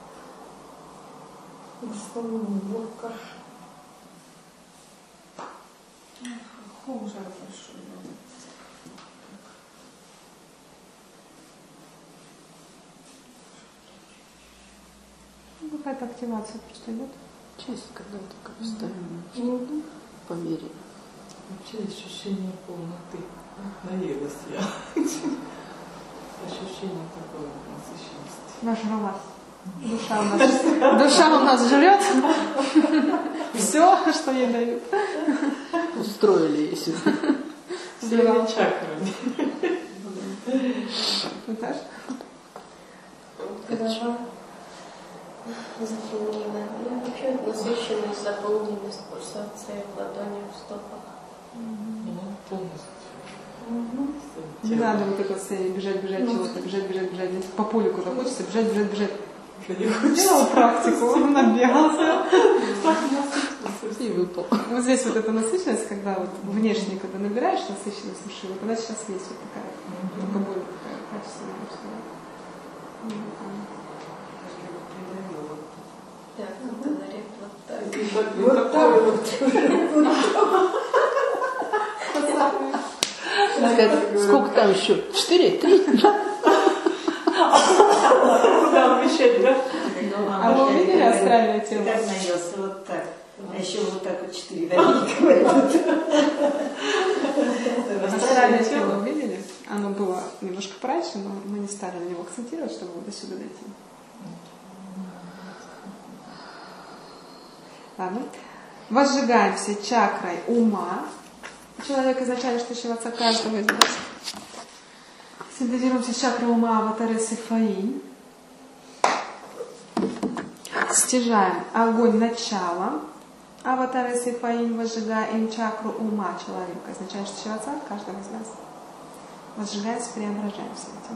В основном в руках. Хуже большой. Какая-то активация просто идет. Чистка, да, такая постоянно. По мере. Вообще ощущение полноты. Наелась я. Ощущение такой насыщенности. Нажралась. Душа у нас жрет все, что ей дают. Устроили ей сюда. Всеми чакрами. Наташ? Голова затемнена. Я вообще насыщенность, заполненность, пульсация в ладонях, в стопах. Полностью. Не надо вот это все бежать, чего-то, бежать. По полю куда хочется, бежать. Делала практику, набегался. И выпал. Вот здесь вот эта насыщенность, когда вот внешне, когда набираешь насыщенность души, вот она сейчас есть вот такая, только более такая качественная. Так, вот она Сказать, сколько там еще? 4? 3? Куда вмещать, да? А вы увидели астральное тело? Как наелся, вот так. А еще вот так вот 4 ноги говорят. Астральное тело увидели? Оно было немножко пораньше, но мы не стали на него акцентировать, чтобы до сюда дойти. Ладно. Возжигаемся чакрой ума. Человек изначально штащего Отца каждого из нас. Синтезируемся с чакрой ума аватары Сифаи. Стяжаем огонь начала. Аватары Сифаин, возжигаем чакру ума человека, изначально штащего Отца каждого из нас. Возжигаемся, преображаемся этим.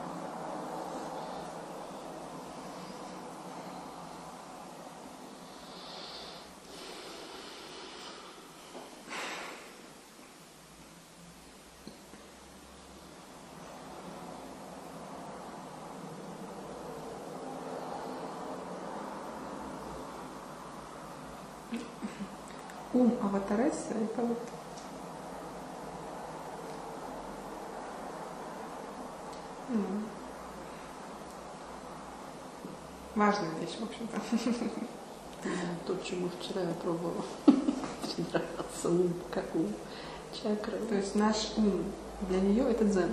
Ум аватареса — это вот важная вещь, в общем-то. То, чему вчера я пробовала. Очень нравится ум, как ум. Чакра. То есть наш ум для нее это дзен.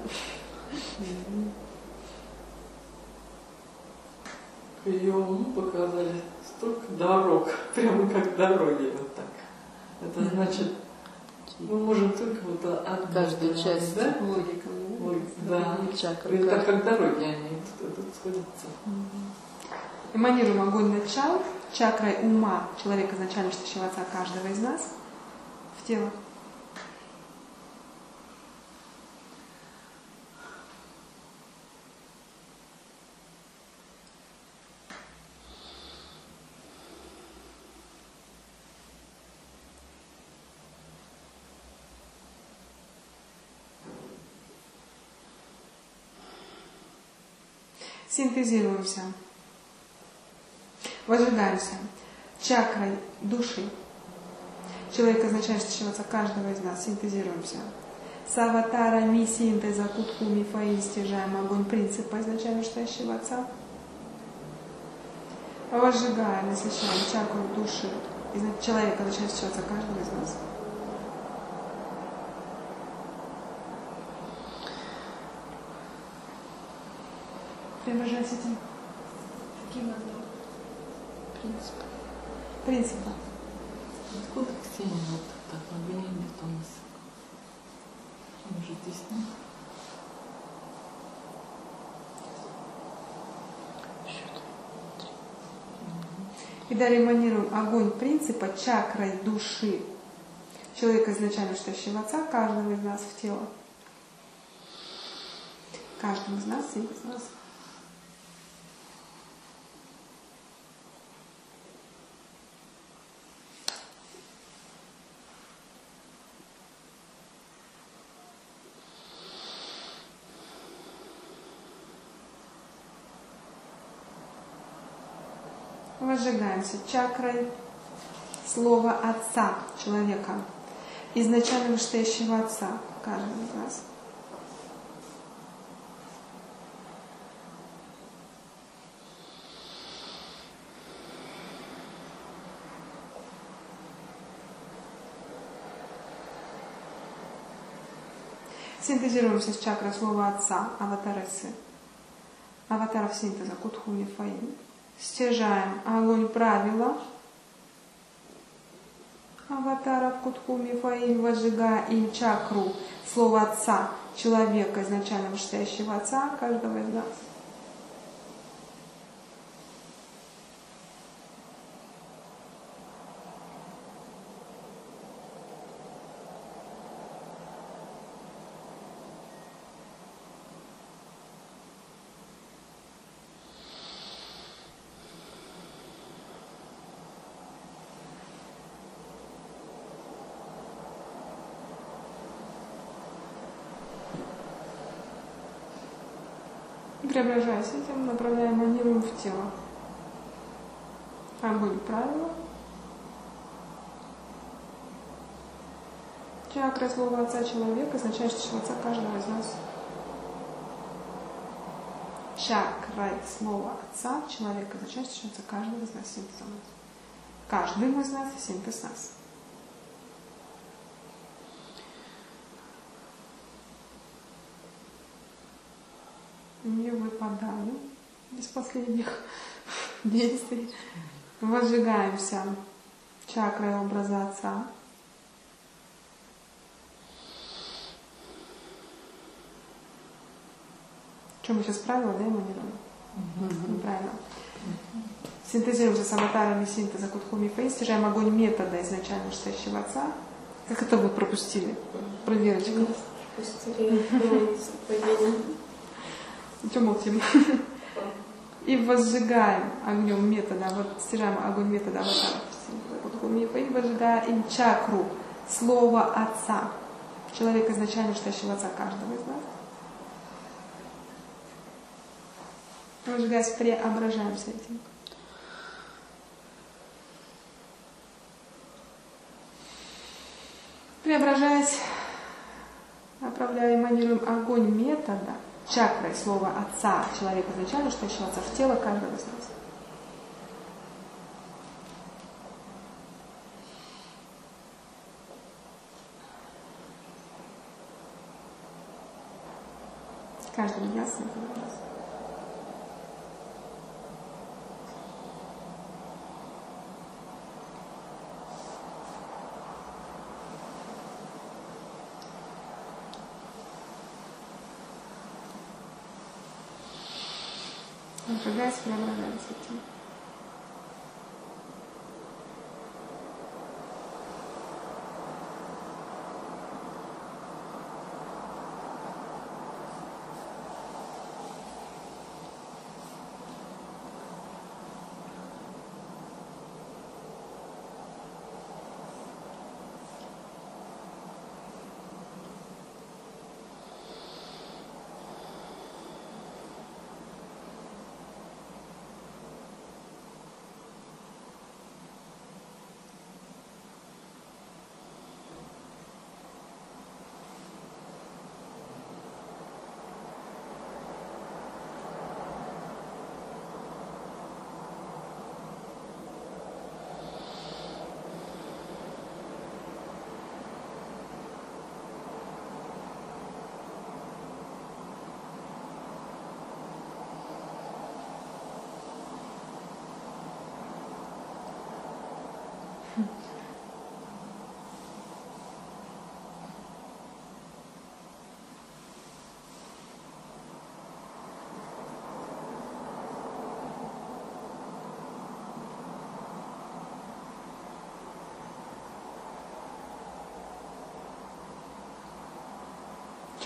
Ее уму показали столько дорог, прямо как дороги вот так. Это значит, мы можем только вот от Каждой части. да? Логика. Да. Чакры. Это как дороги, они тут сходятся. Эманируем огонь начала, чакрой ума человека, изначально штащего Отца каждого из нас в тело. Синтезируемся. Возжигаемся чакрой души. Человек, означающий Шиваца, каждого из нас. Синтезируемся. С аватарами синтеза Кутхуми Фаи стяжаем огонь принципа, изначально настоящего Отца. Возжигаем, насыщаем чакру души человека, означающего Отца, каждого из нас. Преображаясь этим. Каким огнем? Принципа. Откуда Ксения вот так обвинение Томаса? Он же здесь нет. И далее эманируем огонь принципа чакрой души человека, изначально настоящего Отца, каждого из нас в тело. Каждому из нас и из нас. Возжигаемся чакрой слова Отца человека, изначально настоящего Отца, каждого из нас. Синтезируемся с чакрой слова Отца, аватаресы, аватаров синтеза, Кутхуми Фаи. Стяжаем огонь правила аватаров Кутхуми Фаи, возжигая им чакру слова Отца человека, изначально вышестоящего Отца, каждого из нас. Преображаясь этим, направляем, эманируем в тело. Огонь правила. Чакра слова Отца человека, означает, что Отца каждого из нас. Чакра слова Отца человека, означает, что Отца каждого из нас, синтез нас. Каждый из нас и синтез нас. Не выпадаем из последних действий. Возжигаемся чакрой образа Отца. Что мы сейчас правила, да, эманируем? Неправильно. Синтезируемся с аватарами синтеза Кутхуми Фаи, стяжаем огонь метода изначально настоящего Отца. Как это вы пропустили? Проверочка. Что молчим? И возжигаем огнем метода, вот стяжаем огонь метода аватаров Кутхуми Фаи, возжигая им чакру слова Отца, человека изначально настоящего Отца каждого из нас. Возжигаясь, преображаемся этим. Преображаясь, направляем, эманируем огонь метода, чакрой слова Отца, человека изначально, что еще Отца, в тело каждого из нас. Каждому ясно это вопрос. Напрягаясь, преображаемся этим.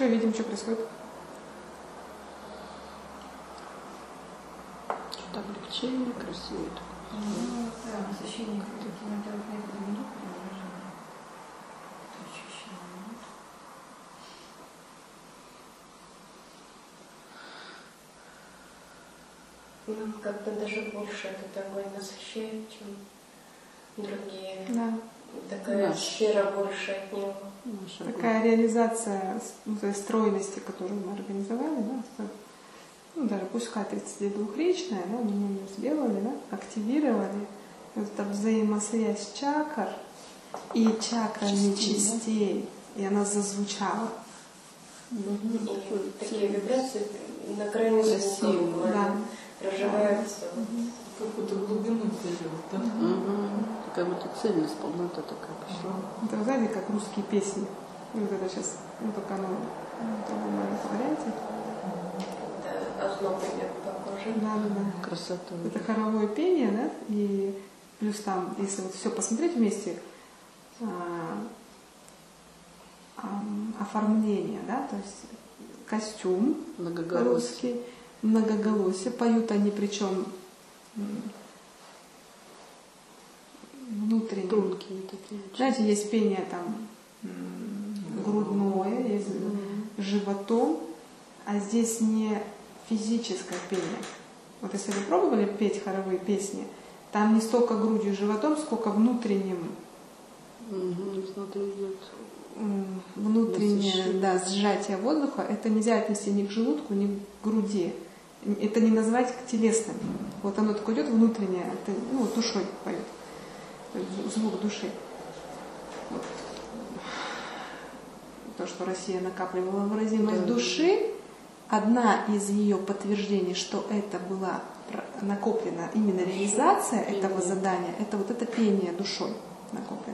Что видим, что происходит? Что-то облегчение, красивое. Да, насыщение каким-то методом идут преображения. Ощущение. Ну, как-то даже больше этот огонь насыщает, чем другие. Да. Такая Наш. сфера больше от него. Такая реализация той стройности, которую мы организовали, да, что, ну, даже пускай 32-речная, да, мы ее сделали, да, активировали. Вот эта взаимосвязь чакр и чакрами частей, и она зазвучала. И такие вибрации на грани звука Да. проживаются. Какую-то глубину дает, да? Как будто цельность, полнота такая пошла. Это, вы знаете, как русские песни. И вот это сейчас, ну, только оно в другом маленьком варианте. Да, озноб идет по коже. Да. Красота. Это хоровое пение, да, и плюс там, если вот все посмотреть вместе, оформление, да, то есть костюм русский, многоголосие, поют они причем внутренне. Тонкие такие. Знаете, есть пение там грудное, есть животом, а здесь не физическое пение. Вот если вы пробовали петь хоровые песни, там не столько грудью и животом, сколько внутренним, Изнутри идет. внутреннее, да, сжатие воздуха. Это нельзя отнести ни к желудку, ни к груди. Это не назвать телесным. Вот оно такое идет внутреннее, это, ну, душой поет. Звук души. Вот. То, что Россия накапливала выразимость души, одна из ее подтверждений, что это была накоплена именно реализация этого задания, это вот это пение душой накоплено.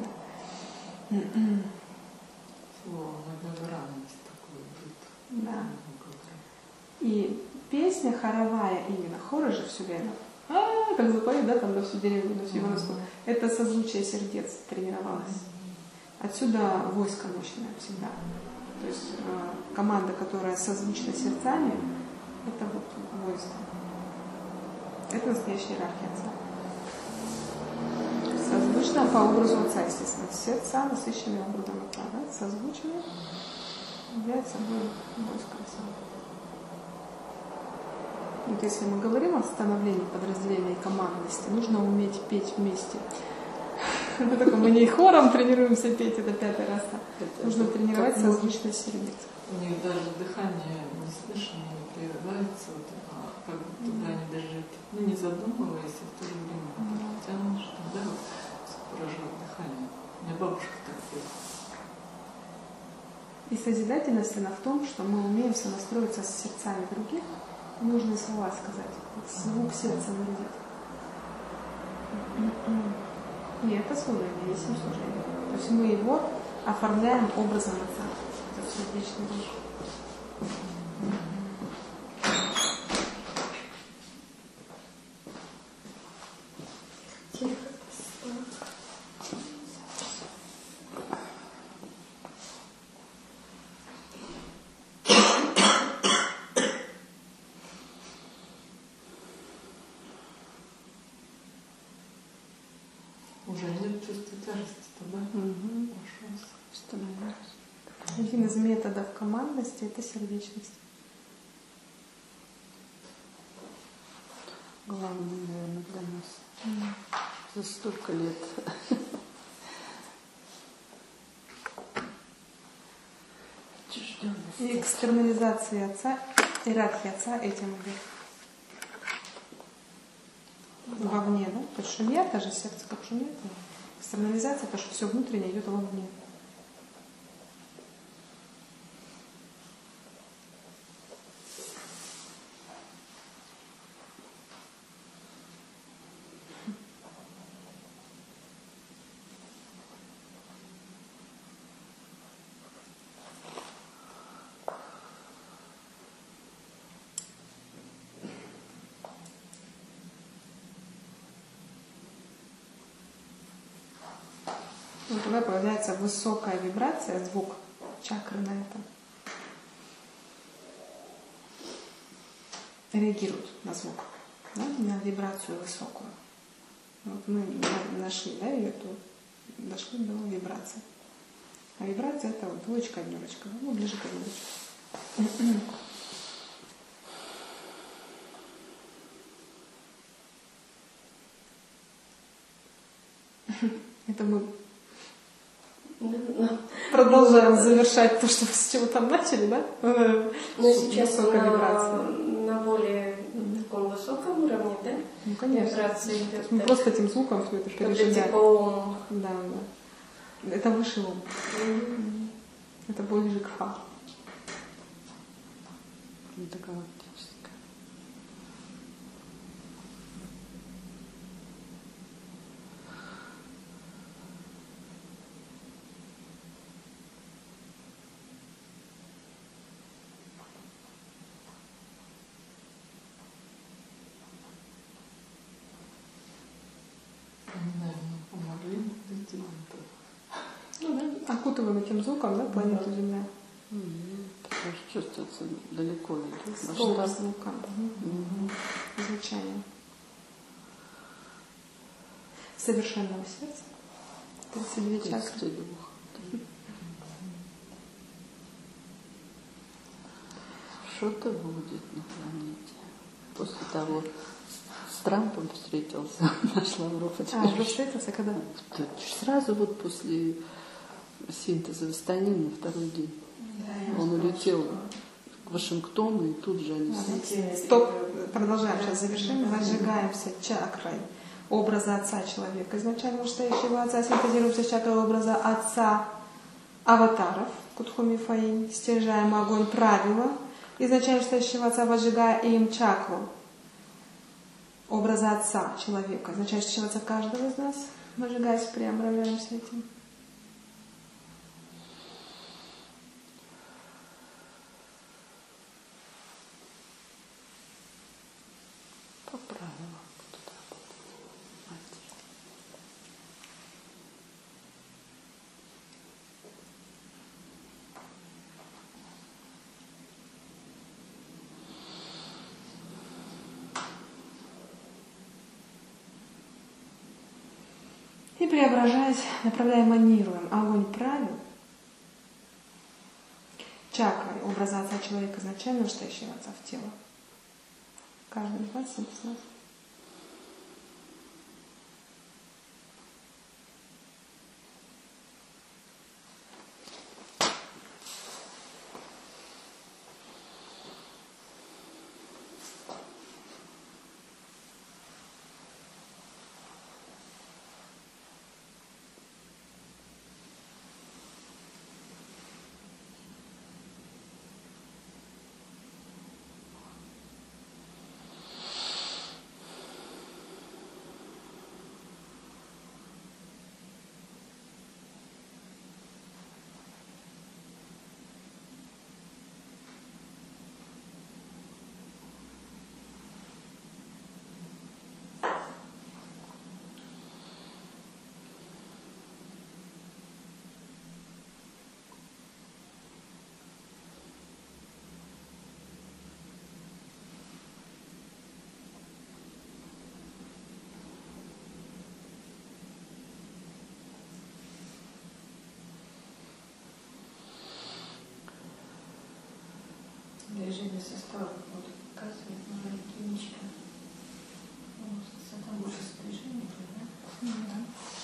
Многогранность такой будет. Да. И песня хоровая именно, хоры же все время, как запоют, да, там на всю деревню, на всю Ивановскую. Это созвучие сердец тренировалось. Отсюда войско мощное всегда. То есть команда, которая созвучна сердцами, это вот войско. Это настоящая иерархия отца. Созвучно по образу отца, естественно. Сердца насыщенные образом отца, да? Созвучные является собой войско. Вот если мы говорим о становлении подразделения и командности, нужно уметь петь вместе. Мы только мы не хором тренируемся петь, это 5-й раз. Нужно тренировать созвучность сердец. У них даже дыхание не слышно, не прерывается, вот, как будто бы они даже, ну, не задумываясь, в то же время тянут, что да, поражает дыхание. У меня бабушка так пела. И созидательность она в том, что мы умеем сонастроиться с сердцами других, нужные слова сказать, звук сердца выразить. И это служение, есть им служение. То есть мы его оформляем образом отца. Это сердечный дух. Уже нет чувства тяжести, да? Становится. Один из методов командности – это сердечность. Главное, наверное, для нас. За столько лет. Отчужденности. И экстернализация отца, иерархия отца этим идет. Вовне, да? Потому что шумят, даже сердце как шумит. Экстернализация, потому что все внутреннее идет вовне. Вот тогда появляется высокая вибрация, звук чакры на этом. реагируют на звук, да, на вибрацию высокую. Вот мы нашли, да, ее тут, дошли до вибрации. А вибрация это вот двоечка, однерочка, ну, ближе к однерочке. Это мы продолжаем завершать то, что с чего там начали, да? Но сейчас вибрация. на более таком высоком уровне, да? Ну, конечно. Вибрация идет. Мы просто этим звуком все это Как-то пережигаем. типа ом. Да, да. Это выше ум. Это ближе к фа. Это галактическое. Они, наверное, помогли лейтенанту. Ну да, окутываем этим звуком, да, планету Земля. Потому что чувствуется далеко идет Столб масштаб. звука. Звучание. Совершенного сердца. 32 чакры. 32. Что-то будет на планете. После того, с Трампом встретился наш Лавров. Уже встретился когда? Сразу вот после синтеза Востанина на второй день. Он улетел к Вашингтону, и тут же они... Стоп, продолжаем, сейчас завершим. Разжигаемся чакрой образа Отца человека. Изначально настоящего Отца синтезируемся с чакрой образа Отца аватаров, Кутхуми Фаинь, стяжаем огонь правила, изначально настоящего Отца, возжигая им чакру образа Отца человека, изначально настоящего Отца каждого из нас, возжигаясь, преображаемся этим. По правилам будут работать. И преображаясь, направляем, манируем огонь правил, чакрой образа Отца человека, изначально настоящего Отца в тело. Каждый из вас, из нас. Движение состава будут показывать на единичка. Там уже движение, да? Да.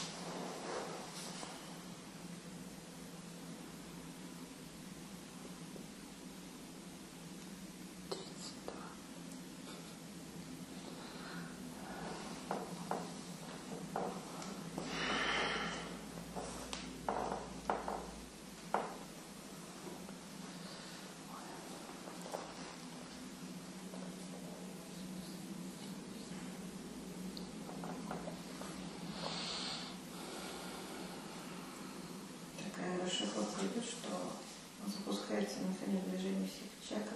Расшифровка идет, что он запускается механизм движения всех чакр.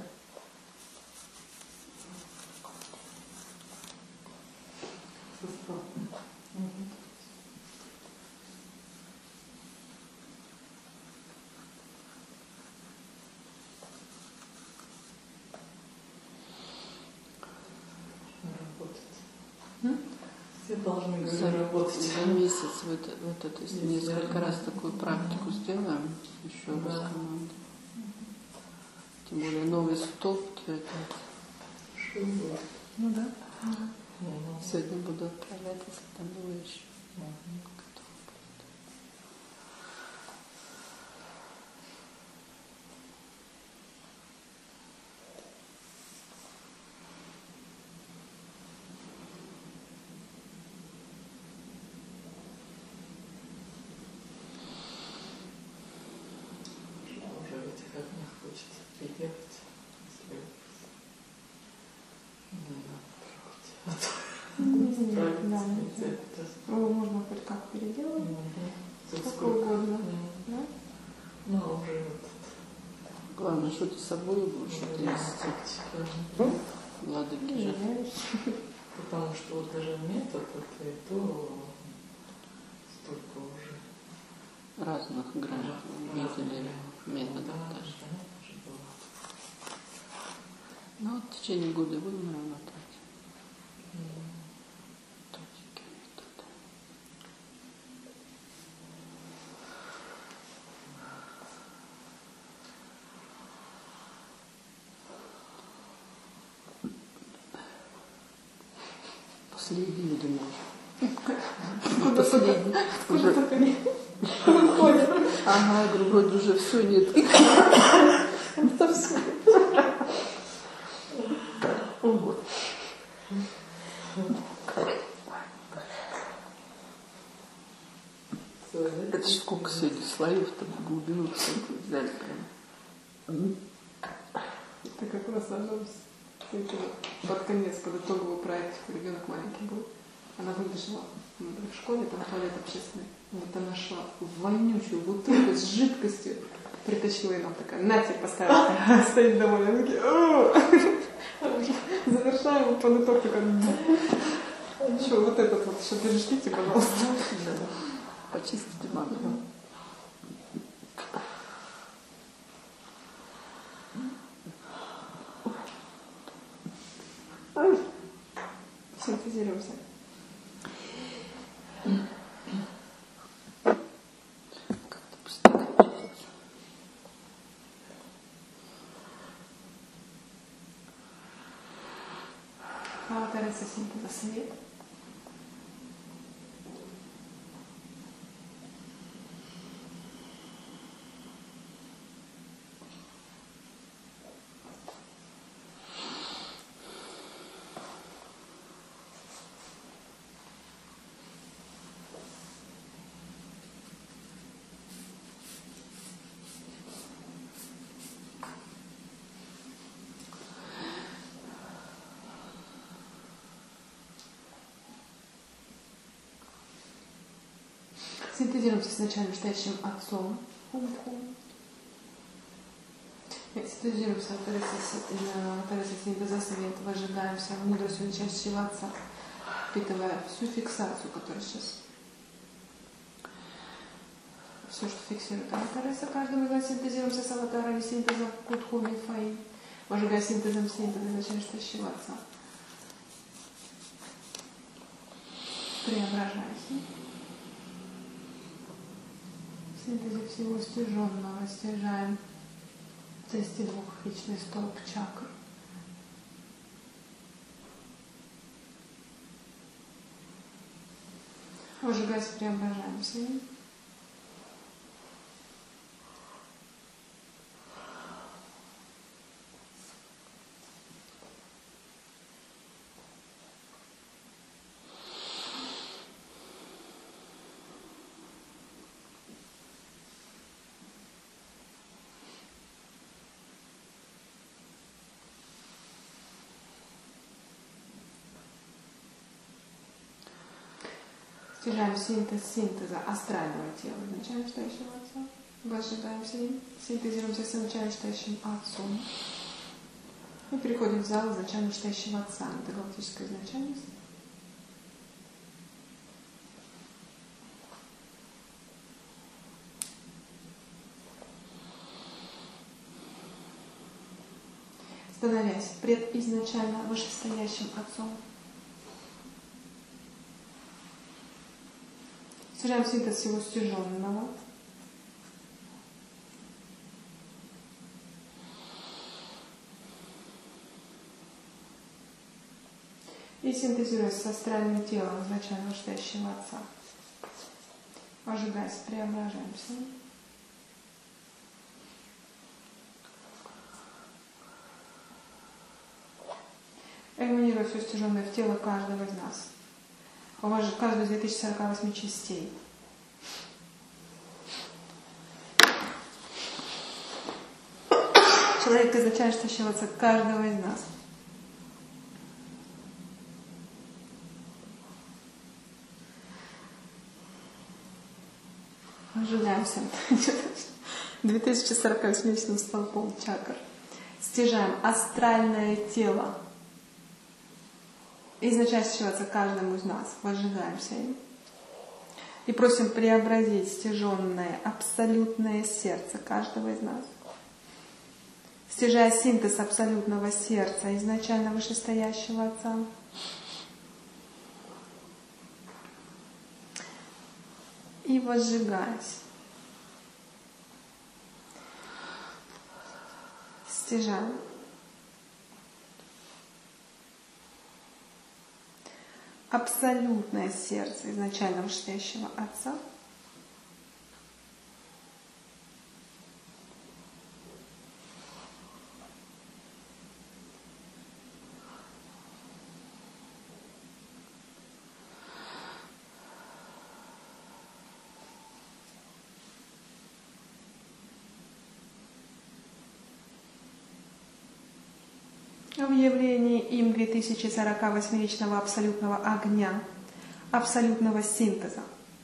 Все должны за работать. месяц то есть несколько раз такую практику сделаем, еще раз команду. Тем более новый столб это. Что было? Ну да. Сегодня буду отправлять, если там было еще. Уже в этих огнях хочется приехать. Можно хоть как переделать, сколько угодно. Да? Ну, уже Главное, что ты с собой будешь нести. Ладыки же. Потому что вот даже метод, это и то столько уже Разных граней видели методов даже. Ну вот в течение года будем работать. Точки метода. Последний, я думаю. Последний. Уже. Ага, другой уже все нет. Это все. Это сколько сегодня слоев-то в глубину взяли прям. Это как раз под конец, под итоговый проект, ребенок маленький был. Она выбежала в школе, там туалет общественный. Вот она шла в вонючую бутылку с жидкостью, притащила, и нам такая, на тебе поставила, стоит довольно. Мы такие, завершаем, под итог такой, что вот этот вот, еще перешлите, пожалуйста. Почистите маму. Синтезируемся. Как-то быстрее получается. Тереса синтеза свет. Синтезируемся с начальным настоящим отцом. Синтезируемся Тереса синтеза свет, выжигаемся мудростью начального отца, впитывая всю фиксацию, которая сейчас, все, что фиксирует Тереса, каждого из нас синтезируемся с аватарами синтеза Кутхуми Фаи, выжигая синтезом синтеза начального настоящего отца. Преображайся. В синтезе всего стяженного стяжаем 32-вечный столб чакр. Выжигаясь, преображаемся. Стяжаем синтеза астрального тела начального настоящего отца. Выжигаемся им. Синтезируемся с начальным настоящим отцом. И переходим в зал изначально настоящего отца. Это галактическая изначальность. Становясь предизначально вышестоящим отцом. Стяжаем синтез всего стяженного. И синтезируясь с астральным телом изначально вышедшего Отца. Ожигаясь, преображаемся. Эманируя все стяженное в тело каждого из нас. Каждую из 2048 частей. Человек изначально втащил Отца каждого из нас. Ожигаемся 2048 столпом чакр. Стяжаем астральное тело. Изначально стяжаться каждому из нас. Возжигаемся им. И просим преобразить стяженное абсолютное сердце каждого из нас. Стяжая синтез абсолютного сердца изначально вышестоящего Отца. И возжигаясь, стяжаем абсолютное сердце изначально вышестоящего Отца. В явлении им 2048-ричного абсолютного огня, абсолютного синтеза,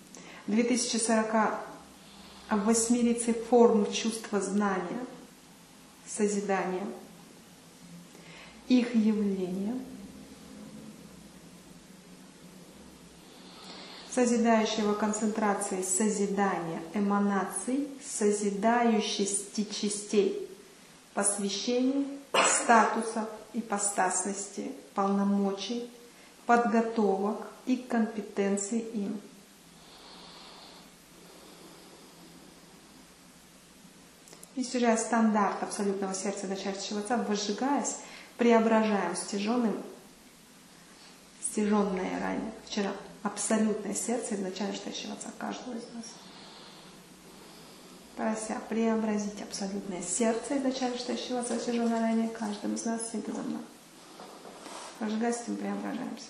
2048-рицы форм чувства знания, созидания, их явления, созидающего концентрации созидания, эманаций, созидающести частей, посвящений, статусов, ипостасности, полномочий, подготовок и компетенций им. И стяжая стандарт абсолютного сердца начальствующего Отца, возжигаясь, преображаем стяженное ранее, вчера, абсолютное сердце изначально стоящего Отца каждого из нас. Прося преобразить абсолютное сердце изначально стоящего Отца, стяженное ранее каждым из нас синтезом. Возжигаясь, этим преображаемся.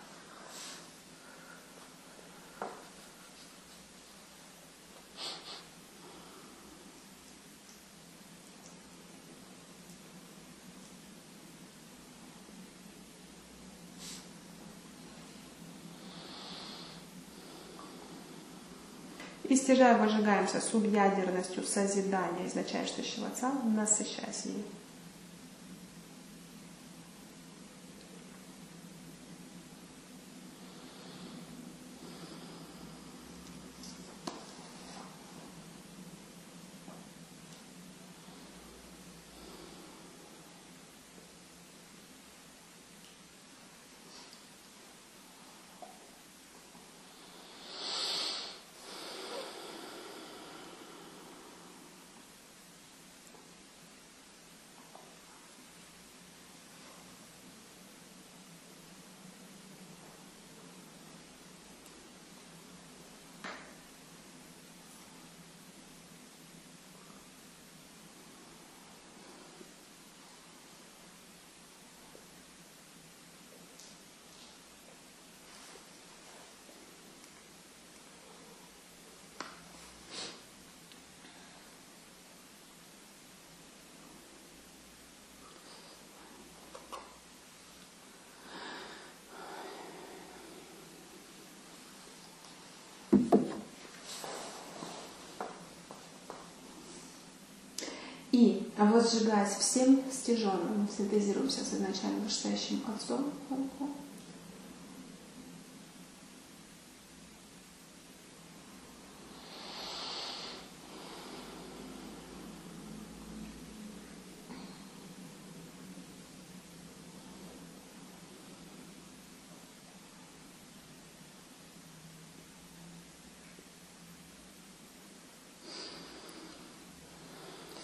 И стяжая, возжигаемся субъядерностью созидания изначально стоящего Отца, насыщаясь ей. И, возжигаясь всем стяженным, синтезируемся с изначально вышестоящим Отцом.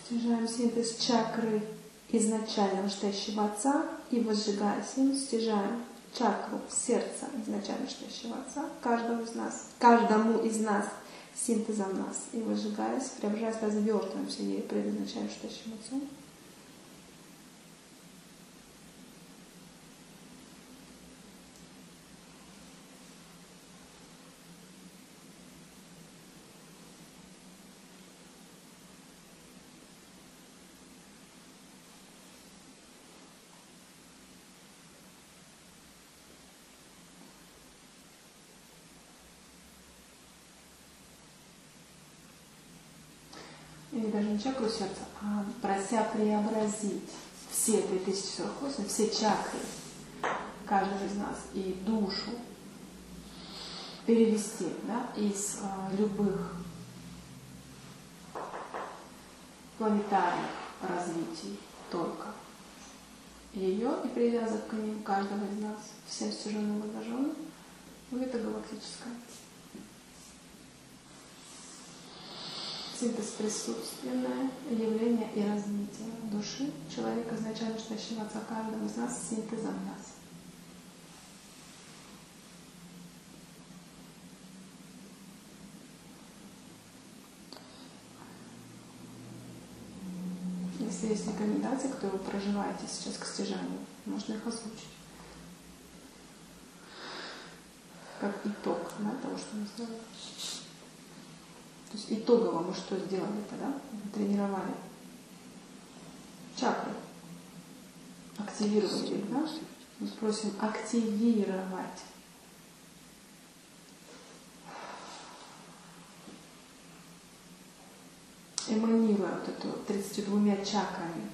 Стяжаем синтез чакры изначального штающего отца и возжигая синтез, стяжаем чакру сердца изначально штающего отца каждому из нас синтезом нас и возжигаясь, преображаясь, развертываемся ей предназначаем штающим отцом. Или даже не чакру сердца, а прося преобразить все 3048, все чакры каждого из нас и душу перевести, да, из любых планетарных развитий только ее и привязок к ним каждого из нас, всем стяженным и обнаженным, в это галактическое. Синтез присутственное явление и развитие души человека изначально штающего отца каждого из нас синтезом нас. Если есть рекомендации, которые вы проживаете сейчас к стяжанию, можно их озвучить. Как итог, да, того, что мы сделали. То есть итогово мы что сделали-то, да? Мы тренировали чакры. Активировать их, да? Мы просим активировать. Эманируя вот эту 32 чакрами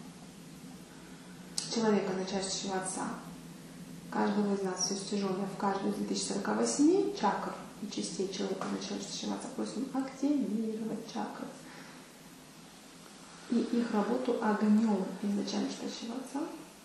человека, начальствующего отца, каждого из нас все стяженное в каждую из 2048 чакр и частей человека, начальствующего отца, просим активировать чакры и их работу огнем изначально штающего отца.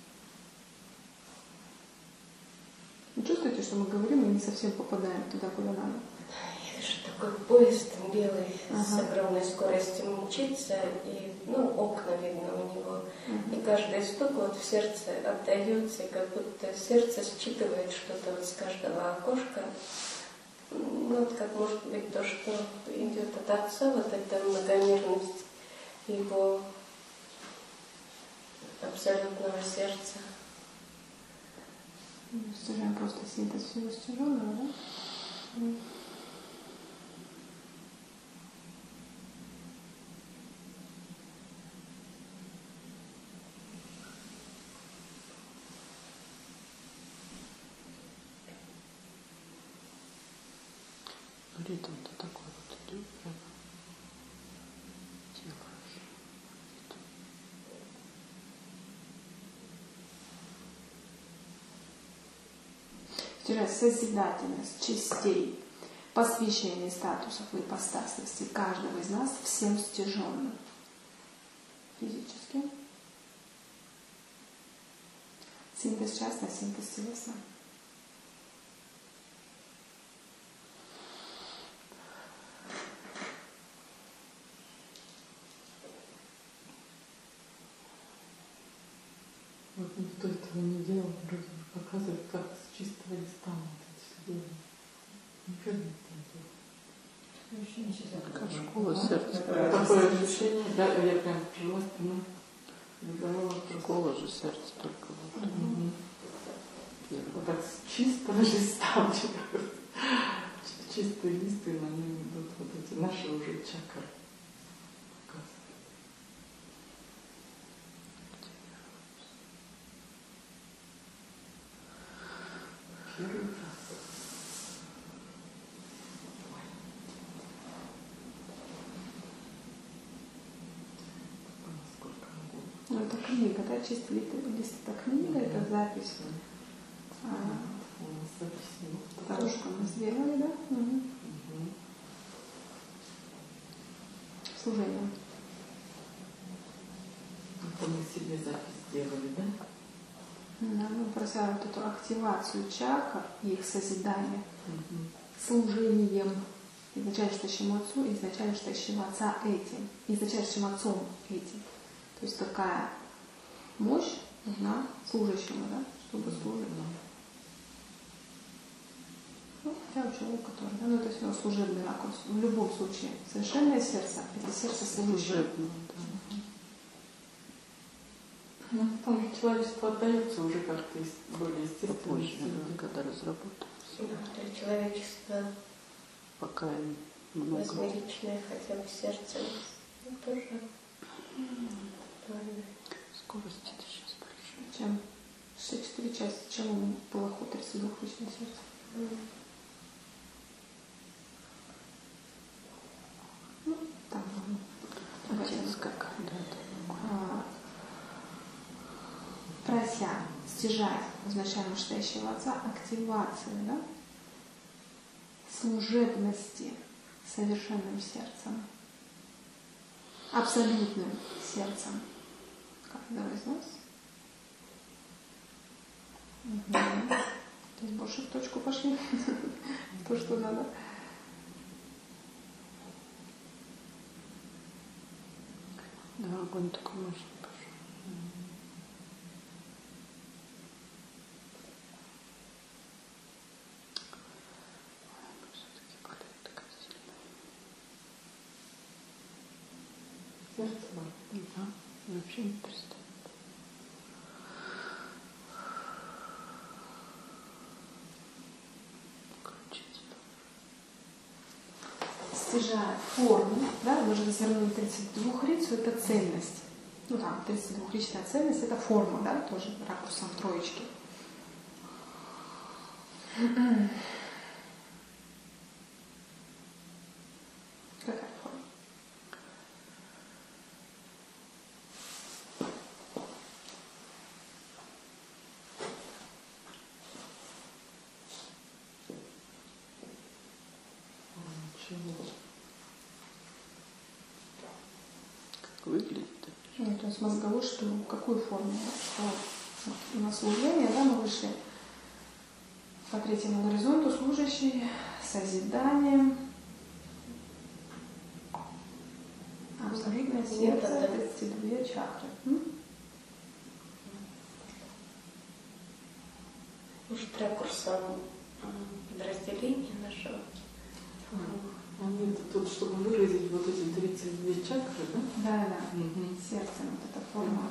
Вы чувствуете, что мы говорим, и не совсем попадаем туда, куда надо? Я вижу такой поезд белый с огромной скоростью мчится, и окна видно у него. И каждый стук вот в сердце отдается, и как будто сердце считывает что-то вот с каждого окошка. Вот как может быть то, что идет от отца, вот эта многомерность его абсолютного сердца. Стяжаем просто синтез всего стяженного, да? Ритм-то такой вот идет прямо. Делаешь. Стяжать созидательность частей, посвящение статусов и ипостасности каждого из нас всем стяженным физически. Синтез частный, синтез телесный. Вот никто этого не делал, вроде бы показывает, как с чистого листа вот это все делают. Никто не делал. Как школа сердца. Такое ощущение, да, я прям прижала спину. Школа же сердца только вот. Вот так с чистого листа, чистый лист, и на нем идут вот эти наши уже чакры. Первый раз. Ну, это книга, да? Чистый лист это книга, это запись. То, что мы сделали, да? Служение. Это мы себе запись сделали, да? Да, мы просили вот эту активацию чакр и их созидание служением изначально стоящему Отцу и изначально стоящего Отца этим, изначальным Отцом этим. То есть такая мощь нужна служащему, да, чтобы служить. Ну, хотя у человека тоже, да, но это все равно служебный ракурс. В любом случае, совершенное сердце — это сердце служащего. Ну, потом же человечество отдается уже как-то более естественно. Позже, когда разработается. Да, человечество Пока много. восьмеричное хотя бы сердце тоже. Скорости это сейчас большая. Чем 64 части, чем ему было ход 32-ручное сердце. Ну, там Отец как, да. прося стяжать изначально вышестоящего Отца активации, да, служебности совершенным сердцем, абсолютным сердцем. Каждого из нас. То есть больше в точку пошли. То, что надо. Да, огонь такой мощный пошел. Все-таки болеет такая сильная. Сердце Да, вообще не перестает. Стяжая форму, да, мы же развернули 32-рицу, это цельность. Ну там, 32-ричная цельность — это форма, да, тоже ракурсом троечки. Какая форма? Как выглядит? Ну, то есть мозговой, что какую форму? Что вот на служение, да, мы вышли по третьему горизонту, служащий, созиданием, абсолютное сердце, 32 чакры. Может, ракурсом подразделения нашего. Они тут, чтобы выразить вот эти 32 чакры, да? Да. Сердцем вот эта форма.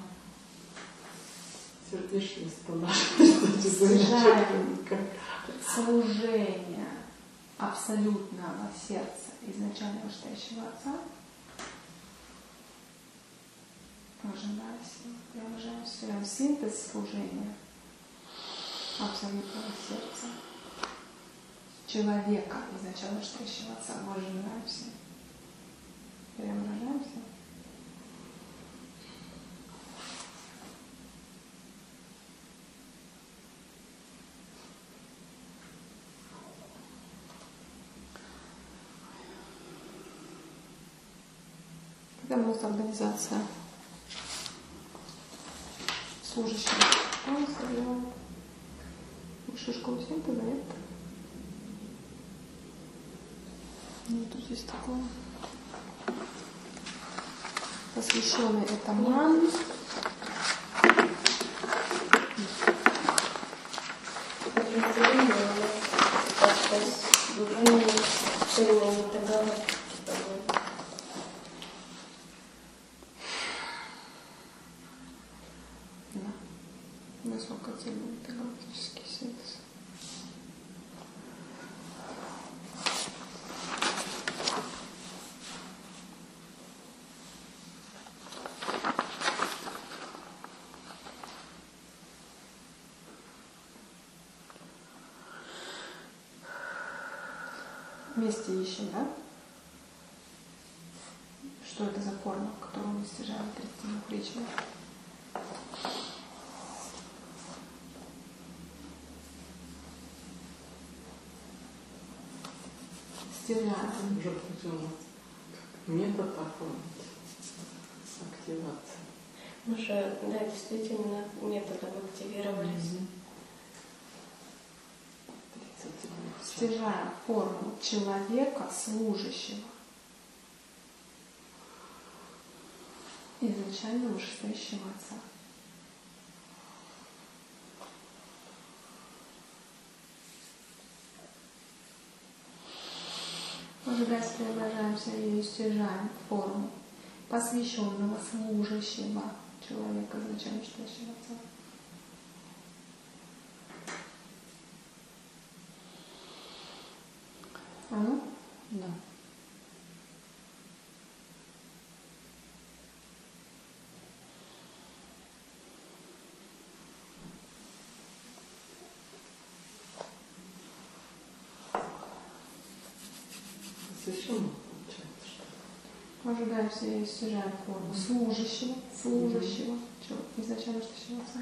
Сердечность Стяжаем служение абсолютного сердца изначально вышестоящего Отца. Преображаем синтез служения абсолютного сердца человека изначально вышестоящего Отца. Выжимаемся, преображаемся. Когда у нас организация служащих, высшая школа синтеза, нет? Нету здесь такого. Посвященный этому. Подразделение как-то цельно не договаривать с тобой. Да. Высокоцельный галактический синтез. Вместе ищем, да? Что это за форма, которую мы стяжали 32-ричной? Стяжаем. Уже придумал метод оформить активации. Мы же, да, действительно методом активировались. 32 стяжаем форму человека, служащего изначально вышестоящего Отца. Ожидаясь, преображаемся и стяжаем форму посвященного служащего человека, изначально вышестоящего Отца. А ну? Да. Посвященного получается, что Ожидаемся и стяжаем форму служащего, изначально вышестоящего Отца.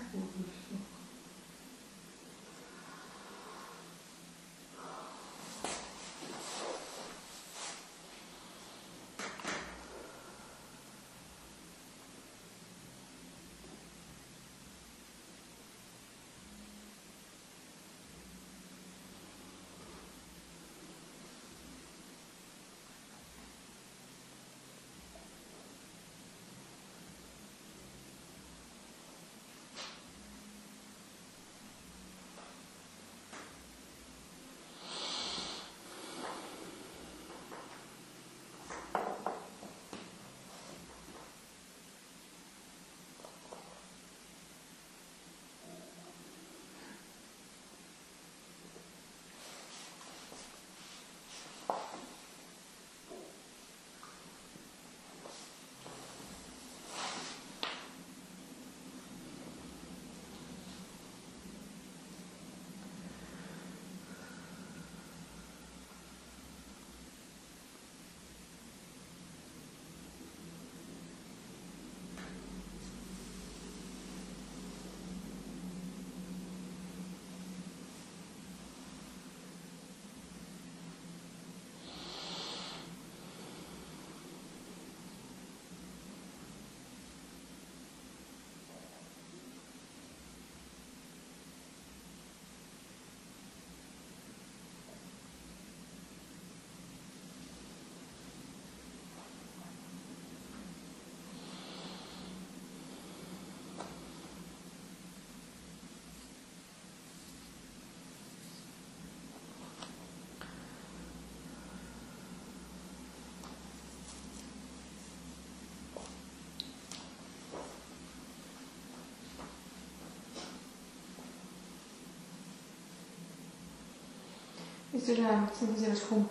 И стяжаем, синтезируешь хум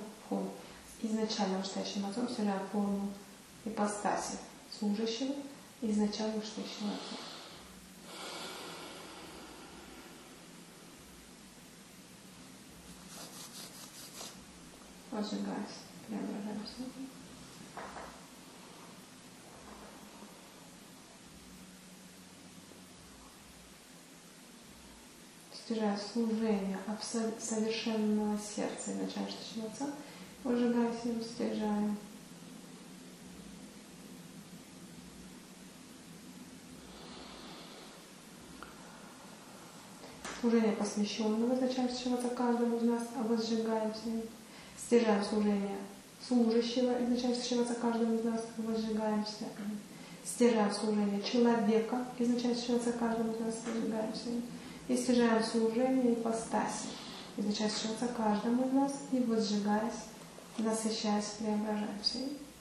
изначально вышестоящим Отцом, стяжаем форму ипостаси служащего изначально вышестоящего Отца. Возжигаясь, преображаемся. Стяжая служение совершенного сердца и начальствующего Отца, возжигаясь им, стяжаем. Служение посвященного начальствующего Отца каждому из нас, возжигаемся им. Стяжаем служение служащего и начальствующего Отца каждому из нас, возжигаемся им. Стяжаем служение человека и начальствующего Отца каждому из нас, возжигаемся им. И стяжаем служение ипостаси, изначального Отца каждому из нас, и возжигаясь, насыщаясь, преображаемся.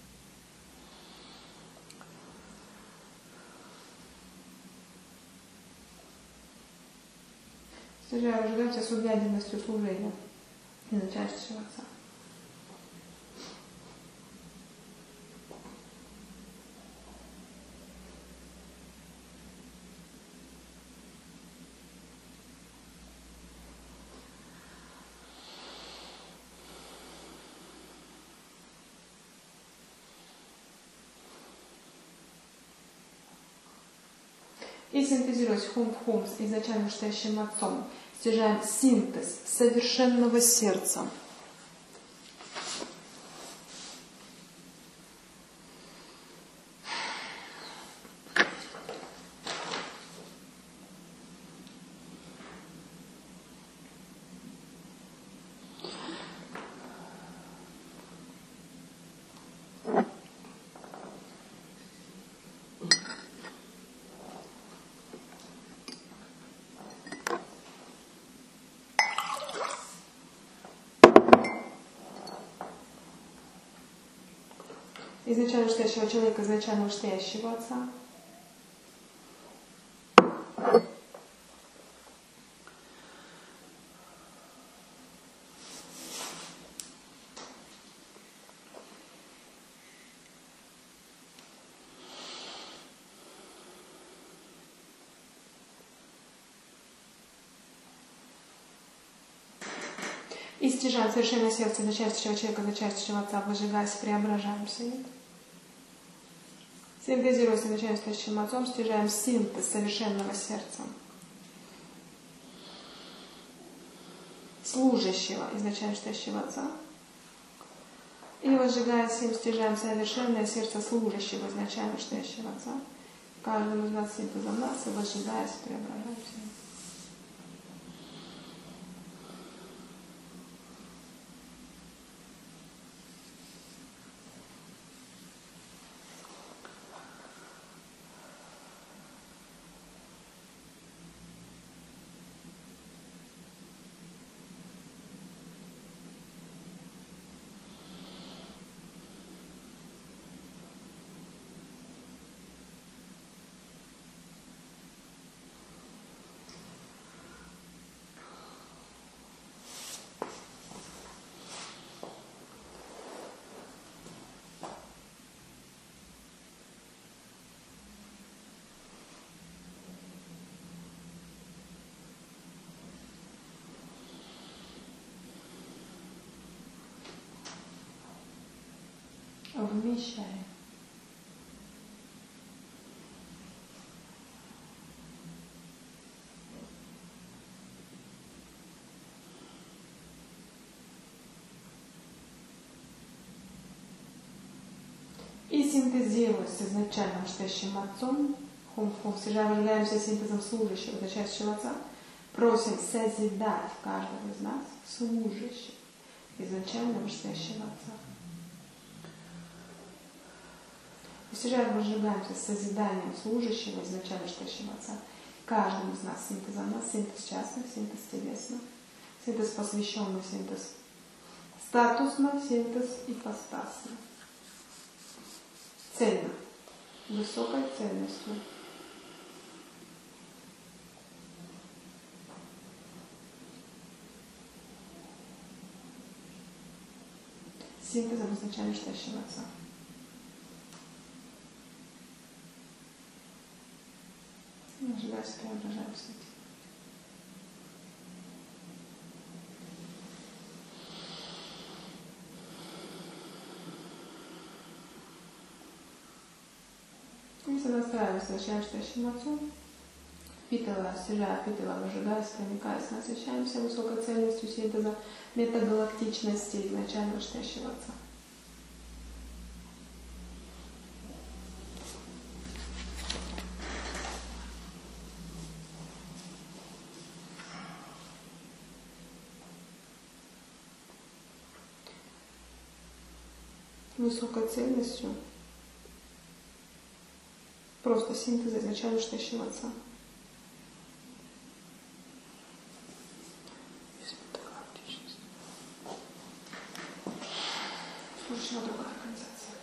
Стяжая, возжигаемся с увяденностью служения изначального Отца. И синтезируясь хум-хум с изначально вышестоящим Отцом, стяжаем синтез совершенного сердца. изначально вышестоящего человека, изначально вышестоящего Отца. И стяжаем совершенное сердце начальствующего человека, начальствующего Отца, выжигаясь, преображаемся. Нет? Синтезируясь начальствующим Отцом, стяжаем синтез совершенного сердца, служащего изначально стоящего Отца. И выжигаясь им, стяжаем совершенное сердце служащего изначально стоящего Отца. Каждому из нас синтезом нас, и выжигаясь, преображаемся. Вмещаем. И синтезируясь с изначально настоящим Отцом, выжигаемся синтезом служащего, начальствующего Отца, просим созидать каждого из нас служащего изначально настоящего Отца. Постижаем, выжигаемся с созиданием служащего изначально настоящего Отца. Каждому из нас синтезом нас, синтез частных, синтез телесных, синтез посвященный, синтез статусный, синтез ипостасный. Цельно, высокой цельностью. Синтезом изначально настоящего Отца. Выжигаясь, преображаемся. И сонастраиваясь с настоящим Отцом, впитывая, стяжая, впитывая, выжигаясь, проникаясь, насыщаемся высокой цельностью синтеза метагалактичности изначально настоящего Отца. Высокой цельностью просто синтеза изначально настоящего Отца. Слушай, другая организация.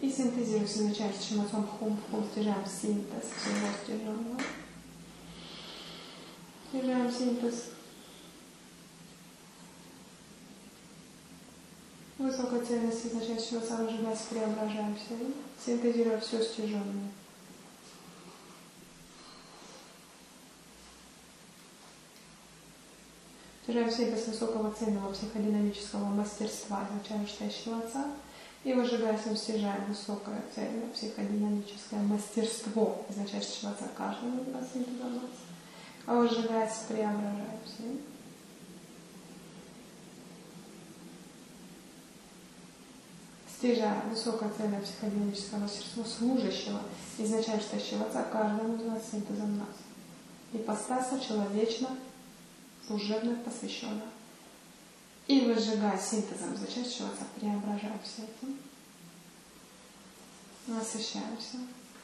И синтезируем, означает, что мы хум стяжаем синтез всего стяженного. Стяжаем синтез. Высокая цельность означает, что сам выжигаясь, преображаемся. Синтезируя все стяженное. Стяжаем синтез высокого ценного психодинамического мастерства, изначального отца. И выжигаясь, мы стяжаем высокое цельное психодинамическое мастерство, изначального отца каждого из нас синтеза. А выжигаясь, преображаемся. Стяжая высокое цельное психодинамическое мастерство служащего, изначально стоящего отца каждому из нас синтезом нас. Ипостаса человечно, служебно посвященно. И выжигая синтезом изначального отца, преображаемся этим. Насыщаемся.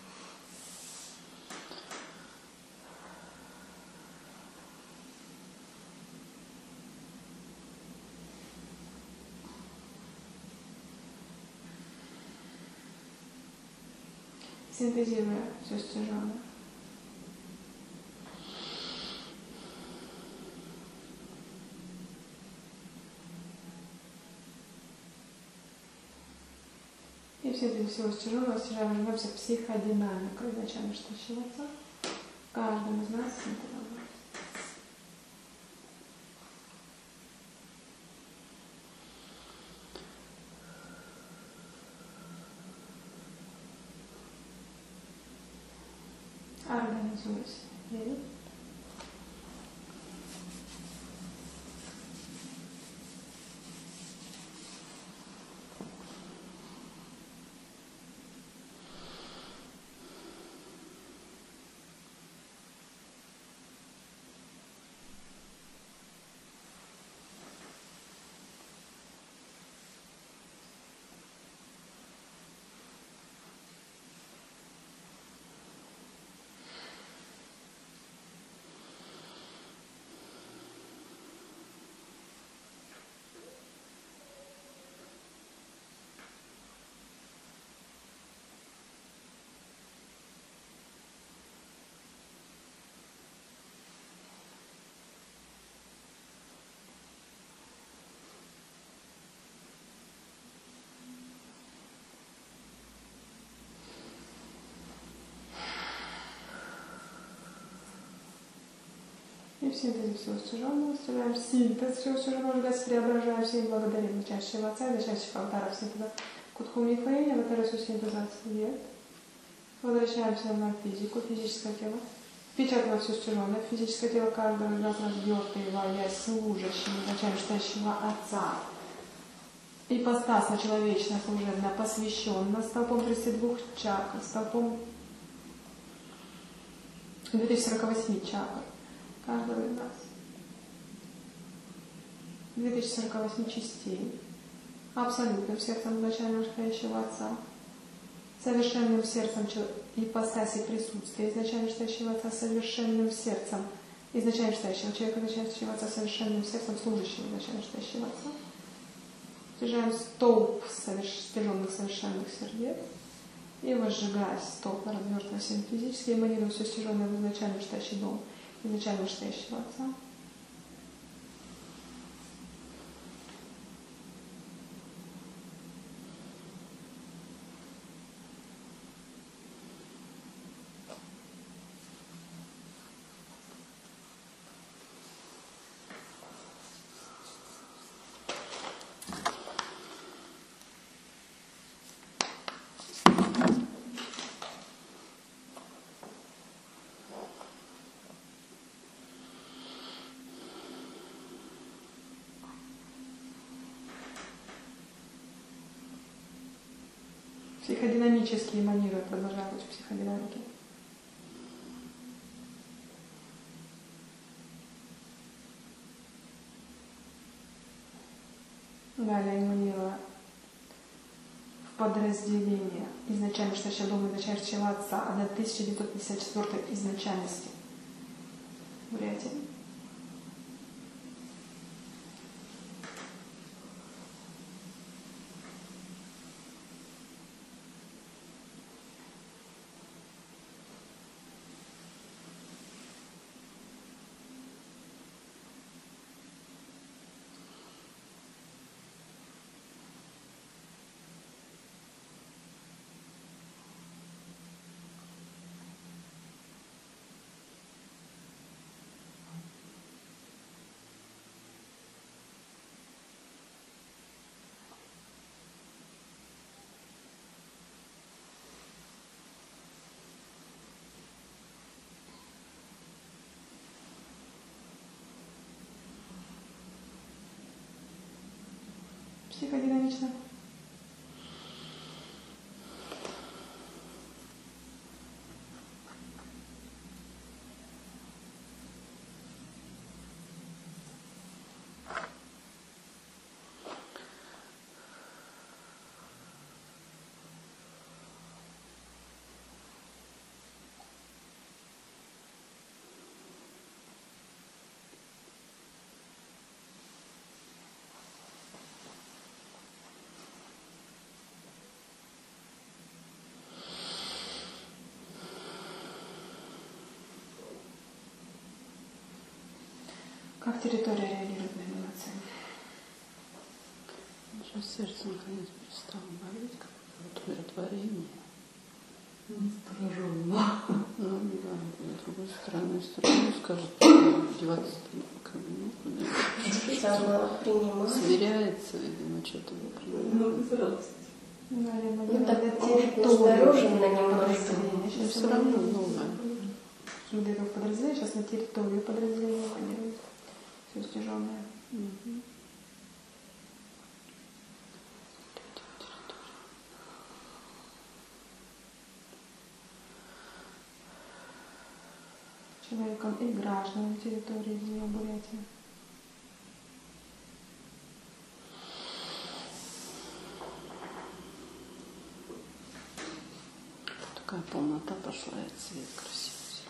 Синтезируя все стяженное. И все для всего стяженного стяжаем, вернемся к психодинамике изначально стоящего отца. Каждому из нас синтезом. Организуясь. Верю? И в синтезе всего стяженного стяжаем синтез всего стяженного, выжигаясь, преображаемся и благодарим начальщего отца, начальщего алтара синтеза Кутхуми Фаиня, ватарасу синтеза свет. Возвращаемся на физику, физическое тело. Впечатывая все стяженное, физическое тело каждого из нас разбертого, я служащим, начальник стоящего отца. Ипостасно, человечное, служебное, посвященно, столпом 32 чакр, столпом 2048 чакр. Каждого из нас. 2048 частей. Абсолютным сердцем изначального стоящего отца. Совершенным сердцем ипостаси присутствия изначально стоящего отца. Совершенным сердцем изначально стоящего человека, изначально отца. Совершенным сердцем служащего изначально стоящего отца. Стяжаем столб стяженных совершенных сердец. И возжигая столб, развертывая всем физически, эманируя все стяженное в изначально стоящий дом. Изначально стоящего отца. Психодинамические манеры продолжают быть психодинамики. Далее эманируя в подразделение изначально стоящего дома, изначального отца, а до 1954 изначальности. Бурятия. Чика динамично. Как территория реагирует на эманации? Сейчас сердце наконец перестало болеть, как вот умиротворение. Настороженно. Ну да, с другой стороны, скажет, деваться как бы некуда. Сама принимает. Сверяется, видимо, что-то. Ну, без радости. Наверное, Ну так, это может, территория настороженно немножко. подразделения. Но Сейчас все равно новое. где-то в подразделении, сейчас на территорию подразделения планируют. Все тяжелое. Мгм. Человеком и гражданам территории Дня Бурятии. Такая полнота пошла, и цвет красивый.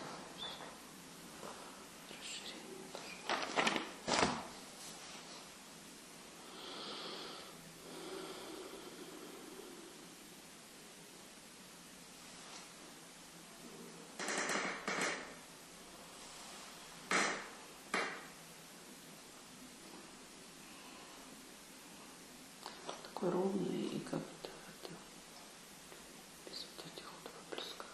Расширение пошло. Такой ровный и как-то это, без вот этих вот выплесков.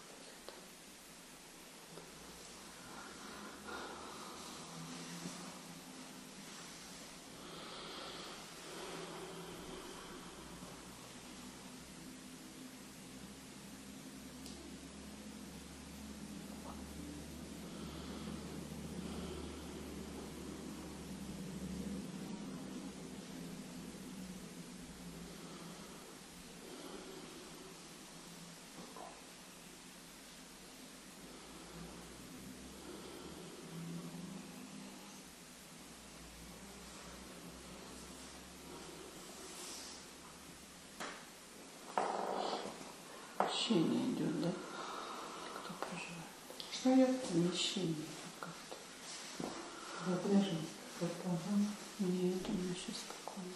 Ощущение идет, да? Кто проживает? Что идет? Помещение как-то. Напряженность какая-то. Ага. Нет, у меня сейчас спокойно.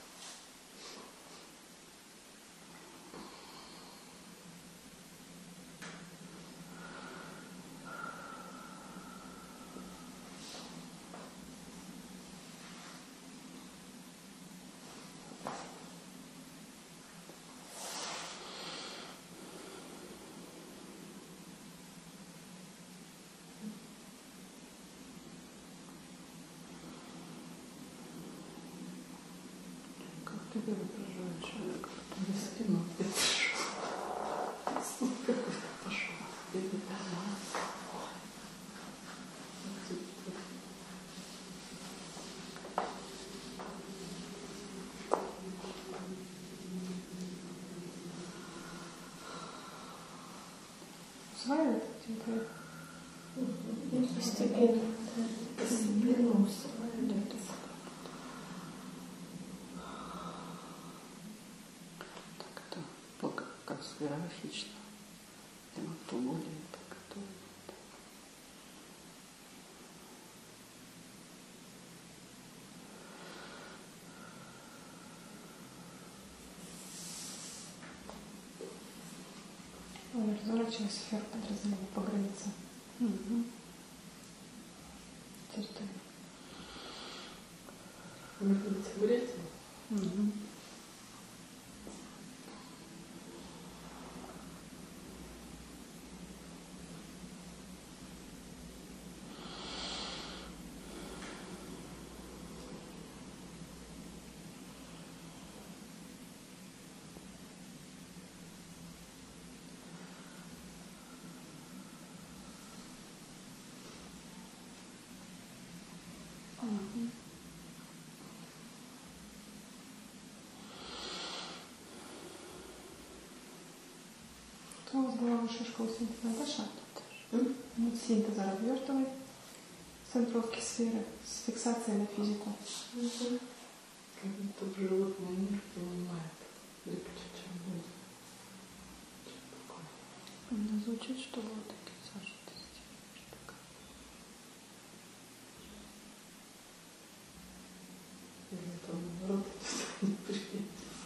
Как ты проживаешь человек? Я спину опять какой-то пошел. Усваивает территорию? Постепенно. Постепенно усваивает. Так это пока как с иерархично. Прямо кто более подготовлен. Разворачивая сферу подразделения по границе Угу. территории. Вы находитесь в Бурятии? Угу. была высшая школа синтеза Наташа. Вот синтеза развертывает центровки сферы с фиксацией на физику. Как будто животный мир понимает легче, чем люди. Мне звучит, что вот такие зажатости. Или это наоборот, не пришли.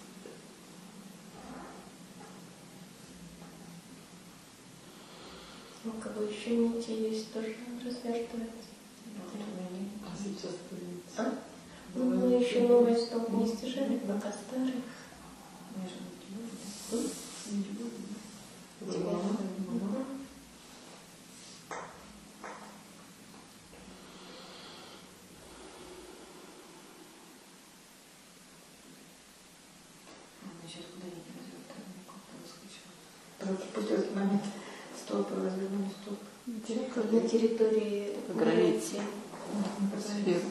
У кого еще нити есть, тоже развертывается. А сейчас появится. А? Ну, мы еще новые столб не стяжали, пока старые. Сейчас куда-нибудь развертываем, как-то выскочила. Просто путёвый момент. Столб, развернули столб. На территории границы. границы. Сферу.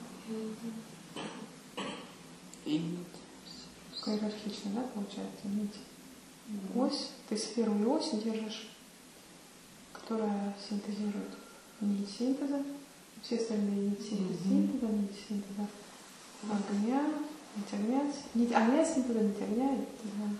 И нить. Иерархично, да, получается, нить. Ось, ты сферу и ось держишь, которая синтезирует нить синтеза, все остальные нить синтеза, нить синтеза огня, нить огня синтеза, нить огня и так далее.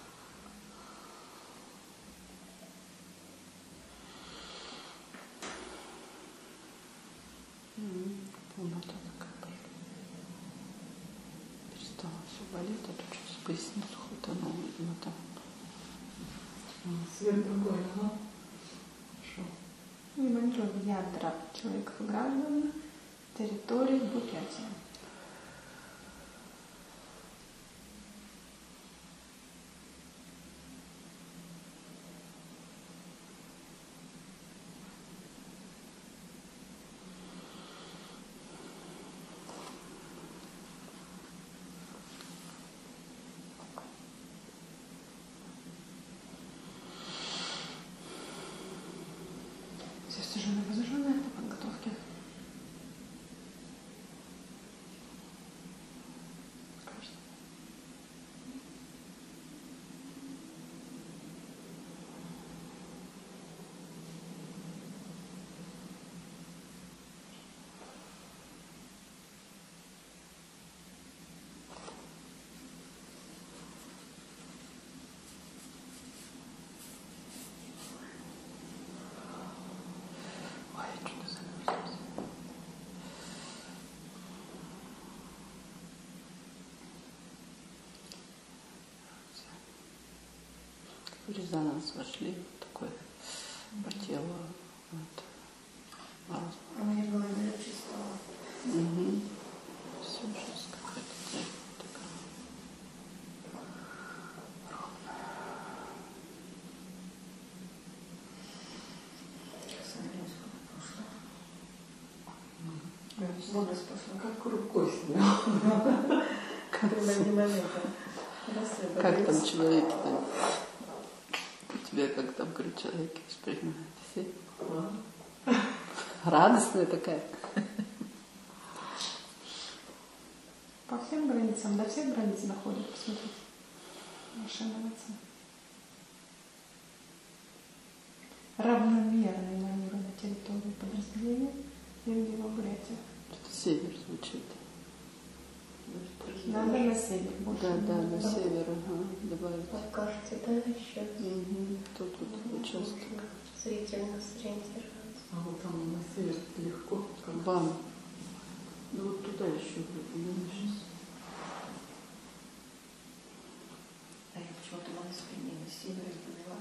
Полнота такая пошла. Перестала все болеть, а тут что-то с поясницу хватануло, видимо, там. Свет другой, ага. Шел. Демонтирует ядра человека граждан территории Бурятии. Все стяжённое и возражённое по подготовке. Кажется. Ой, что-то замерзлось. В резонанс вошли, такой по телу. Вот. Мороз. У меня в голове легче стало. Угу. Все, сейчас какая-то цель такая. Смотри, сколько прошло. Конечно. Возраст пошел. Как рукой снял. Примерно момента. Как там человек-то? У тебя как там, говорю, человек воспринимает все? Радостная такая. По всем границам, до всех границ доходит, посмотрите. Большая молодца. Равномерной манеры на территории подразделения Индии Бурятии. Что-то север звучит. Надо на север больше. Да, на север, ага, добавить. На карте, да, еще Угу. Тут участок. зрительно сориентироваться. А вот там на север легко. Как Бам. Ну вот туда еще выпадем сейчас. А я почему-то на спине на севере поняла.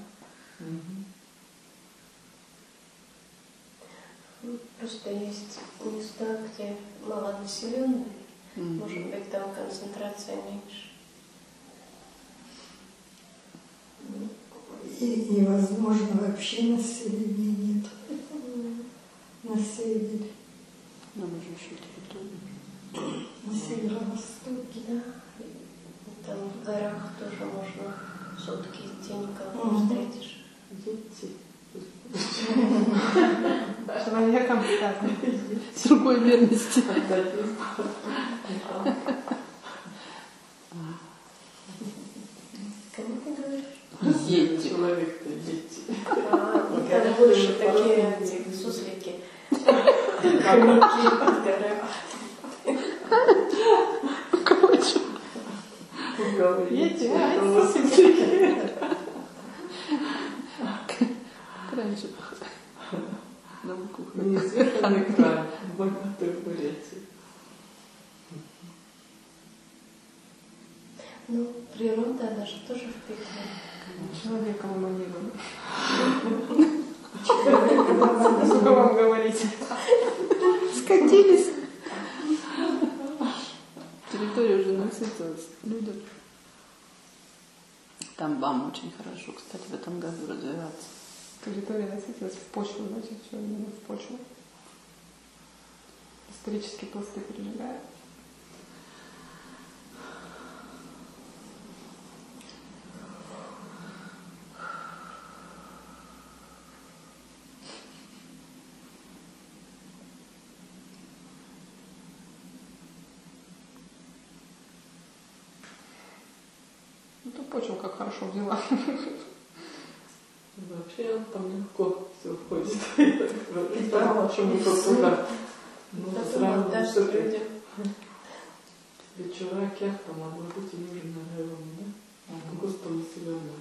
Просто есть места, где малонаселенные, может быть, там концентрация меньше. И возможно, вообще населения нет на севере, Нам уже еще территорию. на северо-востоке. Да. И там в горах тоже можно сутки идти, никого не встретишь. дети. Человеком так. С другой верности. Кому ты говоришь? Едьте. Человек-то едет. Там больше такие эти суслики. Хомяки в горах. Видите? Раньше на букву. Неизведанный край, богатый в Бурятии. Ну, природа, она же тоже впитывает. Человеком эманирован. Сколько вам говорить? Скатились. Территория уже насытилась людям. Там вам очень хорошо, кстати, в этом году развиваться. Территория насытилась в почву, значит, что именно в почву. Исторические пласты пережигают. Ну, то почву как хорошо взяла. Вообще он там легко все входит. Не знаю, почему-то туда. Ну, сразу все-таки вечера кяхта могла быть и южная района, да? Густо населенная.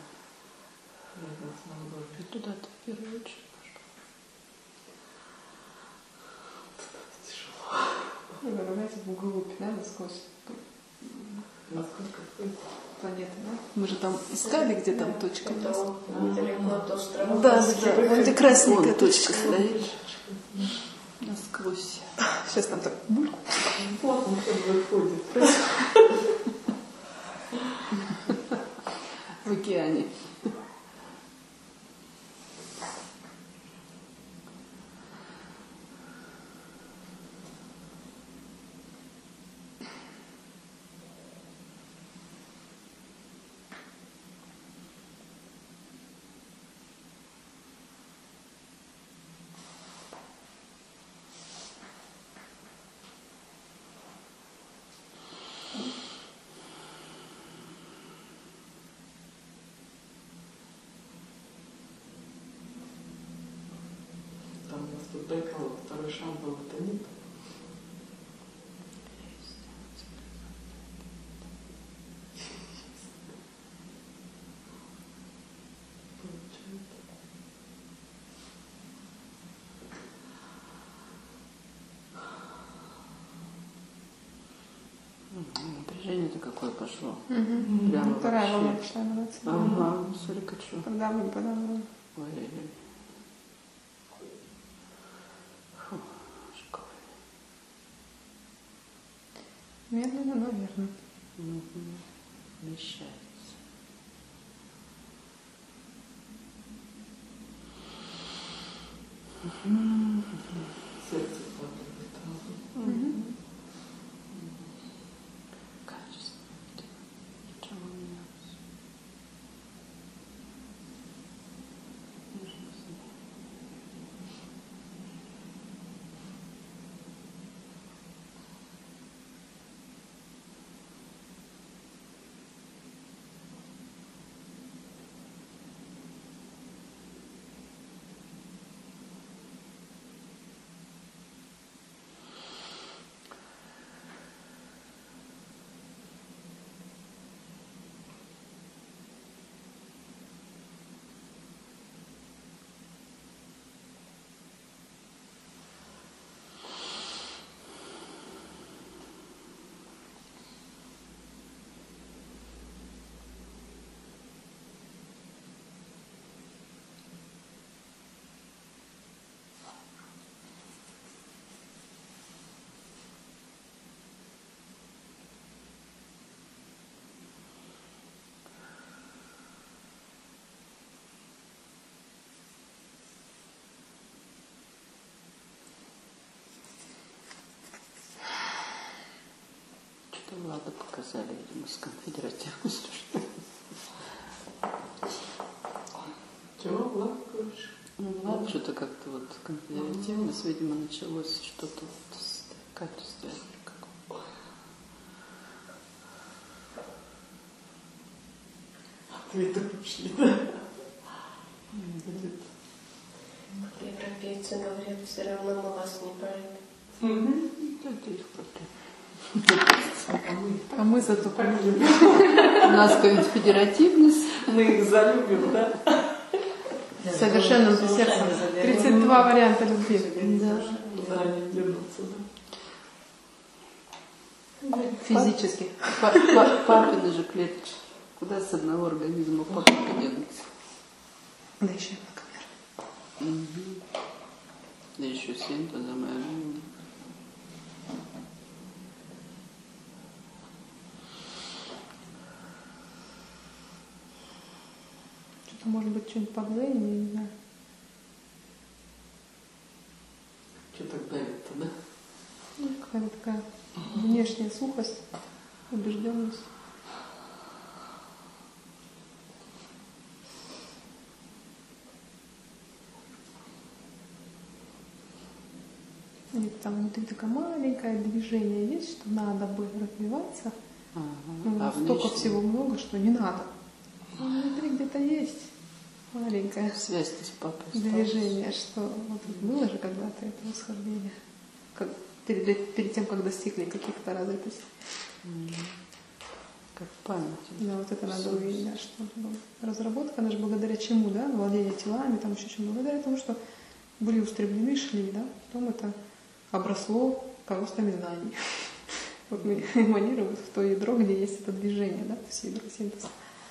И туда-то в первую очередь пошла. Туда тяжело. Вы знаете, вглубь, да, насквозь Насколько стоит? планеты, да? Мы же там искали, где там точка. Это недалеко от острова. Да. Вон где красненькая точка стоит. Насквозь. Сейчас там так. Плотно все выходит. В океане. Там у нас тут Байкал, второй шанс был тонит. Напряжение-то какое пошло. Угу. Прямо Вторая волна вообще. пошла эманация. Ага, смотри-ка что. Подавлен, подавлен. Ой-ой-ой. Фу, школа. Медленно, но верно. Вмещается. Сердце падает сразу. Качество. Ничего меняется. Что-то Влада показали, видимо, с конфедеративностью. Чего, Влад, говоришь? Ну, Влад что-то как-то вот конфедеративность, видимо, началось что-то вот с качеством. Ответы ушли, да? Европейцы говорят, все равно мы вас не полюбим. Это их проблема. А мы зато полюбим. У нас федеративность. Мы их залюбим, да? Совершенным сердцем. 32 варианта любви. Да. Заранее дернуться, да? Физически. Папины же клеточки. Куда с одного организма папа денутся? Да еще и например. Да еще синтеза моя. Что-то может быть что-нибудь по Дзене, я не знаю. Что тогда это, да? Ну, какая-то такая внешняя сухость, убежденность. Где-то там внутри такое маленькое движение есть, что надо бы развиваться. А Столько внешне? всего много, что не надо. А внутри где-то есть маленькое Связь с папой. движение, что вот было же когда-то это восхождение. Как перед тем, как достигли каких-то развитостей. Как память. Да, вот это надо увидеть, да, что разработка, она же благодаря чему, да, владение телами, там еще чему, благодаря тому, что были устремлены, шли, да, потом это обросло коростами знаний. Вот мы эманируем в то ядро, где есть это движение, да, то есть ядро синтеза.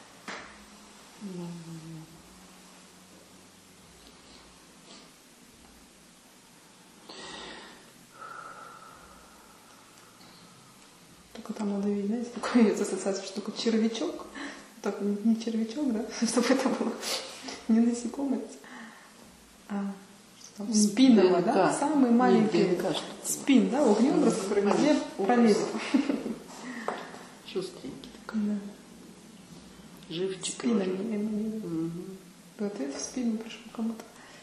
Только там надо видеть, знаете, такое есть ассоциация, что такое червячок, так не червячок, да, чтобы это было не насекомое, а что там, спиново, да, самый маленький спин, да, огнеобраз, который везде пролезет. Шустренький такой. Да. Живчик. Спинами. Вот это в спину пришел кому-то.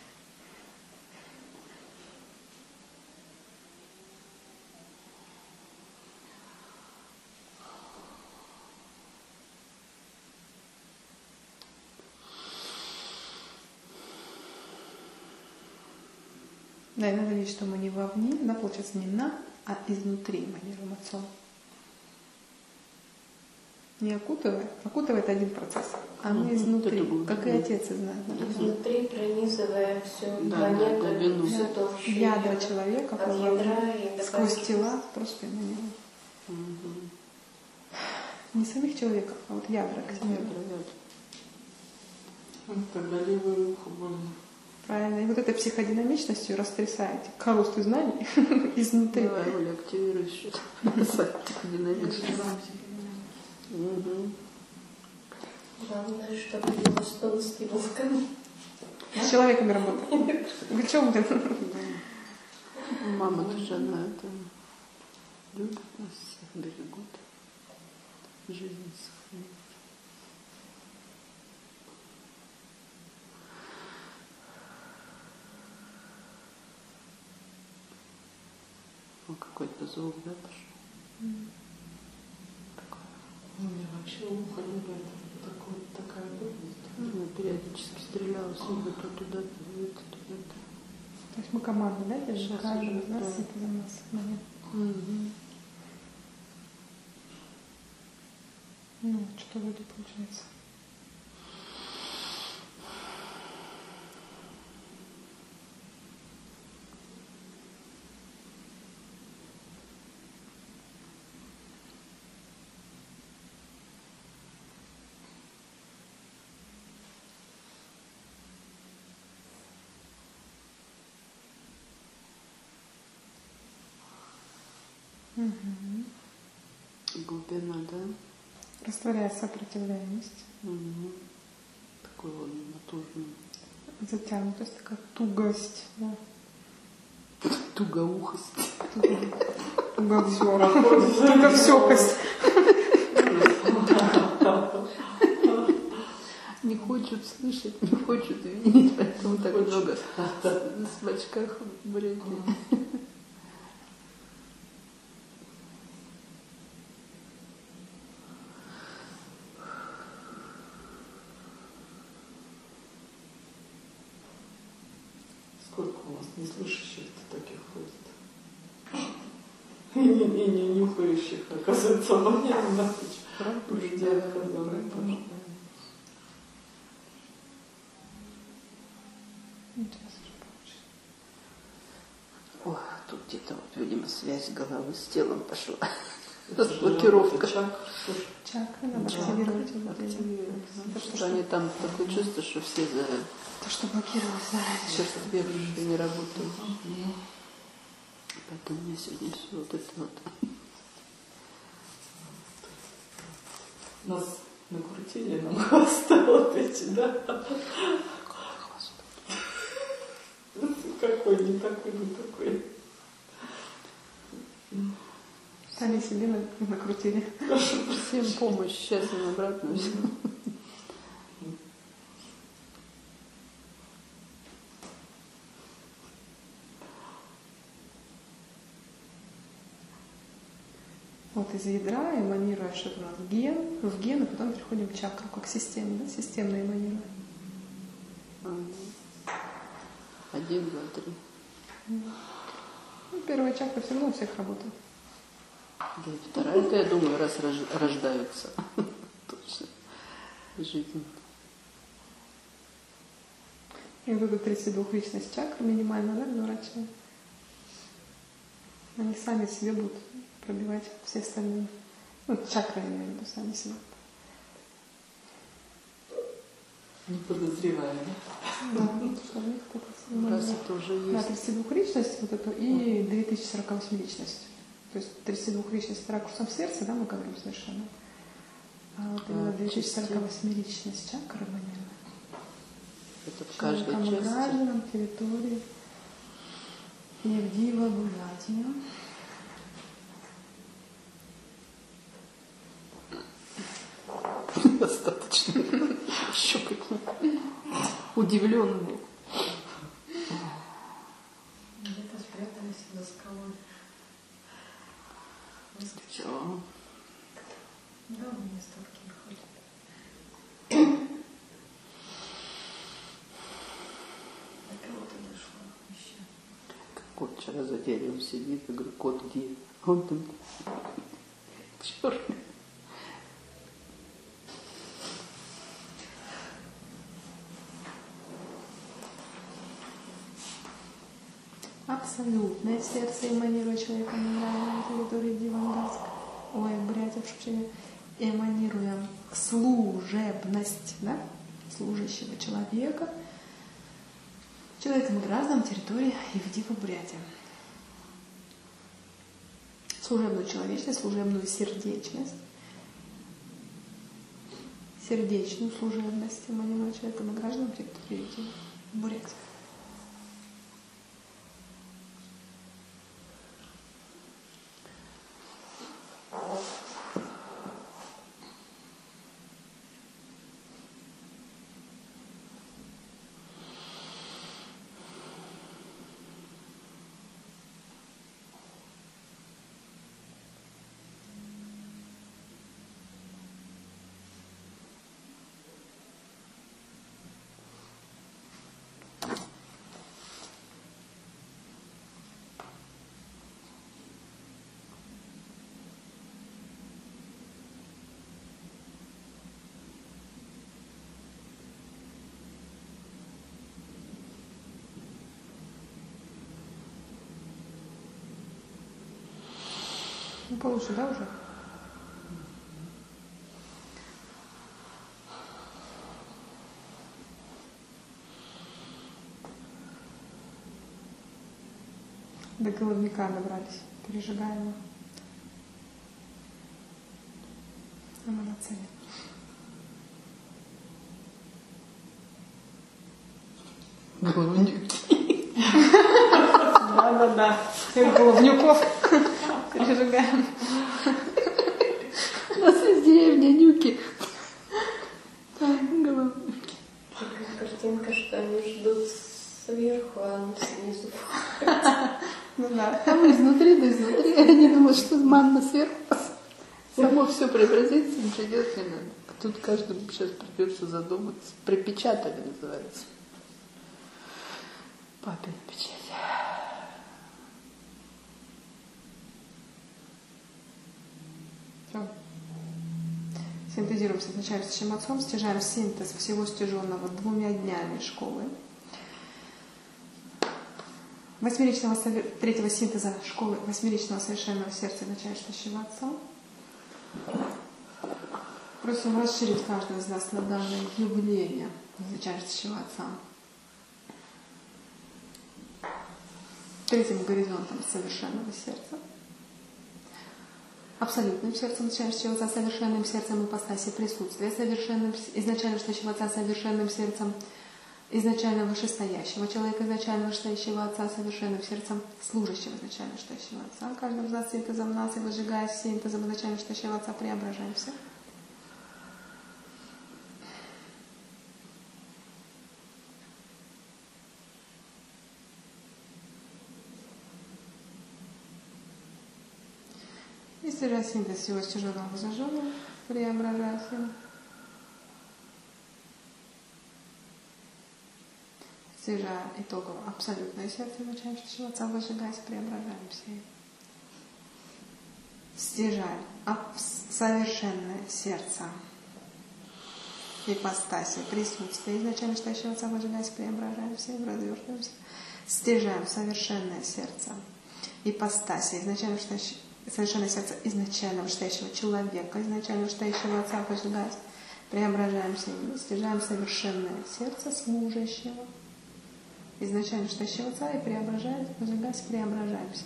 Да, и надо видеть, что мы не вовне, да, получается, не на, а изнутри манируем отцом. Не окутывает один процесс, а мы изнутри, как и отец знает. Изнутри пронизывая всю Да, планету, глубину. всю толщу. Ядра человека от ядра и до сквозь конца. тела просто манируем. Не самих человеков, а вот ядра к себе. Тогда левое ухо больно. Правильно. И вот этой психодинамичностью растрясаете коросты знаний изнутри. Давай, Оля, активируй счет. Динамично. Главное, чтобы его стол скинул в камень. С человеками работает. Вы чем, блин? Мама тоже, она это любит нас, всех берегут. Жизнь сохранит. О, какой-то звук, да, пошел? У меня вообще ухо любит такая гордость. Ну, периодически стреляла, судя то туда, то это, туда-то. То есть мы команда, да, держим? Сейчас Каждый уже, из нас да. это за нас момент. Ну, что вроде получается. Глубина, да? Растворяя сопротивляемость, Такой вот натужный. затянутость, такая тугость, да. Тугоухость. Туговсёкость. Не хочет слышать, не хочет видеть, поэтому так много в очках бредит. Сколько у нас неслышащих-то таких ходит? И не нюхающих, оказывается, обоняние на ночь. Пробуждает. О, тут где-то, вот, видимо, связь головы с телом пошла. Блокировка. Чакры надо активировать. Что они там такое чувство, что все за... То, что блокировалось заранее. Сейчас верующие не работают. Поэтому у меня сегодня все вот это вот. Нас накрутили, нам хвостало опять, да? Какой, не такой, не такой. Сами себе накрутили. Всем помощь, сейчас им обратно все. Вот из ядра эманируя что-то у нас ген, в ген, и потом переходим в чакру, как система, да? Системно эманируя. 1, 2, 3. Ну, первая чакра все равно у всех работает. Да, и вторая-то, я думаю, раз рождаются. Точно. Жизнь. И вот эта 32 личность чакр минимально, да, разворачиваем. Они сами себе будут пробивать все остальные. Ну, чакры, я имею в виду, сами себе. Не подозревая, да? Да, что у них Раз это уже да, есть. 32 личность вот эту и 2048 личность. То есть 32 личность с ракурсом сердца, да, мы говорим совершенно. А вот именно 2048 личность чакры манера. Это в каждой Человеком, части. гражданам, территории. Евдива, Бурятия. Достаточно. Еще какие удивленные. Где-то спрятались за скалой. Все. Да, у меня столки ходят. До кого-то дошло еще. Кот вчера за деревом сидит, я говорю, кот где? Он там черный. Абсолютное сердце эманируя человека на территории Дивангаска. Ой, Бурятия, прошу прощения. Эманируем служебность, да? Служащего человека. Человеком граждан территории Евдива, Бурятия. Служебную человечность, служебную сердечность. Сердечную служебность эманируя человеком граждан территории Евдива, Бурятия. Ну, получше, да, уже? До головника добрались. Пережигаем его. Молодцы. Головнюки. Да. Всех головнюков пережигаем. У нас из деревни нюки. Головнюки. Такая картинка, что они ждут сверху, а мы снизу. Ну да. А мы изнутри, да изнутри. Они думают, что манна сверху. Само все преобразится, ничего делать не надо. А тут каждому сейчас придется задуматься. Припечатали, называется. Папина печать. Все. Синтезируем с изначальным отцом, стяжаем синтез всего стяженного 2 днями школы. Третьего синтеза школы восьмеричного совершенного сердца начальствующего отца. Просим расширить каждого из нас на данное явление начальствующего отца. Третьим горизонтом совершенного сердца. Абсолютным сердцем начальствующего отца, совершенным сердцем ипостаси присутствия, совершенным изначально вышестоящего отца, совершенным сердцем изначально вышестоящего человека, изначально вышестоящего отца, совершенным сердцем служащего изначально вышестоящего отца. Каждым из нас синтезом нас и выжигая синтезом изначально вышестоящего отца преображаемся. И стяжая синтез всего стяженного зажженного, преображайся. Стяжая итогово абсолютное сердце начальствующего отца, выжигаясь, преображаемся. Стяжая совершенное сердце ипостаси присутствия изначально вышестоящего отца, выжигаясь, преображаемся и развертываемся. Стяжаем совершенное сердце ипостаси изначально вышестоящего совершенное сердце изначально вышестоящего человека, изначально вышестоящего отца, выжигаясь, преображаемся и стяжаем совершенное сердце служащего изначально вышестоящего отца и преображаясь, выжигаясь, преображаемся.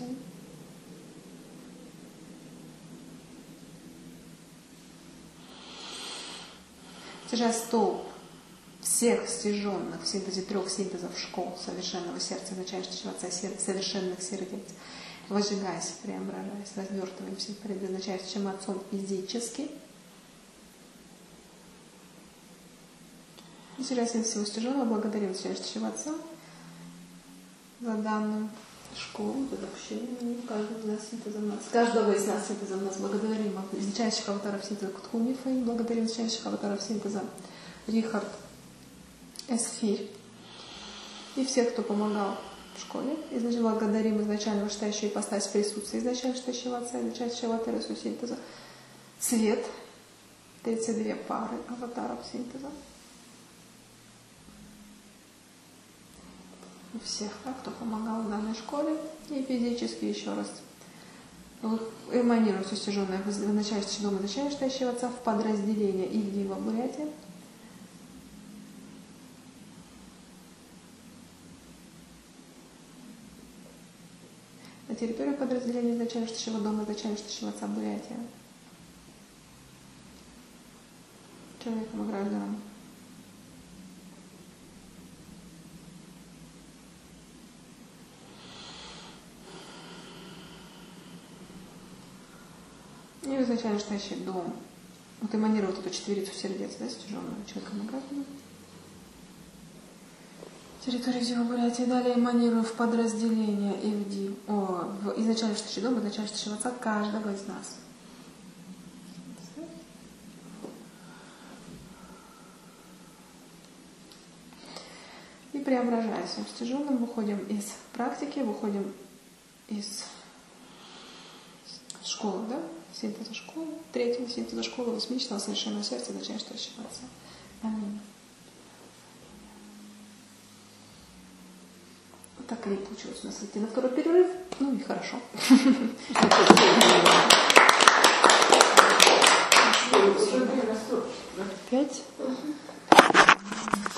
Стяжая столб всех стяженных в синтезе 3 синтезов школ совершенного сердца изначально вышестоящего отца, совершенных сердец, выжигаясь, преображаясь, развертываемся перед изначальным отцом физически. И сейчас всего стяженного благодарим изначального отца за данную школу, за общение каждого из нас синтезом нас. Каждого из нас синтезом нас благодарим изначальных аватаров синтеза Куткунифа и благодарим изначальных аватаров синтеза Рихард Эсфирь и всех, кто помогал в школе. Изначально благодарим изначально вышестоящую ипостась присутствия, изначально вышестоящего отца, изначально аватара синтеза. Свет, 32 пары аватаров синтеза. И всех, кто помогал в данной школе. И физически еще раз эманируем все стяженное в начальствующего дома, изначально вышестоящего отца в подразделение Ильдива Бурятия. На территорию подразделения изначально вышестоящего дома, изначально вышестоящего отца Бурятия. Человеком и гражданам. И изначально вышестоящий дом. Вот эманирует эту четверицу сердец, да, стяженную человеком и гражданам. Территория Ильдива Бурятии. Далее эманирую в подразделение в изначально вышестоящий дом, изначально вышестоящего отца каждого из нас. И преображаясь в стяженном, выходим из практики, выходим из школы, да? Синтеза школы, 3-го синтеза школы восьмичного совершенного сердца, изначально вышестоящего отца. Аминь. Так и не получилось у нас идти на второй перерыв. Ну и хорошо. 5.